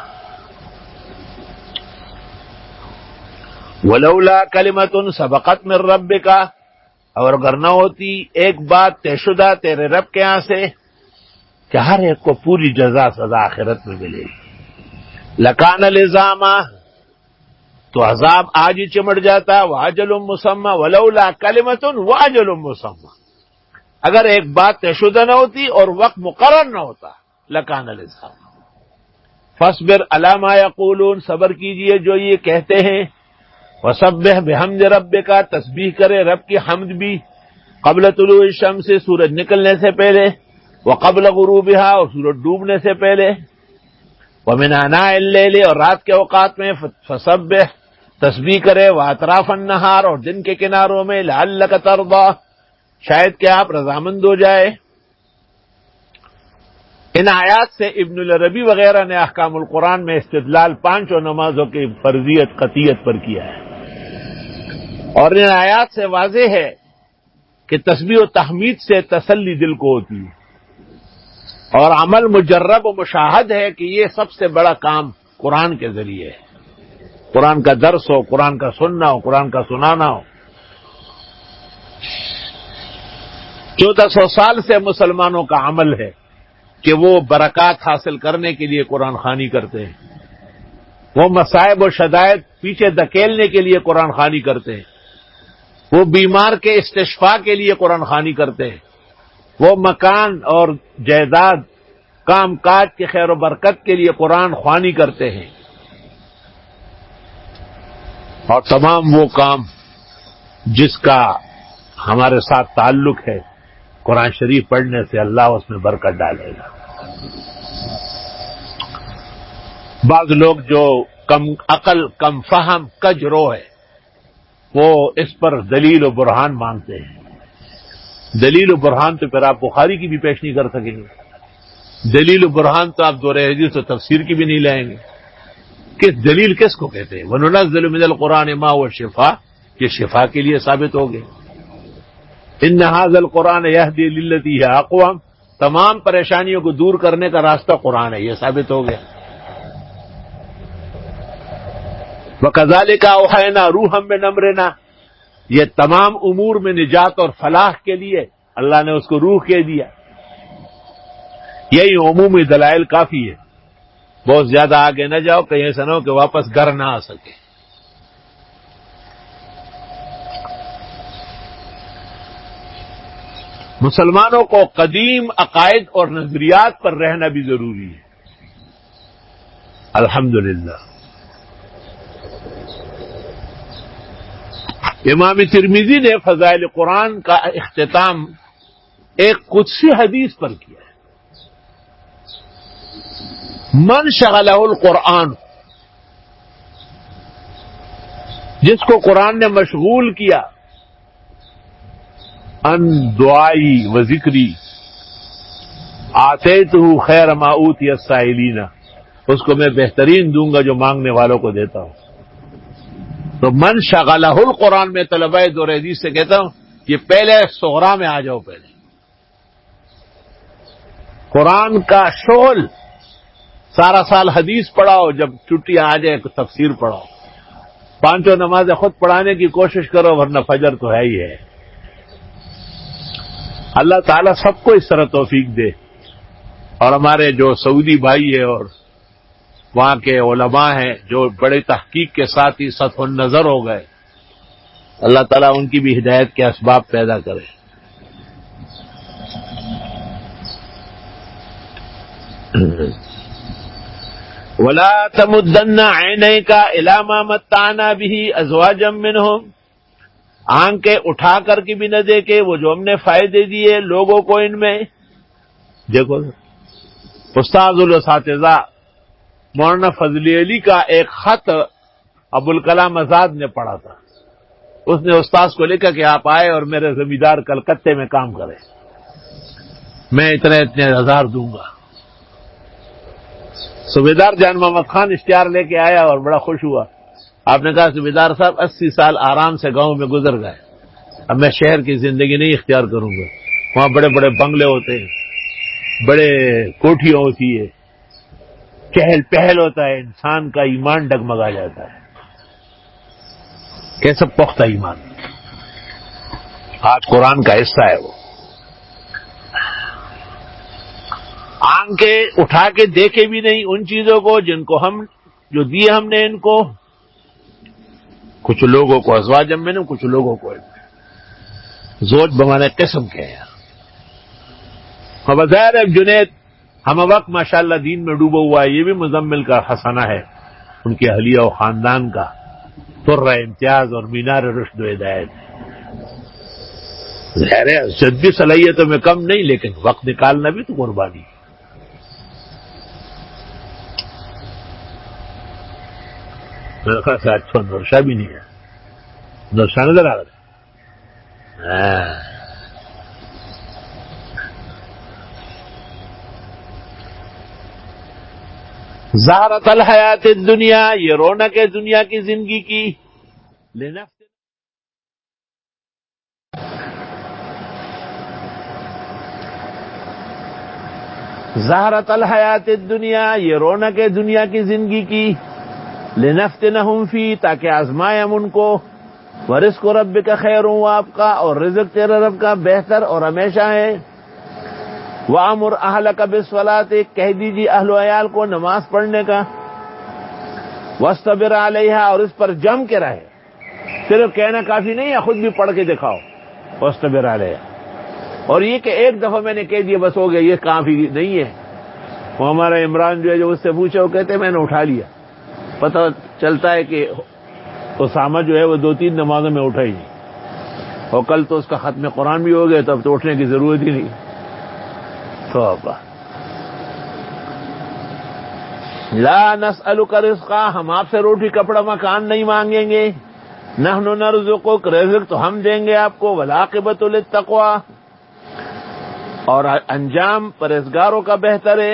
ولولا کلمۃ سبقت من ربک، اور اگر نہ ہوتی ایک بات طے شدہ تیرے رب کے یہاں سے کہ ہر ایک کو پوری جزا سزا آخرت میں ملے گی. لکان لزاما، تو عذاب آج ہی چمٹ جاتا. واجل مسمى، ولولا کلمۃ واجل مسمى، اگر ایک بات طے شدہ نہ ہوتی اور وقت مقرر نہ ہوتا لکان لزاما. فاصبر علی ما یقولون، صبر کیجئے جو یہ کہتے ہیں. وسبح بحمد ربک، تسبیح کرے رب کی حمد بھی. قبل طلوع الشمس، سورج نکلنے سے پہلے. وقبل غروبها، اور سورج ڈوبنے سے پہلے. ومن آناء اللیل، اور رات کے اوقات میں. فسبح، تسبیح کرے. واطراف النہار، اور دن کے کناروں میں. لعلک ترضی، شاید کہ آپ رضامند ہو جائے. ان آیات سے ابن العربی وغیرہ نے احکام القرآن میں استدلال پانچوں نمازوں کی فرضیت قطعیت پر کیا ہے. اور ان آیات سے واضح ہے کہ تسبیح و تحمید سے تسلی دل کو ہوتی ہے، اور عمل مجرب و مشاہد ہے کہ یہ سب سے بڑا کام قرآن کے ذریعے ہے. قرآن کا درس ہو، قرآن کا سننا ہو، قرآن کا سنانا ہو. 1400 سال سے مسلمانوں کا عمل ہے کہ وہ برکات حاصل کرنے کے لیے قرآن خوانی کرتے ہیں، وہ مصائب و شدائد پیچھے دھکیلنے کے لیے قرآن خوانی کرتے ہیں، وہ بیمار کے استشفاء کے لیے قرآن خوانی کرتے ہیں، وہ مکان اور جائیداد کام کاج کی خیر و برکت کے لیے قرآن خوانی کرتے ہیں. اور تمام وہ کام جس کا ہمارے ساتھ تعلق ہے قرآن شریف پڑھنے سے اللہ اس میں برکت ڈالے گا. بعض لوگ جو کم عقل، کم فہم، کج رو ہے، وہ اس پر دلیل و برہان مانگتے ہیں. دلیل و برہان تو پھر آپ بخاری کی بھی پیش نہیں کر سکیں گے. دلیل و برہان تو آپ دور حدیث و تفسیر کی بھی نہیں لائیں گے. کس دلیل کس کو کہتے ہیں؟ وَنُنَزِّلُ مِنَ الْقُرْآنِ مَا هُوَ شِفَاءٌ، یہ شفا کے لیے ثابت ہو گئے. إِنَّ هَذَا الْقُرْآنَ يَهْدِي لِلَّتِي هِيَ أَقْوَمُ، تمام پریشانیوں کو دور کرنے کا راستہ قرآن ہے، یہ ثابت ہو گیا. وَكَذَلِكَ أَوْحَيْنَا رُوحًا مِّنْ أَمْرِنَا، یہ تمام امور میں نجات اور فلاح کے لیے اللہ نے اس کو روح کہہ دیا. یہی عمومی دلائل کافی ہے. بہت زیادہ آگے نہ جاؤ، کہیں ایسا نہ ہو کہ واپس گھر نہ آ سکے. مسلمانوں کو قدیم عقائد اور نظریات پر رہنا بھی ضروری ہے. الحمدللہ امام ترمذی نے فضائل قرآن کا اختتام ایک قدسی حدیث پر کیا ہے. من شغلہ القرآن، جس کو قرآن نے مشغول کیا، ان دعائی و ذکری آتیتہ خیر ما اوتی السائلین، اس کو میں بہترین دوں گا جو مانگنے والوں کو دیتا ہوں. تو من شغلہ القرآن میں طلبہ دور حدیث سے کہتا ہوں یہ پہلے صغرا میں آ جاؤ. پہلے قرآن کا شغل، سارا سال حدیث پڑھاؤ، جب چھٹی آ جائے تفسیر پڑھاؤ. 5 نمازیں خود پڑھانے کی کوشش کرو، ورنہ فجر تو ہے ہی ہے. اللہ تعالیٰ سب کو اس طرح توفیق دے. اور ہمارے جو سعودی بھائی ہیں اور وہاں کے علماء ہیں جو بڑے تحقیق کے ساتھ ہی سطح النظر ہو گئے، اللہ تعالیٰ ان کی بھی ہدایت کے اسباب پیدا کرے. وَلَا تَمُدَّنَّ عَيْنَيْكَ إِلَىٰ مَا مَتَّعْنَا بِهِ أَزْوَاجًا مِّنْهُمْ، آنکھیں اٹھا کر کے بھی نہ دیکھے وہ جو ہم نے فائدے دیے لوگوں کو ان میں. دیکھو استاذ الاساتذہ مولانا فضل علی کا ایک خط ابوالکلام آزاد نے پڑھا تھا. اس نے استاذ کو لکھا کہ آپ آئے اور میرے زمیندار کلکتے میں کام کرے، میں اتنے ہزار دوں گا. صوبیدار جان محمد خان اشتہار لے کے آیا اور بڑا خوش ہوا. آپ نے کہا صوبیدار صاحب 80 سال آرام سے گاؤں میں گزر گئے، اب میں شہر کی زندگی نہیں اختیار کروں گا. وہاں بڑے بڑے بنگلے ہوتے ہیں، بڑے کوٹھیاں ہوتی ہے، چہل پہل ہوتا ہے، انسان کا ایمان ڈگمگا جاتا ہے. کیسا پختہ ایمان. آج قرآن کا حصہ ہے وہ. آنکھیں اٹھا کے دیکھے بھی نہیں ان چیزوں کو جن کو ہم جو دیے ہم نے ان کو. کچھ لوگوں کو ازواجا منہم، کچھ لوگوں کو زوج بمانے قسم کے ہیں. بظاہر جنید ہم وقت ماشاءاللہ دین میں ڈوبا ہوا ہے، یہ بھی مزمل کا حسنہ ہے ان کے اہلیہ و خاندان کا. ترہ امتیاز اور مینار رشد و ہدایت. ظاہر ہے جدی صلاحیتوں میں کم نہیں، لیکن وقت نکالنا بھی تو قربانی. میرے خیال سے اچھا نرشا بھی نہیں ہے. نرشا نظر آ رہا ہے. زہرت الحیات الدنیا، یہ رونق ہے دنیا کی زندگی کی. زہرت الحیات الدنیا، یہ رونق ہے دنیا کی زندگی کی. لنفتنہم فی، تاکہ آزمائیں ہم ان کو. ورزق ربک خیر وابقی، اور رزق تیرے رب کا بہتر اور ہمیشہ ہے. وَأَمُرْ أَهْلَكَ بِالصَّلَاةِ، کہہ دیجیے اہل و عیال کو نماز پڑھنے کا. وَاسْتَبِرْ عَلَيْهَا، اور اس پر جم کے رہے. صرف کہنا کافی نہیں ہے، خود بھی پڑھ کے دکھاؤ. وَاسْتَبِرْ عَلَيْهَا، اور یہ کہ ایک دفعہ میں نے کہہ دیا بس ہو گیا، یہ کافی نہیں ہے. وہ ہمارا عمران جو ہے، جو اس سے پوچھا وہ کہتے میں نے اٹھا لیا. پتہ چلتا ہے کہ اسامہ جو ہے وہ 2-3 نمازوں میں اٹھا ہی نہیں، اور کل تو اس کا ختم قرآن بھی ہو گیا، تو اب تو اٹھنے کی ضرورت ہی نہیں. توبہ. لا نسألک رزقا، ہم آپ سے روٹی کپڑا مکان نہیں مانگیں گے. نحن نرزقک، رزق تو ہم دیں گے آپ کو، والعاقبۃ للتقوی، اور انجام پرہیزگاروں کا بہتر ہے۔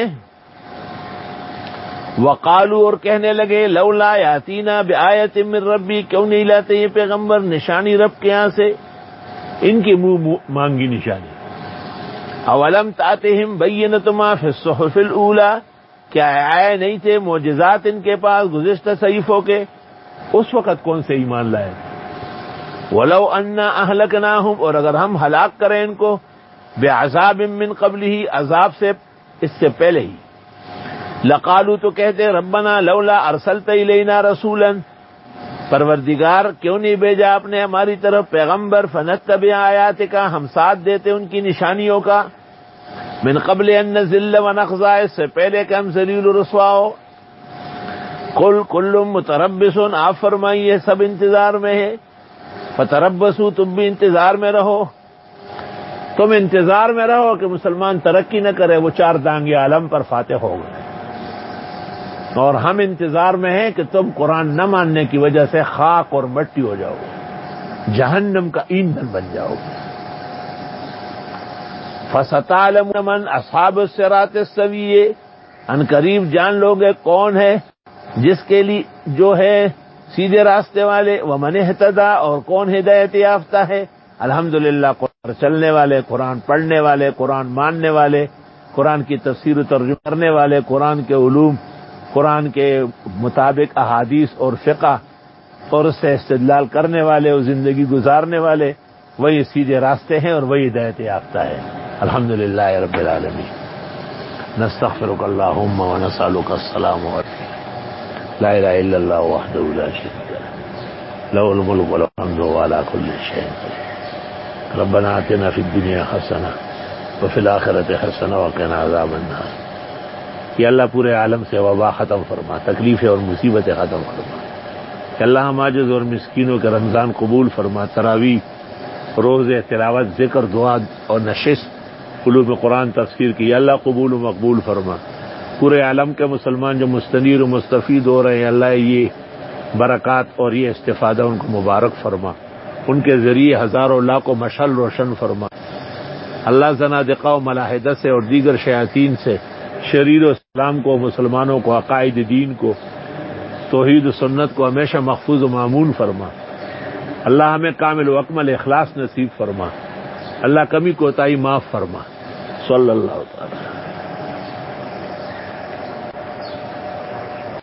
وقالوا، اور کہنے لگے، لولا یاتینا بآیۃ من ربی، کیوں نہیں لاتے یہ پیغمبر نشانی رب کے یہاں سے، ان کی منہ مانگی نشانی۔ اولم تاتہم بینۃ ما فی الصحف الاولی، کیا آئے نہیں تھے معجزات ان کے پاس گزشتہ صحیفوں کے؟ اس وقت کون سے ایمان لائے؟ ولو انا اہلکناہم، اور اگر ہم ہلاک کریں ان کو، بعذاب من قبلہ، عذاب سے اس سے پہلے ہی، لقالوا، تو کہتے ربنا لولا ارسلت الینا رسولا، پروردگار کیوں نہیں بھیجا آپ نے ہماری طرف پیغمبر، فنتبع آیاتک، ہم ساتھ دیتے ان کی نشانیوں کا، من قبل ان نذل ونخزع، اس سے پہلے کہ ہم ذلیل و رسوا ہو۔ قل کل متربص، آپ فرمائیے سب انتظار میں ہے، فتربصوا، تم بھی انتظار میں رہو، تم انتظار میں رہو کہ مسلمان ترقی نہ کرے، وہ چار دانگے عالم پر فاتح ہو گئے، اور ہم انتظار میں ہیں کہ تم قرآن نہ ماننے کی وجہ سے خاک اور مٹی ہو جاؤ گے، جہنم کا ایندھن بن جاؤ گے۔ فَسَتَعْلَمُونَ مَنْ أَصْحَابُ الصِّرَاطِ السَّوِيِّ، ان قریب جان لو گے کون ہے جس کے لیے جو ہے سیدھے راستے والے، وَمَنِ اهْتَدَىٰ، اور کون ہدایت یافتہ ہے۔ الحمدللہ، قرآن چلنے والے، قرآن پڑھنے والے، قرآن ماننے والے، قرآن کی تفسیر و ترجمہ کرنے والے، قرآن کے علوم، قرآن کے مطابق احادیث اور فقہ اور اس سے استدلال کرنے والے اور زندگی گزارنے والے، وہی سیدھے راستے ہیں اور وہی ہدایت یافتہ ہے۔ الحمدللہ رب العالمین، نستغفرک اللہم ونسألک السلام علیکم، لا الہ الا اللہ وحدہ لا شریک لہ، لہ الملک ولہ الحمد وهو علی کل شیء قدیر۔ ربنا آتنا فی الدنیا حسنہ وفی الآخرۃ حسنہ وقنا عذاب النار۔ کہ اللہ پورے عالم سے وبا ختم فرما، تکلیفیں اور مصیبتیں ختم فرما، کہ اللہ ہم عاجز اور مسکینوں کے رمضان قبول فرما، تراویح، روزے، تلاوت، ذکر، دعا اور نشست، علوم قرآن تفسیر کی اللہ قبول و مقبول فرما۔ پورے عالم کے مسلمان جو مستنیر و مستفید ہو رہے ہیں، اللہ یہ برکات اور یہ استفادہ ان کو مبارک فرما، ان کے ذریعے ہزاروں لاکھوں مشعل روشن فرما۔ اللہ زنادقہ و ملاحدہ سے اور دیگر شیاطین سے شریر و اسلام کو، مسلمانوں کو، عقائد دین کو، توحید و سنت کو ہمیشہ محفوظ و مامون فرما۔ اللہ ہمیں کامل و اکمل اخلاص نصیب فرما، اللہ کمی کوتاہی معاف فرما۔ صلی اللہ تعالی